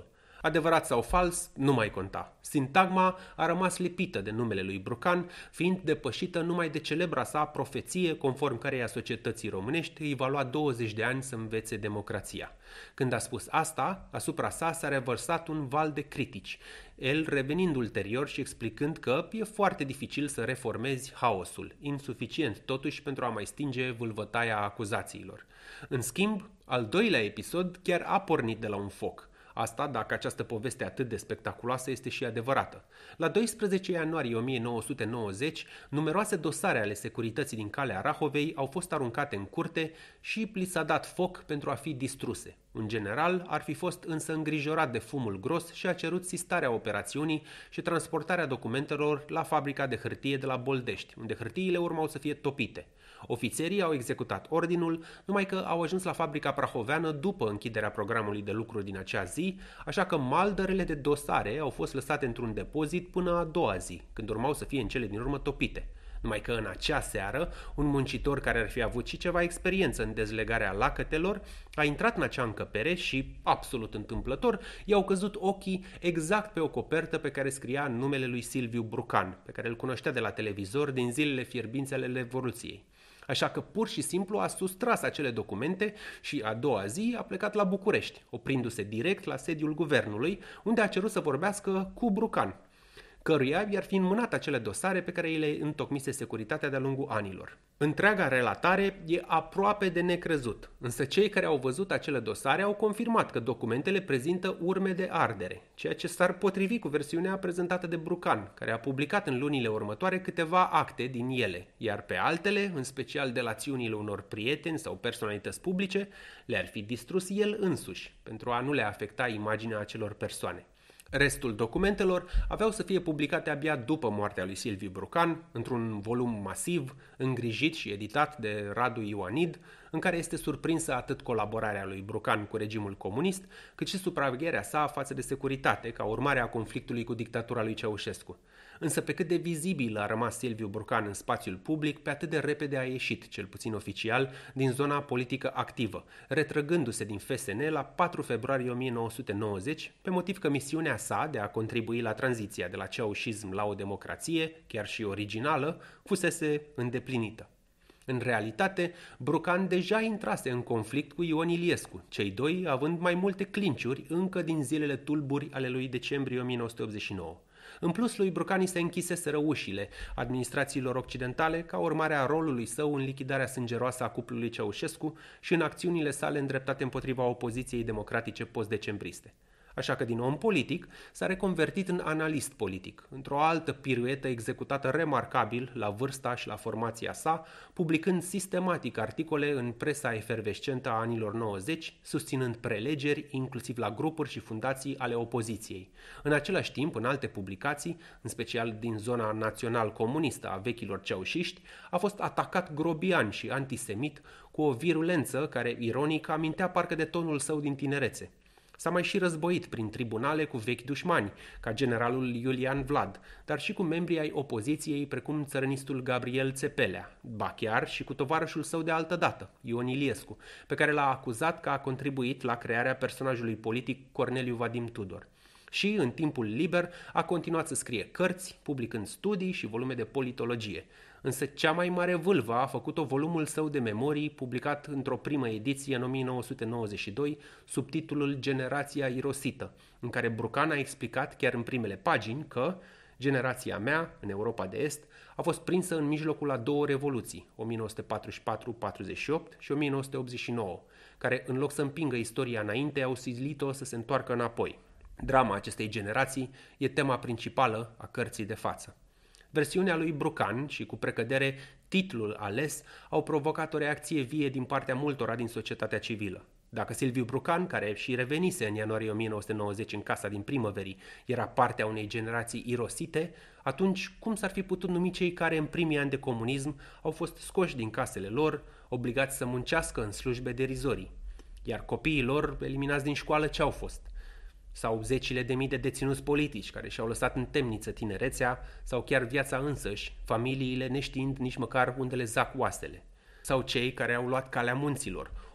Adevărat sau fals, nu mai conta. Sintagma a rămas lipită de numele lui Brucan, fiind depășită numai de celebra sa profeție, conform căreia societății românești îi va lua douăzeci de ani să învețe democrația. Când a spus asta, asupra sa s-a revărsat un val de critici, el revenind ulterior și explicând că e foarte dificil să reformezi haosul, insuficient totuși pentru a mai stinge vâlvătaia acuzațiilor. În schimb, al doilea episod chiar a pornit de la un foc. Asta dacă această poveste atât de spectaculoasă este și adevărată. La doisprezece ianuarie o mie nouă sute nouăzeci, numeroase dosare ale securității din Calea Rahovei au fost aruncate în curte și li s-a dat foc pentru a fi distruse. Un general ar fi fost însă îngrijorat de fumul gros și a cerut sistarea operațiunii și transportarea documentelor la fabrica de hârtie de la Boldești, unde hârtiile urmau să fie topite. Ofițerii au executat ordinul, numai că au ajuns la fabrica prahoveană după închiderea programului de lucru din acea zi, așa că maldărele de dosare au fost lăsate într-un depozit până a doua zi, când urmau să fie în cele din urmă topite. Numai că în acea seară, un muncitor care ar fi avut și ceva experiență în dezlegarea lacătelor a intrat în acea încăpere și, absolut întâmplător, i-au căzut ochii exact pe o copertă pe care scria numele lui Silviu Brucan, pe care îl cunoștea de la televizor din zilele fierbinți ale Revoluției. Așa că pur și simplu a sustras acele documente și a doua zi a plecat la București, oprindu-se direct la sediul guvernului, unde a cerut să vorbească cu Brucan, căruia i-ar fi înmânat acele dosare pe care îi le întocmise securitatea de-a lungul anilor. Întreaga relatare e aproape de necrezut, însă cei care au văzut acele dosare au confirmat că documentele prezintă urme de ardere, ceea ce s-ar potrivi cu versiunea prezentată de Brucan, care a publicat în lunile următoare câteva acte din ele, iar pe altele, în special delațiunile unor prieteni sau personalități publice, le-ar fi distrus el însuși, pentru a nu le afecta imaginea acelor persoane. Restul documentelor aveau să fie publicate abia după moartea lui Silviu Brucan, într-un volum masiv, îngrijit și editat de Radu Ioanid, în care este surprinsă atât colaborarea lui Brucan cu regimul comunist, cât și supravegherea sa față de securitate, ca urmare a conflictului cu dictatura lui Ceaușescu. Însă pe cât de vizibil a rămas Silviu Brucan în spațiul public, pe atât de repede a ieșit, cel puțin oficial, din zona politică activă, retrăgându-se din F S N la patru februarie o mie nouă sute nouăzeci, pe motiv că misiunea sa de a contribui la tranziția de la ceaușism la o democrație, chiar și originală, fusese îndeplinită. În realitate, Brucan deja intrase în conflict cu Ion Iliescu, cei doi având mai multe clinciuri încă din zilele tulburi ale lui decembrie o mie nouă sute optzeci și nouă. În plus, lui Brucan i se închiseseră ușile administrațiilor occidentale ca urmare a rolului său în lichidarea sângeroasă a cuplului Ceaușescu și în acțiunile sale îndreptate împotriva opoziției democratice post-decembriste. Așa că din om politic s-a reconvertit în analist politic, într-o altă piruetă executată remarcabil la vârsta și la formația sa, publicând sistematic articole în presa efervescentă a anilor nouăzeci, susținând prelegeri, inclusiv la grupuri și fundații ale opoziției. În același timp, în alte publicații, în special din zona național-comunistă a vechilor ceaușiști, a fost atacat grobian și antisemit cu o virulență care, ironic, amintea parcă de tonul său din tinerețe. S-a mai și războit prin tribunale cu vechi dușmani, ca generalul Iulian Vlad, dar și cu membrii ai opoziției, precum țărănistul Gabriel Țepelea, ba chiar și cu tovarășul său de altădată, Ion Iliescu, pe care l-a acuzat că a contribuit la crearea personajului politic Corneliu Vadim Tudor. Și, în timpul liber, a continuat să scrie cărți, publicând studii și volume de politologie. Însă cea mai mare vâlvă a făcut-o volumul său de memorii, publicat într-o primă ediție în o mie nouă sute nouăzeci și doi, sub titlul Generația irosită, în care Brucan a explicat chiar în primele pagini că generația mea, în Europa de Est, a fost prinsă în mijlocul a două revoluții, o mie nouă sute patruzeci și patru patruzeci și opt și o mie nouă sute optzeci și nouă, care, în loc să împingă istoria înainte, au silit-o să se întoarcă înapoi. Drama acestei generații e tema principală a cărții de față. Versiunea lui Brucan și, cu precădere, titlul ales au provocat o reacție vie din partea multora din societatea civilă. Dacă Silviu Brucan, care și revenise în ianuarie o mie nouă sute nouăzeci în Casa din Primăverii, era partea unei generații irosite, atunci cum s-ar fi putut numi cei care în primii ani de comunism au fost scoși din casele lor, obligați să muncească în slujbe derizorii? Iar copiii lor, eliminați din școală, ce au fost? Sau zecile de mii de deținuți politici care și-au lăsat în temniță tinerețea sau chiar viața însăși, familiile neștiind nici măcar unde le zac oasele. Sau cei care au luat calea munților,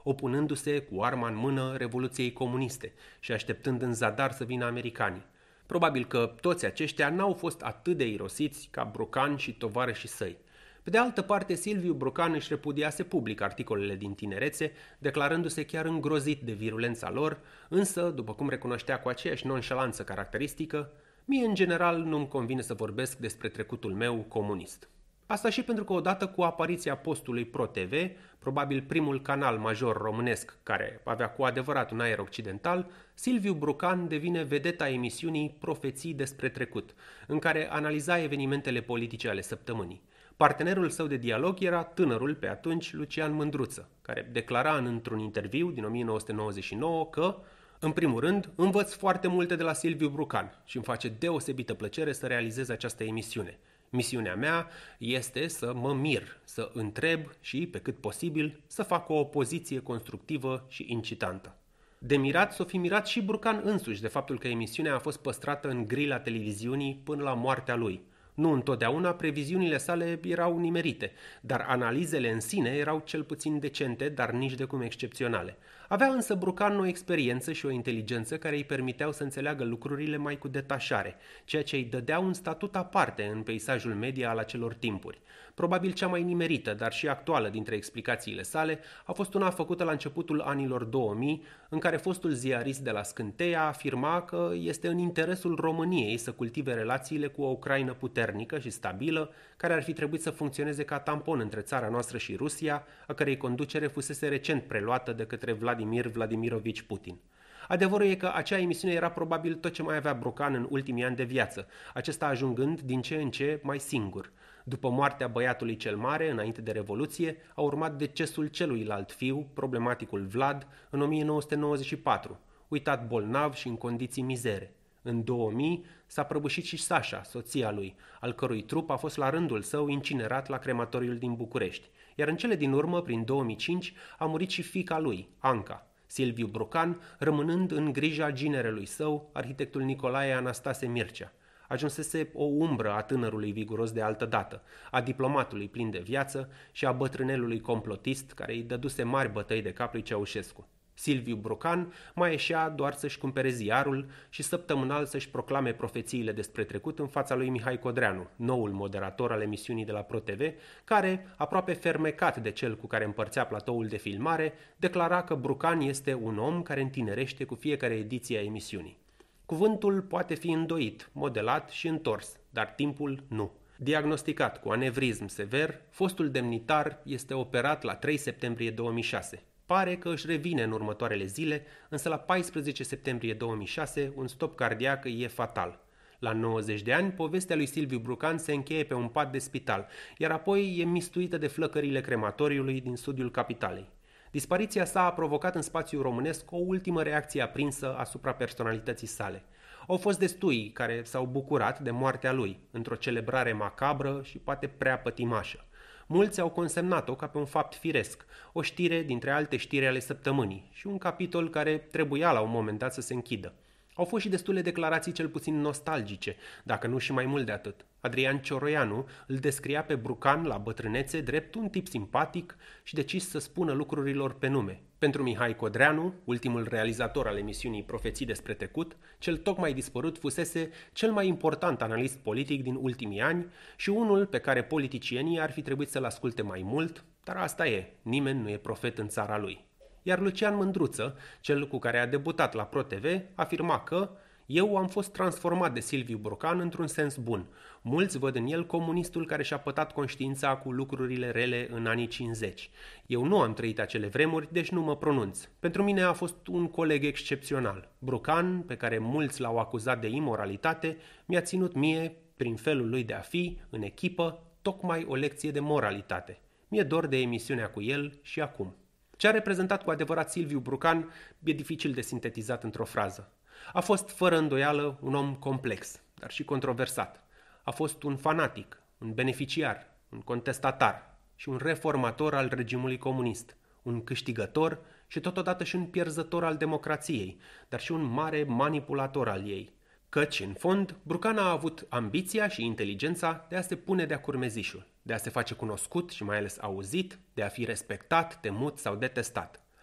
opunându-se cu arma în mână Revoluției Comuniste și așteptând în zadar să vină americanii. Probabil că toți aceștia n-au fost atât de irosiți ca Brucan și tovarășii săi. Pe de altă parte, Silviu Brucan își repudiase public articolele din tinerețe, declarându-se chiar îngrozit de virulența lor, însă, după cum recunoștea cu aceeași nonșalanță caracteristică, mie în general nu-mi convine să vorbesc despre trecutul meu comunist. Asta și pentru că odată cu apariția postului Pro T V, probabil primul canal major românesc care avea cu adevărat un aer occidental, Silviu Brucan devine vedeta emisiunii Profeții despre trecut, în care analiza evenimentele politice ale săptămânii. Partenerul său de dialog era tânărul pe atunci Lucian Mândruță, care declara în într-un interviu din o mie nouă sute nouăzeci și nouă că, în primul rând, învăț foarte multe de la Silviu Brucan și îmi face deosebită plăcere să realizez această emisiune. Misiunea mea este să mă mir, să întreb și, pe cât posibil, să fac o opoziție constructivă și incitantă. De mirat s-o fi mirat și Brucan însuși de faptul că emisiunea a fost păstrată în grila televiziunii până la moartea lui. Nu întotdeauna previziunile sale erau nimerite, dar analizele în sine erau cel puțin decente, dar nici de cum excepționale. Avea însă Brucan o experiență și o inteligență care îi permiteau să înțeleagă lucrurile mai cu detașare, ceea ce îi dădea un statut aparte în peisajul media al acelor timpuri. Probabil cea mai nimerită, dar și actuală dintre explicațiile sale a fost una făcută la începutul anilor două mii, în care fostul ziarist de la Scânteia afirma că este în interesul României să cultive relațiile cu o Ucraină puternică și stabilă, care ar fi trebuit să funcționeze ca tampon între țara noastră și Rusia, a cărei conducere fusese recent preluată de către Vladimir Vladimirovici Putin. Adevărul e că acea emisiune era probabil tot ce mai avea Brucan în ultimii ani de viață, acesta ajungând din ce în ce mai singur. După moartea băiatului cel mare, înainte de Revoluție, a urmat decesul celuilalt fiu, problematicul Vlad, în o mie nouă sute nouăzeci și patru, uitat bolnav și în condiții mizere. În două mii s-a prăbușit și Sasha, soția lui, al cărui trup a fost la rândul său incinerat la crematoriul din București, iar în cele din urmă, prin două mii cinci, a murit și fiica lui, Anca. Silviu Brucan, rămânând în grija ginerelui său, arhitectul Nicolae Anastase Mircea. Ajunsese o umbră a tânărului viguros de altă dată, a diplomatului plin de viață și a bătrânelului complotist care îi dăduse mari bătăi de cap lui Ceaușescu. Silviu Brucan mai ieșea doar să-și cumpere ziarul și săptămânal să-și proclame profețiile despre trecut în fața lui Mihai Codreanu, noul moderator al emisiunii de la Pro T V, care, aproape fermecat de cel cu care împărțea platoul de filmare, declara că Brucan este un om care întinerește cu fiecare ediție a emisiunii. Cuvântul poate fi îndoit, modelat și întors, dar timpul nu. Diagnosticat cu anevrism sever, fostul demnitar este operat la trei septembrie două mii șase. Pare că își revine în următoarele zile, însă la paisprezece septembrie două mii șase un stop cardiac îi e fatal. La nouăzeci de ani, povestea lui Silviu Brucan se încheie pe un pat de spital, iar apoi e mistuită de flăcările crematoriului din sudul capitalei. Dispariția sa a provocat în spațiul românesc o ultimă reacție aprinsă asupra personalității sale. Au fost destui care s-au bucurat de moartea lui, într-o celebrare macabră și poate prea pătimașă. Mulți au consemnat-o ca pe un fapt firesc, o știre dintre alte știri ale săptămânii și un capitol care trebuia la un moment dat să se închidă. Au fost și destule declarații cel puțin nostalgice, dacă nu și mai mult de atât. Adrian Cioroianu îl descria pe Brucan la bătrânețe drept un tip simpatic și decis să spună lucrurilor pe nume. Pentru Mihai Codreanu, ultimul realizator al emisiunii Profeții despre trecut, cel tocmai dispărut fusese cel mai important analist politic din ultimii ani și unul pe care politicienii ar fi trebuit să-l asculte mai mult, dar asta e, nimeni nu e profet în țara lui. Iar Lucian Mândruță, cel cu care a debutat la Pro T V, afirma că eu am fost transformat de Silviu Brucan într-un sens bun. Mulți văd în el comunistul care și-a pătat conștiința cu lucrurile rele în anii cincizeci. Eu nu am trăit acele vremuri, deci nu mă pronunț. Pentru mine a fost un coleg excepțional. Brucan, pe care mulți l-au acuzat de imoralitate, mi-a ținut mie, prin felul lui de a fi, în echipă, tocmai o lecție de moralitate. Mi-e dor de emisiunea cu el și acum. Ce a reprezentat cu adevărat Silviu Brucan e dificil de sintetizat într-o frază. A fost fără îndoială un om complex, dar și controversat. A fost un fanatic, un beneficiar, un contestatar și un reformator al regimului comunist, un câștigător și totodată și un pierzător al democrației, dar și un mare manipulator al ei. Căci, în fond, Brucan a avut ambiția și inteligența de a se pune de-a curmezișul, de a se face cunoscut și mai ales auzit, de a fi respectat, temut sau detestat.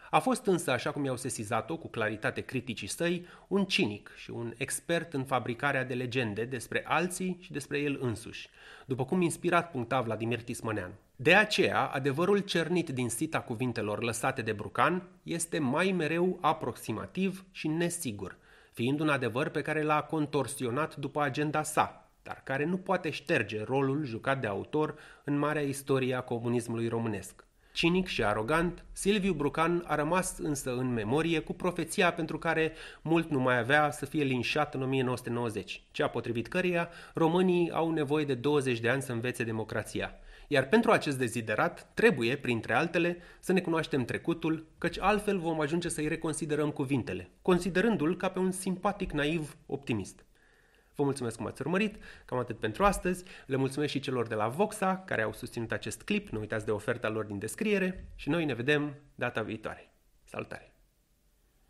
A fost însă, așa cum i-au sesizat-o cu claritate criticii săi, un cinic și un expert în fabricarea de legende despre alții și despre el însuși, după cum inspirat puncta Vladimir Tismăneanu. De aceea, adevărul cernit din sita cuvintelor lăsate de Brucan este mai mereu aproximativ și nesigur, fiind un adevăr pe care l-a contorsionat după agenda sa, dar care nu poate șterge rolul jucat de autor în marea istorie a comunismului românesc. Cinic și arogant, Silviu Brucan a rămas însă în memorie cu profeția pentru care mult nu mai avea să fie linșat în o mie nouă sute nouăzeci, cea potrivit căreia românii au nevoie de douăzeci de ani să învețe democrația. Iar pentru acest deziderat trebuie, printre altele, să ne cunoaștem trecutul, căci altfel vom ajunge să-i reconsiderăm cuvintele, considerându-l ca pe un simpatic naiv optimist. Vă mulțumesc că m-ați urmărit, cam atât pentru astăzi. Le mulțumesc și celor de la Voxa care au susținut acest clip, nu uitați de oferta lor din descriere și noi ne vedem data viitoare. Salutare!